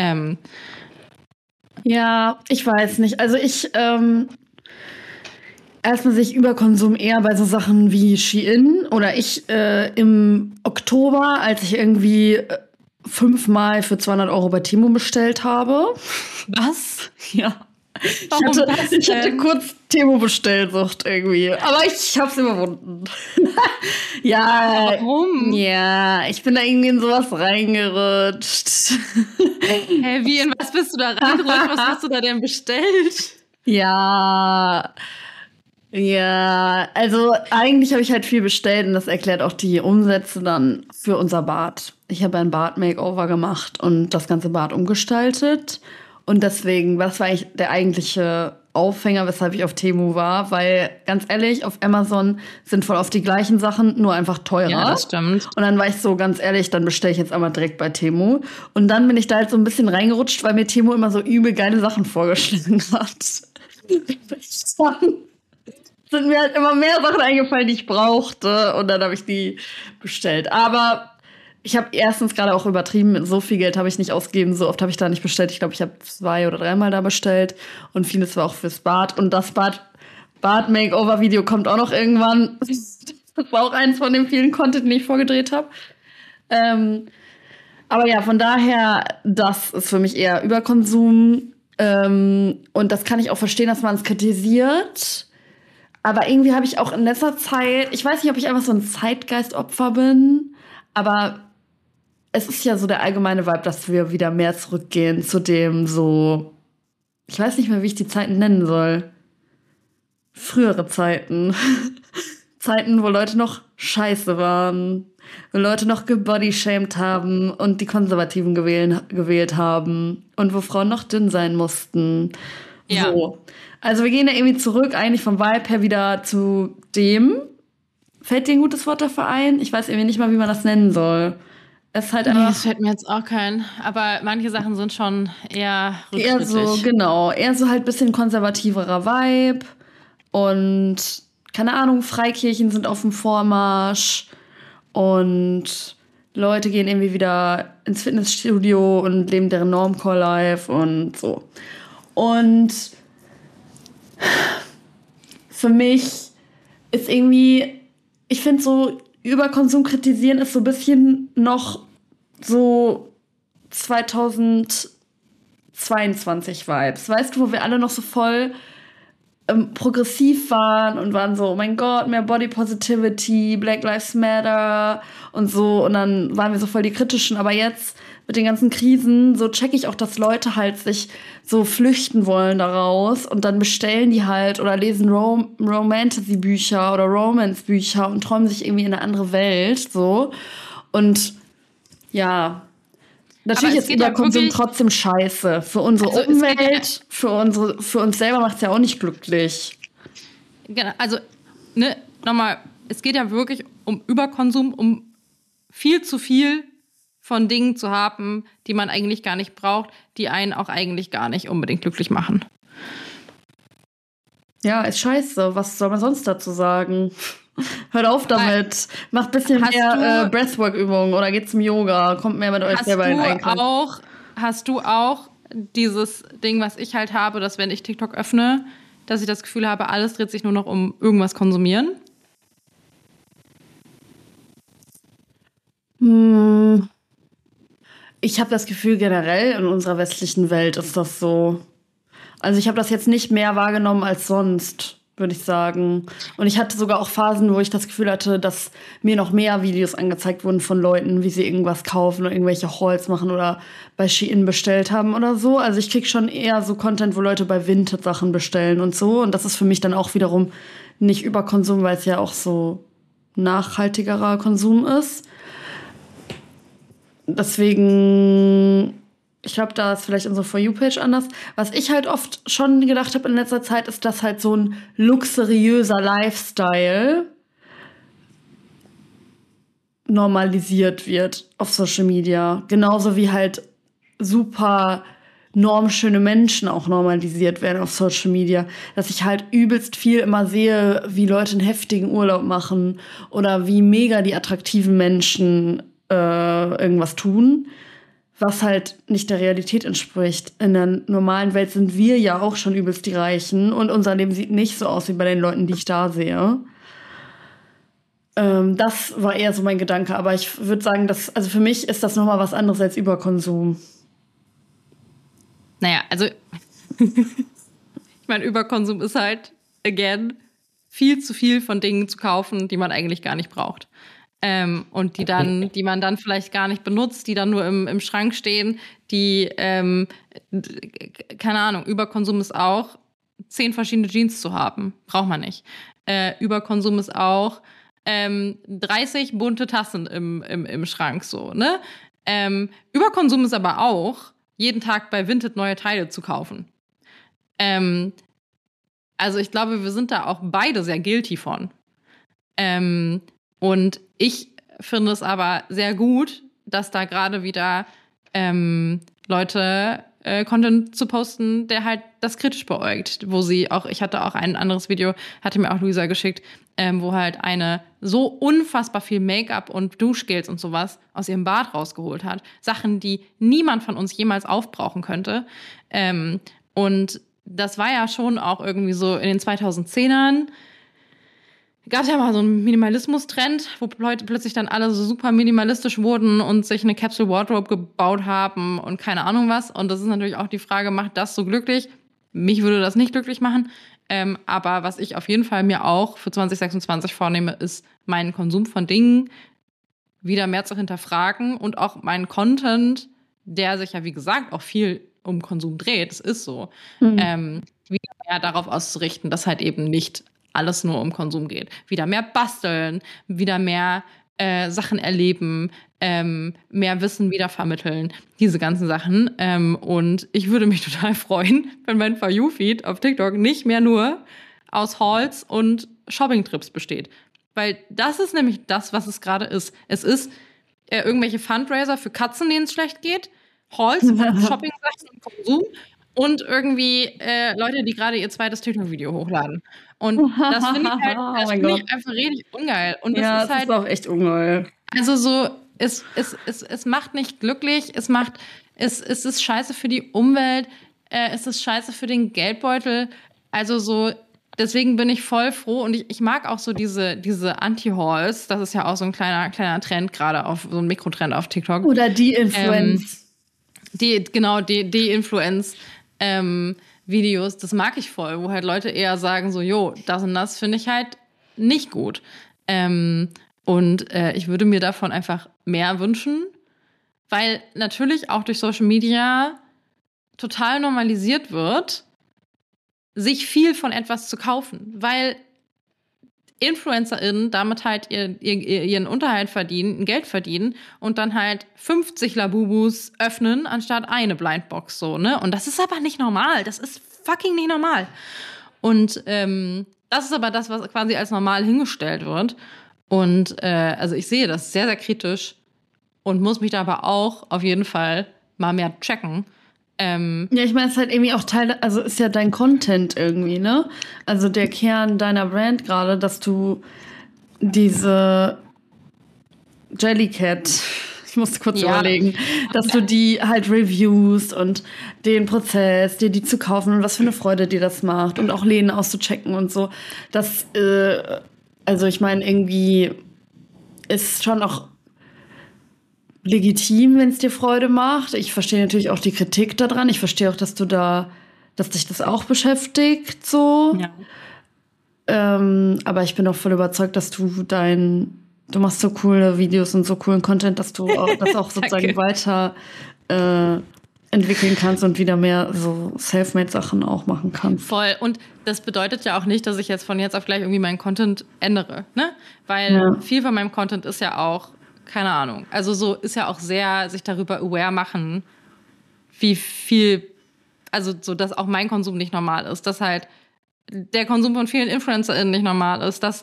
Ja, ich weiß nicht. Also erstmal sehe ich Überkonsum eher bei so Sachen wie Shein oder im Oktober, als ich irgendwie 5-mal für 200 € bei Temu bestellt habe. Was? Ja. Warum Ich hatte kurz Temu-Bestellsucht irgendwie. Aber ich hab's überwunden. Ja. Warum? Ja, ich bin da irgendwie in sowas reingerutscht. Hä, wie, in was bist du da reingerutscht? Was hast du da denn bestellt? Ja, also eigentlich habe ich halt viel bestellt und das erklärt auch die Umsätze dann für unser Bad. Ich habe ein Bad-Makeover gemacht und das ganze Bad umgestaltet. Und deswegen, das war eigentlich der eigentliche Aufhänger, weshalb ich auf Temu war, weil ganz ehrlich, auf Amazon sind voll oft die gleichen Sachen, nur einfach teurer. Ja, das stimmt. Und dann war ich so, ganz ehrlich, dann bestelle ich jetzt einmal direkt bei Temu. Und dann bin ich da halt so ein bisschen reingerutscht, weil mir Temu immer so übel geile Sachen vorgeschlagen hat. Dann sind mir halt immer mehr Sachen eingefallen, die ich brauchte. Und dann habe ich die bestellt. Aber ich habe erstens gerade auch übertrieben, so viel Geld habe ich nicht ausgegeben, so oft habe ich da nicht bestellt. Ich glaube, ich habe 2 oder 3 Mal da bestellt und vieles war auch fürs Bad. Und das Bad-Makeover-Video kommt auch noch irgendwann. Das war auch eins von den vielen Content, den ich vorgedreht habe. Aber ja, von daher, das ist für mich eher Überkonsum. Und das kann ich auch verstehen, dass man es kritisiert. Aber irgendwie habe ich auch in letzter Zeit, ich weiß nicht, ob ich einfach so ein Zeitgeistopfer bin, aber es ist ja so der allgemeine Vibe, dass wir wieder mehr zurückgehen zu dem so, ich weiß nicht mehr, wie ich die Zeiten nennen soll. Frühere Zeiten. Zeiten, wo Leute noch scheiße waren. Wo Leute noch gebodyshamed haben und die Konservativen gewählt haben. Und wo Frauen noch dünn sein mussten. Ja. So. Also wir gehen ja irgendwie zurück, eigentlich vom Vibe her wieder zu dem. Fällt dir ein gutes Wort dafür ein? Ich weiß irgendwie nicht mal, wie man das nennen soll. Es ist halt einfach. Das fällt mir jetzt auch kein. Aber manche Sachen sind schon eher rückschrittlich. Eher so, genau. Eher so halt ein bisschen konservativerer Vibe. Und, keine Ahnung, Freikirchen sind auf dem Vormarsch. Und Leute gehen irgendwie wieder ins Fitnessstudio und leben deren Normcore-Life und so. Und für mich ist irgendwie, ich finde so, Überkonsum kritisieren ist so ein bisschen noch so 2022 Vibes. Weißt du, wo wir alle noch so voll progressiv waren so, oh mein Gott, mehr Body Positivity, Black Lives Matter und so. Und dann waren wir so voll die Kritischen. Aber jetzt mit den ganzen Krisen, so checke ich auch, dass Leute halt sich so flüchten wollen daraus. Und dann bestellen die halt oder lesen Romantasy-Bücher oder Romance-Bücher und träumen sich irgendwie in eine andere Welt. So. Und ja, natürlich ist Überkonsum ja trotzdem scheiße. Für unsere Umwelt, für uns selber macht es ja auch nicht glücklich. Genau, also, nochmal, es geht ja wirklich um Überkonsum, um viel zu viel von Dingen zu haben, die man eigentlich gar nicht braucht, die einen auch eigentlich gar nicht unbedingt glücklich machen. Ja, ist scheiße. Was soll man sonst dazu sagen? Hört auf damit. Macht ein bisschen mehr Breathwork-Übungen oder geht zum Yoga. Kommt mehr mit euch selber in Einklang. Hast du auch dieses Ding, was ich halt habe, dass wenn ich TikTok öffne, dass ich das Gefühl habe, alles dreht sich nur noch um irgendwas konsumieren? Ich habe das Gefühl, generell in unserer westlichen Welt ist das so. Also ich habe das jetzt nicht mehr wahrgenommen als sonst, würde ich sagen. Und ich hatte sogar auch Phasen, wo ich das Gefühl hatte, dass mir noch mehr Videos angezeigt wurden von Leuten, wie sie irgendwas kaufen oder irgendwelche Hauls machen oder bei Shein bestellt haben oder so. Also ich krieg schon eher so Content, wo Leute bei Vinted Sachen bestellen und so. Und das ist für mich dann auch wiederum nicht Überkonsum, weil es ja auch so nachhaltigerer Konsum ist. Deswegen, ich glaube, da ist vielleicht unsere For You-Page anders. Was ich halt oft schon gedacht habe in letzter Zeit, ist, dass halt so ein luxuriöser Lifestyle normalisiert wird auf Social Media. Genauso wie halt super normschöne Menschen auch normalisiert werden auf Social Media. Dass ich halt übelst viel immer sehe, wie Leute einen heftigen Urlaub machen oder wie mega die attraktiven Menschen irgendwas tun, was halt nicht der Realität entspricht. In der normalen Welt sind wir ja auch schon übelst die Reichen und unser Leben sieht nicht so aus wie bei den Leuten, die ich da sehe. Das war eher so mein Gedanke, aber ich würde sagen, also für mich ist das nochmal was anderes als Überkonsum. Naja, also ich meine, Überkonsum ist halt, again, viel zu viel von Dingen zu kaufen, die man eigentlich gar nicht braucht. Und die man dann vielleicht gar nicht benutzt, die dann nur im Schrank stehen, die, keine Ahnung, Überkonsum ist auch, 10 verschiedene Jeans zu haben. Braucht man nicht. Überkonsum ist auch, 30 bunte Tassen im Schrank, so, ne? Überkonsum ist aber auch, jeden Tag bei Vinted neue Teile zu kaufen. Also ich glaube, wir sind da auch beide sehr guilty von. Und ich finde es aber sehr gut, dass da gerade wieder Leute Content zu posten, der halt das kritisch beäugt, wo sie auch, ich hatte auch ein anderes Video, hatte mir auch Luisa geschickt, wo halt eine so unfassbar viel Make-up und Duschgels und sowas aus ihrem Bad rausgeholt hat. Sachen, die niemand von uns jemals aufbrauchen könnte. Und das war ja schon auch irgendwie so in den 2010ern, gab es ja mal so einen Minimalismus-Trend, wo Leute plötzlich dann alle so super minimalistisch wurden und sich eine Capsule Wardrobe gebaut haben und keine Ahnung was. Und das ist natürlich auch die Frage, macht das so glücklich? Mich würde das nicht glücklich machen. Aber was ich auf jeden Fall mir auch für 2026 vornehme, ist, meinen Konsum von Dingen wieder mehr zu hinterfragen und auch meinen Content, der sich ja, wie gesagt, auch viel um Konsum dreht, es ist so, wieder mehr darauf auszurichten, dass halt eben nicht alles nur um Konsum geht. Wieder mehr basteln, wieder mehr Sachen erleben, mehr Wissen wieder vermitteln, diese ganzen Sachen. Und ich würde mich total freuen, wenn mein For You-Feed auf TikTok nicht mehr nur aus Hauls und Shopping-Trips besteht. Weil das ist nämlich das, was es gerade ist. Es ist irgendwelche Fundraiser für Katzen, denen es schlecht geht, Hauls und Shopping-Sachen und Konsum und irgendwie Leute, die gerade ihr zweites TikTok-Video hochladen. Und das finde ich halt, einfach richtig ungeil. Und ja, das ist auch echt ungeil. Also so, es macht nicht glücklich, es ist scheiße für die Umwelt, es ist scheiße für den Geldbeutel. Also so, deswegen bin ich voll froh und ich mag auch so diese Anti-Hauls. Das ist ja auch so ein kleiner Trend gerade auf so ein Mikrotrend auf TikTok. Oder die Influence. Die Influence. Videos, das mag ich voll, wo halt Leute eher sagen so, jo, das und das finde ich halt nicht gut. Und ich würde mir davon einfach mehr wünschen, weil natürlich auch durch Social Media total normalisiert wird, sich viel von etwas zu kaufen, weil InfluencerInnen damit halt ihren Unterhalt verdienen, Geld verdienen und dann halt 50 Labubus öffnen, anstatt eine Blindbox, so, ne? Und das ist aber nicht normal. Das ist fucking nicht normal. Und das ist aber das, was quasi als normal hingestellt wird. Und also ich sehe das sehr, sehr kritisch und muss mich da aber auch auf jeden Fall mal mehr checken. Ja, ich meine, es ist halt irgendwie auch Teil, also ist ja dein Content irgendwie, ne? Also der Kern deiner Brand gerade, dass du diese Jellycat, ich musste kurz überlegen, dass du die halt reviewst und den Prozess, dir die zu kaufen und was für eine Freude dir das macht und auch Läden auszuchecken und so. Das, also ich meine, irgendwie ist schon auch legitim, wenn es dir Freude macht. Ich verstehe natürlich auch die Kritik daran. Ich verstehe auch, dass dich das auch beschäftigt, so. Ja. Aber ich bin auch voll überzeugt, dass du machst so coole Videos und so coolen Content, dass du auch, das auch sozusagen weiter entwickeln kannst und wieder mehr so Selfmade-Sachen auch machen kannst. Voll. Und das bedeutet ja auch nicht, dass ich jetzt von jetzt auf gleich irgendwie meinen Content ändere, ne? Weil viel von meinem Content ist ja auch keine Ahnung. Also so ist ja auch sehr sich darüber aware machen, wie viel, also so, dass auch mein Konsum nicht normal ist, dass halt der Konsum von vielen InfluencerInnen nicht normal ist, dass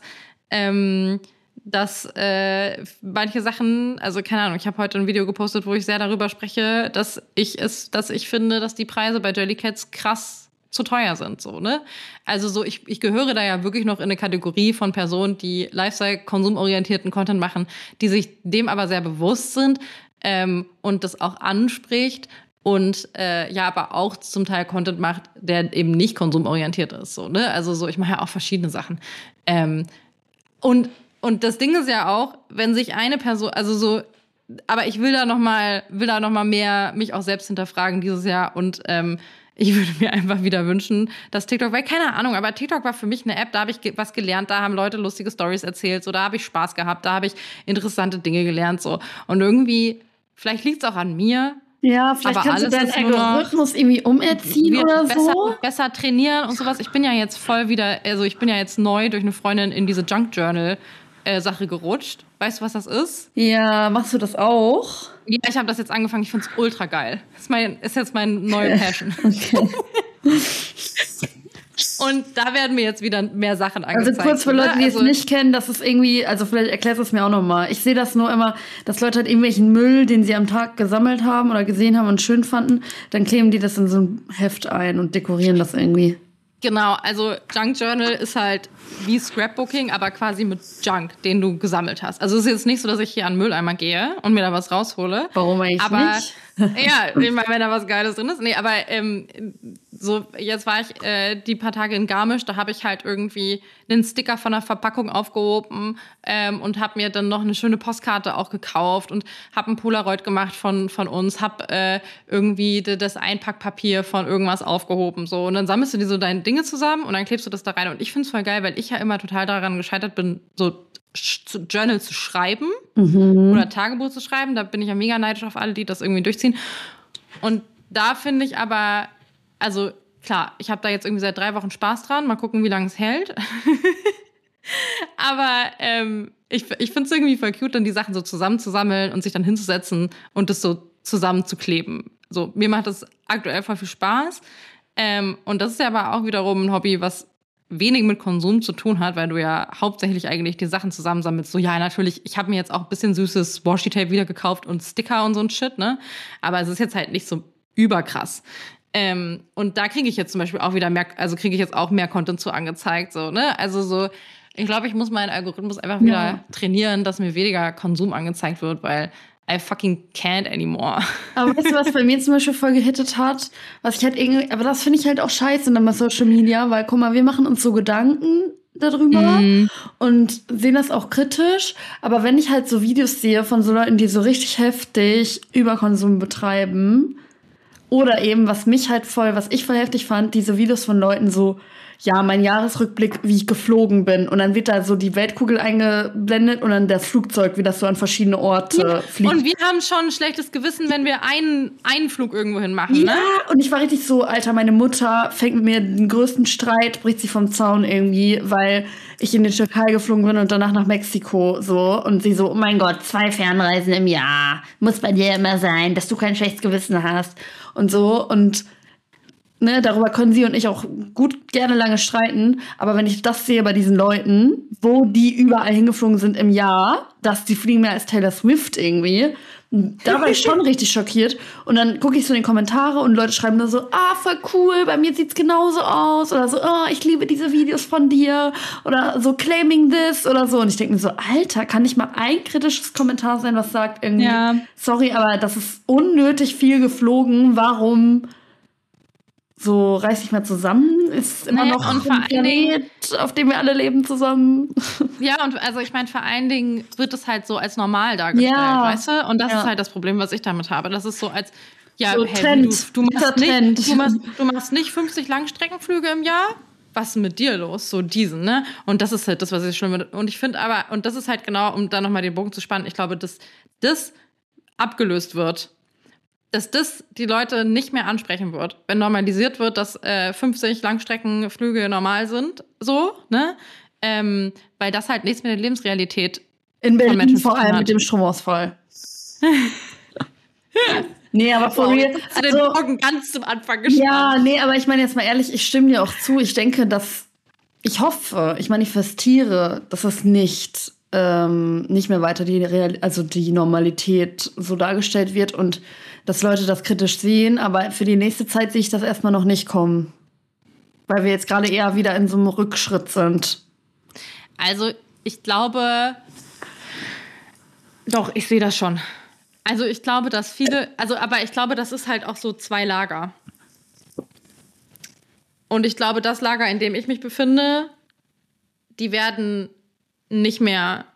manche Sachen, also keine Ahnung, ich habe heute ein Video gepostet, wo ich sehr darüber spreche, dass ich finde, dass die Preise bei Jellycats krass zu teuer sind, so, ne? Also so, ich gehöre da ja wirklich noch in eine Kategorie von Personen, die Lifestyle-konsumorientierten Content machen, die sich dem aber sehr bewusst sind und das auch anspricht und aber auch zum Teil Content macht, der eben nicht konsumorientiert ist, so, ne? Also so, ich mache ja auch verschiedene Sachen. Und das Ding ist ja auch, wenn sich eine Person, also so, aber ich will da noch mal mehr mich auch selbst hinterfragen dieses Jahr und ich würde mir einfach wieder wünschen, dass TikTok, weil keine Ahnung, aber TikTok war für mich eine App, da habe ich was gelernt, da haben Leute lustige Stories erzählt, so, da habe ich Spaß gehabt, da habe ich interessante Dinge gelernt, so. Und irgendwie, vielleicht liegt's auch an mir. Ja, vielleicht kannst du deinen Algorithmus irgendwie umerziehen oder so. Besser trainieren und sowas. Ich bin ja jetzt ich bin ja jetzt neu durch eine Freundin in diese Junk Journal Sache gerutscht. Weißt du, was das ist? Ja, machst du das auch? Ja, ich habe das jetzt angefangen. Ich finde es ultra geil. Ist jetzt mein neue Passion. Okay. Und da werden mir jetzt wieder mehr Sachen Also angezeigt. kurz für Leute, die es nicht kennen, das ist irgendwie, also vielleicht erklärst du es mir auch nochmal. Ich sehe das nur immer, dass Leute halt irgendwelchen Müll, den sie am Tag gesammelt haben oder gesehen haben und schön fanden, dann kleben die das in so ein Heft ein und dekorieren das irgendwie. Genau, also Junk Journal ist halt wie Scrapbooking, aber quasi mit Junk, den du gesammelt hast. Also es ist jetzt nicht so, dass ich hier an den Mülleimer gehe und mir da was raushole. Warum eigentlich aber, nicht? Ja, ich meine, wenn da was Geiles drin ist. Nee, aber so, jetzt war ich die paar Tage in Garmisch, da habe ich halt irgendwie einen Sticker von der Verpackung aufgehoben und habe mir dann noch eine schöne Postkarte auch gekauft und habe ein Polaroid gemacht von uns, habe irgendwie das Einpackpapier von irgendwas aufgehoben. So. Und dann sammelst du dir so deine Dinge zusammen und dann klebst du das da rein. Und ich finde es voll geil, weil ich ja immer total daran gescheitert bin, so Journal zu schreiben oder Tagebuch zu schreiben. Da bin ich ja mega neidisch auf alle, die das irgendwie durchziehen. Und da finde ich aber, also klar, ich habe da jetzt irgendwie seit 3 Wochen Spaß dran. Mal gucken, wie lange es hält. Aber ich finde es irgendwie voll cute, dann die Sachen so zusammenzusammeln und sich dann hinzusetzen und das so zusammenzukleben. So, mir macht das aktuell voll viel Spaß. Und das ist ja aber auch wiederum ein Hobby, was wenig mit Konsum zu tun hat, weil du ja hauptsächlich eigentlich die Sachen zusammensammelst. So, ja, natürlich, ich habe mir jetzt auch ein bisschen süßes Washi-Tape wieder gekauft und Sticker und so ein Shit, ne? Aber es ist jetzt halt nicht so überkrass. Und da kriege ich jetzt zum Beispiel auch wieder mehr, also kriege ich jetzt auch mehr Content zu angezeigt, so, ne? Also so, ich glaube, ich muss meinen Algorithmus einfach wieder trainieren, dass mir weniger Konsum angezeigt wird, weil I fucking can't anymore. Aber weißt du, was bei mir zum Beispiel voll gehittet hat? Was ich halt irgendwie, aber das finde ich halt auch scheiße dann bei Social Media, weil guck mal, wir machen uns so Gedanken darüber und sehen das auch kritisch. Aber wenn ich halt so Videos sehe von so Leuten, die so richtig heftig Überkonsum betreiben, oder eben, was ich voll heftig fand, diese Videos von Leuten so, ja, mein Jahresrückblick, wie ich geflogen bin. Und dann wird da so die Weltkugel eingeblendet und dann das Flugzeug, wie das so an verschiedene Orte fliegt. Und wir haben schon ein schlechtes Gewissen, wenn wir einen Flug irgendwo hin machen, ne? Ja, und ich war richtig so, Alter, meine Mutter fängt mit mir den größten Streit, bricht sie vom Zaun irgendwie, weil ich in die Türkei geflogen bin und danach nach Mexiko, so. Und sie so, oh mein Gott, 2 Fernreisen im Jahr. Muss bei dir immer sein, dass du kein schlechtes Gewissen hast. Und so, und ne, darüber können sie und ich auch gut gerne lange streiten. Aber wenn ich das sehe bei diesen Leuten, wo die überall hingeflogen sind im Jahr, dass die fliegen mehr als Taylor Swift irgendwie, da war ich schon richtig schockiert. Und dann gucke ich so in die Kommentare und Leute schreiben da so, voll cool, bei mir sieht's genauso aus. Oder so, ich liebe diese Videos von dir. Oder so, claiming this oder so. Und ich denke mir so, Alter, kann nicht mal ein kritisches Kommentar sein, was sagt irgendwie, sorry, aber das ist unnötig viel geflogen. Warum? So, reiß dich mal zusammen, ist immer noch ein Planet, auf dem wir alle leben zusammen. Ja, und also ich meine, vor allen Dingen wird es halt so als normal dargestellt, weißt du? Und das ist halt das Problem, was ich damit habe. Das ist so als, so Trend. Du machst nicht 50 Langstreckenflüge im Jahr? Was ist mit dir los? So diesen, ne? Und das ist halt das, was ich schlimm finde. Und ich finde aber, und das ist halt genau, um da nochmal den Bogen zu spannen, ich glaube, dass das abgelöst wird. Dass das die Leute nicht mehr ansprechen wird. Wenn normalisiert wird, dass 50 Langstreckenflüge normal sind, so, ne? Weil das halt nichts mit der Lebensrealität in Berlin vor allem mit dem Stromausfall. Nee, aber vor mir zu den Morgen ganz zum Anfang gespannt. Ja, nee, aber ich meine jetzt mal ehrlich, ich stimme dir auch zu. Ich denke, ich manifestiere, dass es nicht mehr weiter die Normalität so dargestellt wird und dass Leute das kritisch sehen, aber für die nächste Zeit sehe ich das erstmal noch nicht kommen. Weil wir jetzt gerade eher wieder in so einem Rückschritt sind. Also, ich glaube, doch, ich sehe das schon. Also, ich glaube, dass viele, aber ich glaube, das ist halt auch so 2 Lager. Und ich glaube, das Lager, in dem ich mich befinde, die werden nicht mehr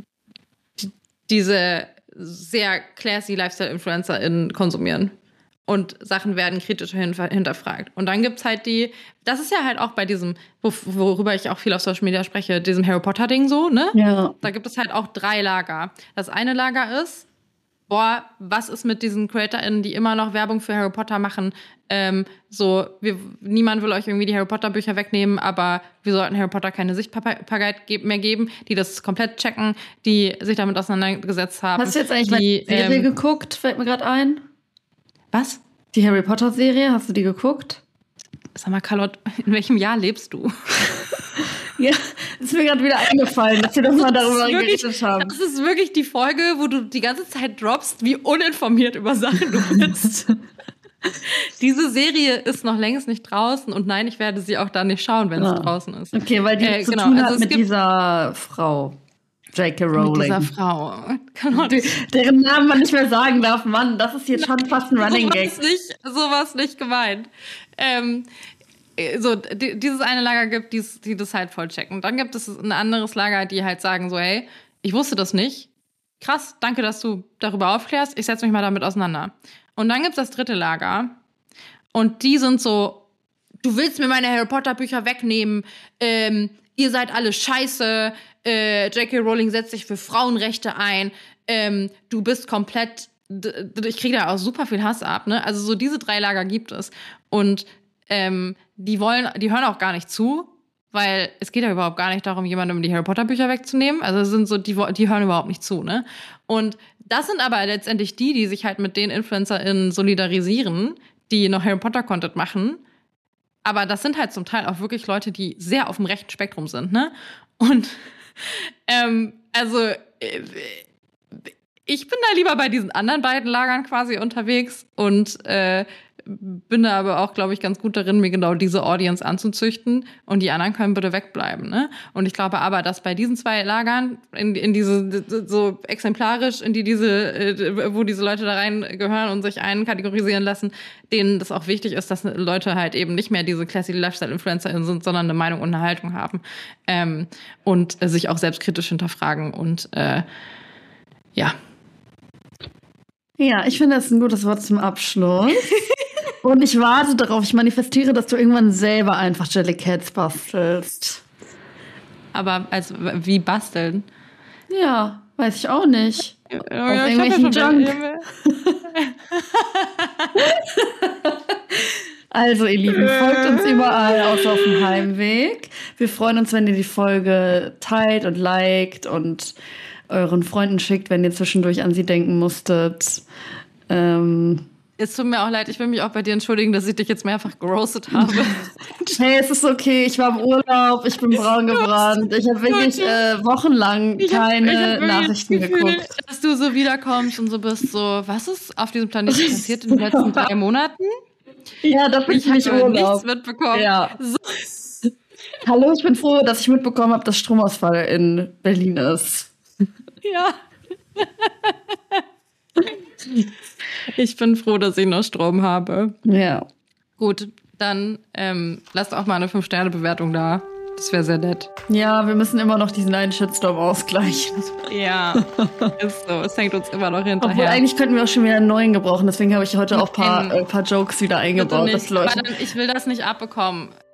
diese sehr classy Lifestyle-InfluencerInnen konsumieren. Und Sachen werden kritisch hinterfragt. Und dann gibt's halt das ist ja halt auch bei diesem, worüber ich auch viel auf Social Media spreche, diesem Harry Potter-Ding so, ne? Ja. Da gibt es halt auch 3 Lager. Das eine Lager ist, was ist mit diesen CreatorInnen, die immer noch Werbung für Harry Potter machen? Niemand will euch irgendwie die Harry Potter Bücher wegnehmen, aber wir sollten Harry Potter keine Sichtbarkeit mehr geben, die das komplett checken, die sich damit auseinandergesetzt haben. Hast du jetzt eigentlich die Serie geguckt? Fällt mir gerade ein. Was? Die Harry Potter Serie, hast du die geguckt? Sag mal, Carlotte, in welchem Jahr lebst du? Ja, ist mir gerade wieder eingefallen, dass wir doch mal darüber geredet haben. Das ist wirklich die Folge, wo du die ganze Zeit droppst, wie uninformiert über Sachen du bist. Diese Serie ist noch längst nicht draußen und nein, ich werde sie auch dann nicht schauen, wenn es draußen ist. Okay, weil die zu tun hat mit dieser Frau. J.K. Rowling. Mit dieser Frau. Deren Namen man nicht mehr sagen darf. Mann, das ist jetzt schon fast ein Running Gag. Sowas nicht gemeint. Dieses eine Lager gibt, die das halt voll checken. Dann gibt es ein anderes Lager, die halt sagen so, hey, ich wusste das nicht. Krass, danke, dass du darüber aufklärst. Ich setze mich mal damit auseinander. Und dann gibt es das dritte Lager. Und die sind so, du willst mir meine Harry Potter Bücher wegnehmen. Ihr seid alle scheiße. J.K. Rowling setzt sich für Frauenrechte ein. Du bist komplett, ich kriege da auch super viel Hass ab, ne? Also so diese 3 Lager gibt es. Und die hören auch gar nicht zu, weil es geht ja überhaupt gar nicht darum, jemandem die Harry Potter Bücher wegzunehmen. Also es sind so, die hören überhaupt nicht zu, ne? Und das sind aber letztendlich die sich halt mit den InfluencerInnen solidarisieren, die noch Harry Potter Content machen. Aber das sind halt zum Teil auch wirklich Leute, die sehr auf dem rechten Spektrum sind, ne? Und ich bin da lieber bei diesen anderen beiden Lagern quasi unterwegs und bin da aber auch, glaube ich, ganz gut darin, mir genau diese Audience anzuzüchten und die anderen können bitte wegbleiben, ne? Und ich glaube aber, dass bei diesen 2 Lagern, in diese, so exemplarisch, wo diese Leute da reingehören und sich einkategorisieren lassen, denen das auch wichtig ist, dass Leute halt eben nicht mehr diese classy Lifestyle-InfluencerInnen sind, sondern eine Meinung und eine Haltung haben und sich auch selbstkritisch hinterfragen und ja. Ja, ich finde, das ist ein gutes Wort zum Abschluss. Und ich warte darauf, ich manifestiere, dass du irgendwann selber einfach Jellycats bastelst. Aber wie basteln? Ja, weiß ich auch nicht. Ja, auf irgendwelchen Junk. Also, ihr Lieben, folgt uns überall, außer auf dem Heimweg. Wir freuen uns, wenn ihr die Folge teilt und liked und euren Freunden schickt, wenn ihr zwischendurch an sie denken musstet. Es tut mir auch leid, ich will mich auch bei dir entschuldigen, dass ich dich jetzt mehrfach gerostet habe. Hey, es ist okay, ich war im Urlaub, ich bin braun gebrannt. Ich habe wirklich wochenlang keine Nachrichten geguckt. Dass du so wiederkommst und so bist, so, was ist auf diesem Planeten passiert in den letzten 3 Monaten? Ja, das bin ich nicht Urlaub. Nichts mitbekommen. Ja. So. Hallo, ich bin froh, dass ich mitbekommen habe, dass Stromausfall in Berlin ist. Ja. Ich bin froh, dass ich noch Strom habe. Ja. Gut, dann lasst auch mal eine 5-Sterne-Bewertung da. Das wäre sehr nett. Ja, wir müssen immer noch diesen einen Shitstorm ausgleichen. Ja, ist so. Es hängt uns immer noch hinterher. Obwohl, eigentlich könnten wir auch schon wieder einen neuen gebrauchen. Deswegen habe ich heute auch ein paar Jokes wieder eingebaut. Dass Leute ich will das nicht abbekommen.